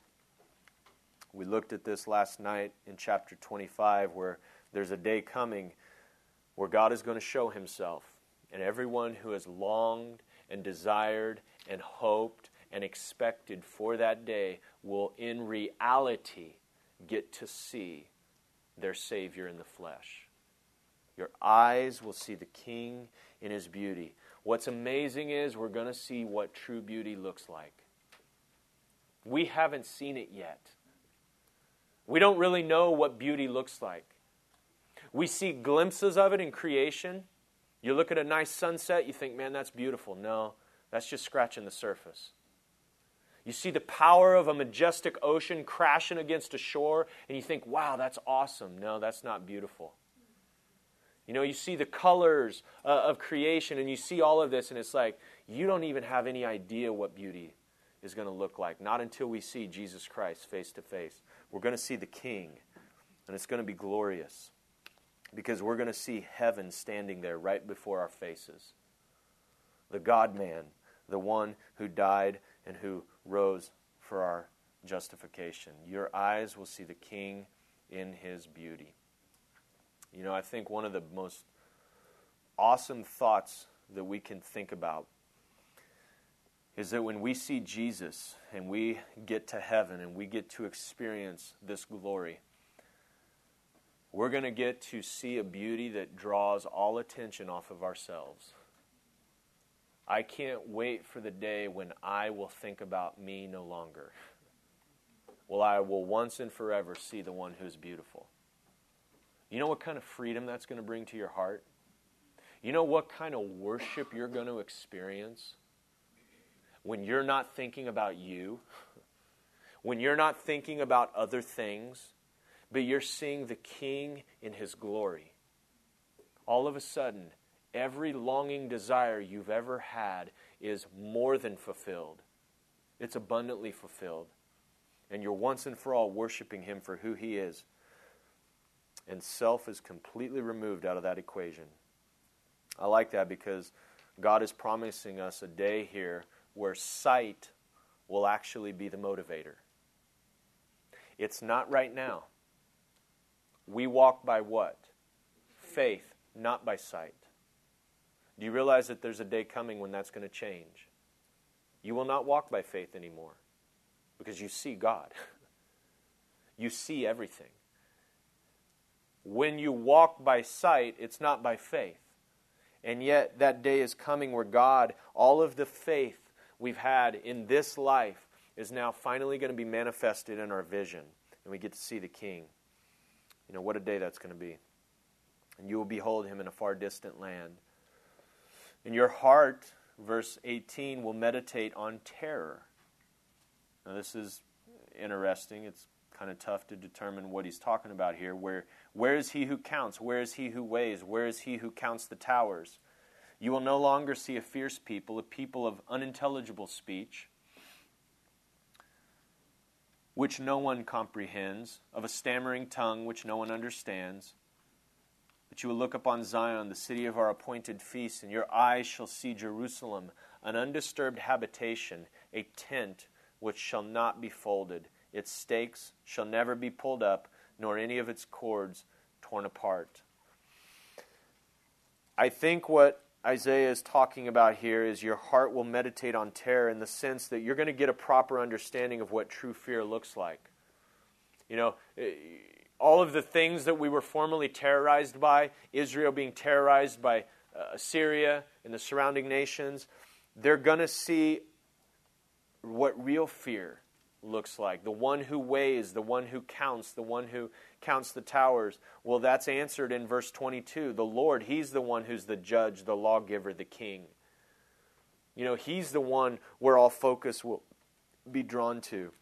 We looked at this last night in chapter 25, where there's a day coming where God is going to show himself. And everyone who has longed and desired and hoped and expected for that day will in reality get to see their Savior in the flesh. Your eyes will see the King in his beauty. What's amazing is we're going to see what true beauty looks like. We haven't seen it yet. We don't really know what beauty looks like. We see glimpses of it in creation. You look at a nice sunset, you think, man, that's beautiful. No, that's just scratching the surface. You see the power of a majestic ocean crashing against a shore, and you think, wow, that's awesome. No, that's not beautiful. You know, you see the colors of creation, and you see all of this, and it's like, you don't even have any idea what beauty is going to look like. Not until we see Jesus Christ face to face. We're going to see the King, and it's going to be glorious, because we're going to see heaven standing there right before our faces. The God-man, the one who died and who rose for our justification. Your eyes will see the King in his beauty. You know, I think one of the most awesome thoughts that we can think about is that when we see Jesus and we get to heaven and we get to experience this glory, we're going to get to see a beauty that draws all attention off of ourselves. I can't wait for the day when I will think about me no longer. Well, I will once and forever see the one who's beautiful. You know what kind of freedom that's going to bring to your heart? You know what kind of worship you're going to experience? when you're not thinking about you, when you're not thinking about other things, but you're seeing the King in His glory, all of a sudden, every longing desire you've ever had is more than fulfilled. It's abundantly fulfilled. And you're once and for all worshiping Him for who He is. And self is completely removed out of that equation. I like that because God is promising us a day here where sight will actually be the motivator. It's not right now. We walk by what? Faith, not by sight. Do you realize that there's a day coming when that's going to change? You will not walk by faith anymore because you see God. You see everything. When you walk by sight, it's not by faith. And yet that day is coming where God, all of the faith we've had in this life is now finally going to be manifested in our vision. And we get to see the King. You know, what a day that's going to be. And you will behold Him in a far distant land. And your heart, verse 18, will meditate on terror. Now this is interesting. It's kind of tough to determine what he's talking about here. Where is he who counts? Where is he who weighs? Where is he who counts the towers? You will no longer see a fierce people, a people of unintelligible speech, which no one comprehends, of a stammering tongue which no one understands. But you will look upon Zion, the city of our appointed feast, and your eyes shall see Jerusalem, an undisturbed habitation, a tent which shall not be folded. Its stakes shall never be pulled up, nor any of its cords torn apart. I think what Isaiah is talking about here is your heart will meditate on terror in the sense that you're going to get a proper understanding of what true fear looks like. You know, all of the things that we were formerly terrorized by, Israel being terrorized by Assyria and the surrounding nations, they're going to see what real fear looks like. The one who weighs, the one who counts the towers. Well, that's answered in verse 22. The Lord, He's the one who's the judge, the lawgiver, the king. You know, He's the one where all focus will be drawn to.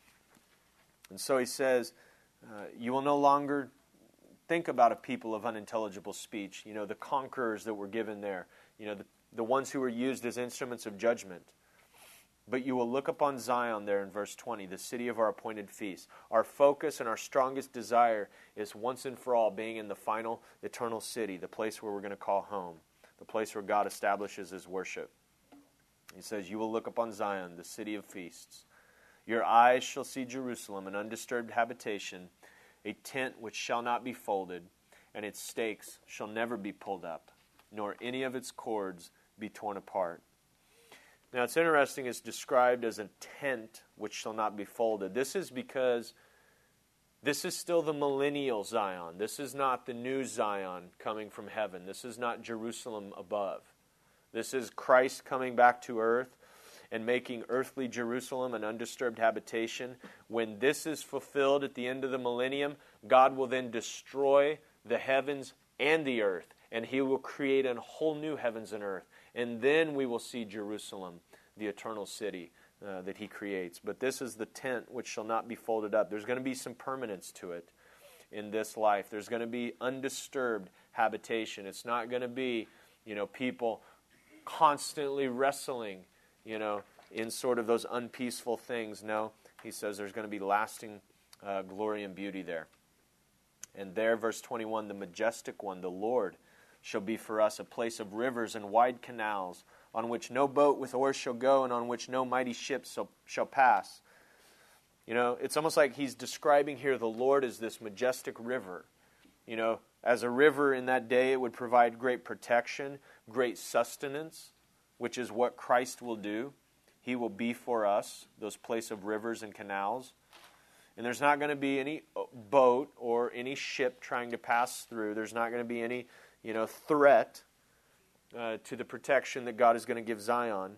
And so He says, you will no longer think about a people of unintelligible speech. You know, the conquerors that were given there. You know, the ones who were used as instruments of judgment. But you will look upon Zion there in verse 20, the city of our appointed feast. Our focus and our strongest desire is once and for all being in the final eternal city, the place where we're going to call home, the place where God establishes His worship. He says, you will look upon Zion, the city of feasts. Your eyes shall see Jerusalem, an undisturbed habitation, a tent which shall not be folded, and its stakes shall never be pulled up, nor any of its cords be torn apart. Now, it's interesting, it's described as a tent which shall not be folded. This is because this is still the millennial Zion. This is not the new Zion coming from heaven. This is not Jerusalem above. This is Christ coming back to earth and making earthly Jerusalem an undisturbed habitation. When this is fulfilled at the end of the millennium, God will then destroy the heavens and the earth, and He will create a whole new heavens and earth. And then we will see Jerusalem, the eternal city that He creates. But this is the tent which shall not be folded up. There's going to be some permanence to it in this life. There's going to be undisturbed habitation. It's not going to be, people constantly wrestling, in sort of those unpeaceful things. No, He says there's going to be lasting glory and beauty there. And there, verse 21, the majestic one, the Lord, shall be for us a place of rivers and wide canals, on which no boat with oars shall go, and on which no mighty ships shall pass. It's almost like He's describing here the Lord as this majestic river. As a river in that day, it would provide great protection, great sustenance, which is what Christ will do. He will be for us, those place of rivers and canals. And there's not going to be any boat or any ship trying to pass through. There's not going to be any threat to the protection that God is going to give Zion.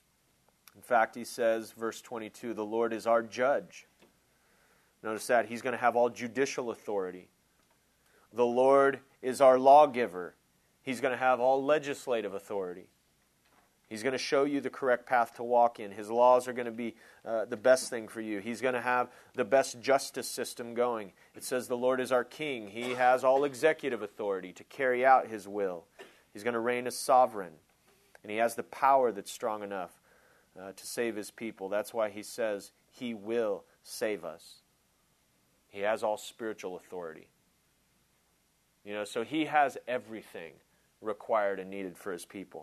In fact, He says, verse 22, the Lord is our judge. Notice that. He's going to have all judicial authority. The Lord is our lawgiver. He's going to have all legislative authority. He's going to show you the correct path to walk in. His laws are going to be the best thing for you. He's going to have the best justice system going. It says the Lord is our king. He has all executive authority to carry out His will. He's going to reign as sovereign. And He has the power that's strong enough to save His people. That's why He says He will save us. He has all spiritual authority. So He has everything required and needed for His people.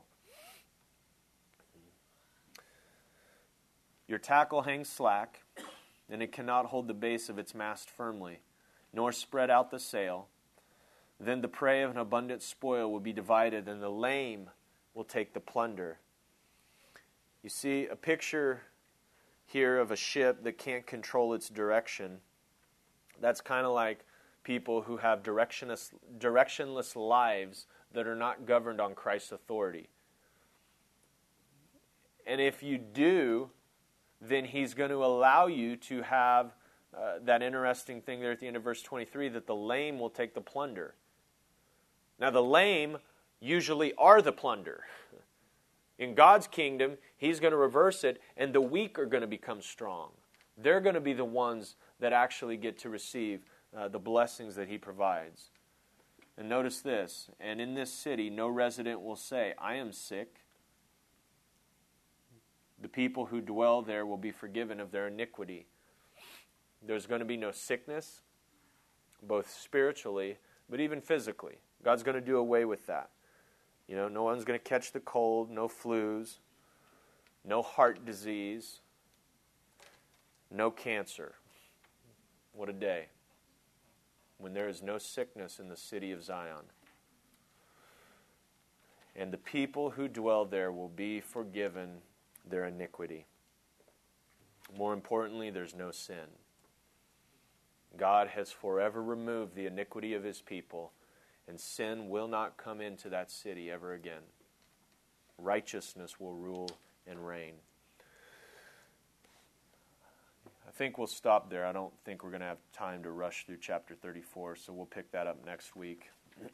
Your tackle hangs slack, and it cannot hold the base of its mast firmly, nor spread out the sail. Then the prey of an abundant spoil will be divided, and the lame will take the plunder. You see a picture here of a ship that can't control its direction. That's kind of like people who have directionless lives that are not governed on Christ's authority. And if you do, then He's going to allow you to have that interesting thing there at the end of verse 23, that the lame will take the plunder. Now, the lame usually are the plunder. In God's kingdom, He's going to reverse it, and the weak are going to become strong. They're going to be the ones that actually get to receive the blessings that He provides. And notice this, and in this city, no resident will say, I am sick. The people who dwell there will be forgiven of their iniquity. There's going to be no sickness, both spiritually, but even physically. God's going to do away with that. No one's going to catch the cold, no flus, no heart disease, no cancer. What a day when there is no sickness in the city of Zion. And the people who dwell there will be forgiven their iniquity. More importantly, there's no sin. God has forever removed the iniquity of His people, and sin will not come into that city ever again. Righteousness will rule and reign. I think we'll stop there. I don't think we're going to have time to rush through chapter 34, so we'll pick that up next week.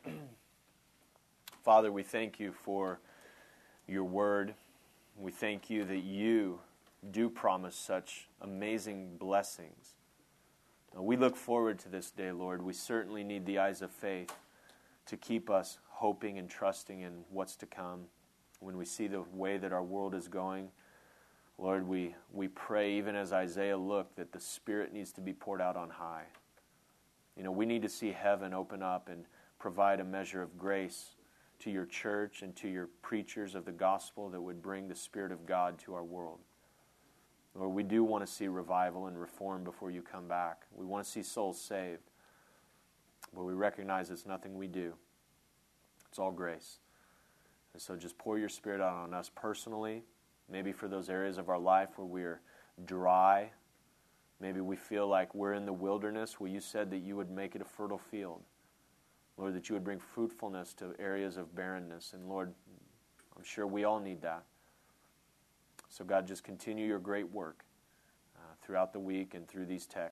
Father, we thank You for Your word. We thank You that You do promise such amazing blessings. We look forward to this day, Lord. We certainly need the eyes of faith to keep us hoping and trusting in what's to come. When we see the way that our world is going, Lord, we pray, even as Isaiah looked, that the Spirit needs to be poured out on high. We need to see heaven open up and provide a measure of grace to Your church and to Your preachers of the gospel that would bring the Spirit of God to our world. Lord, we do want to see revival and reform before You come back. We want to see souls saved. But we recognize it's nothing we do. It's all grace. And so just pour Your Spirit out on us personally, maybe for those areas of our life where we're dry. Maybe we feel like we're in the wilderness where You said that You would make it a fertile field. Lord, that You would bring fruitfulness to areas of barrenness. And Lord, I'm sure we all need that. So God, just continue Your great work throughout the week and through these texts.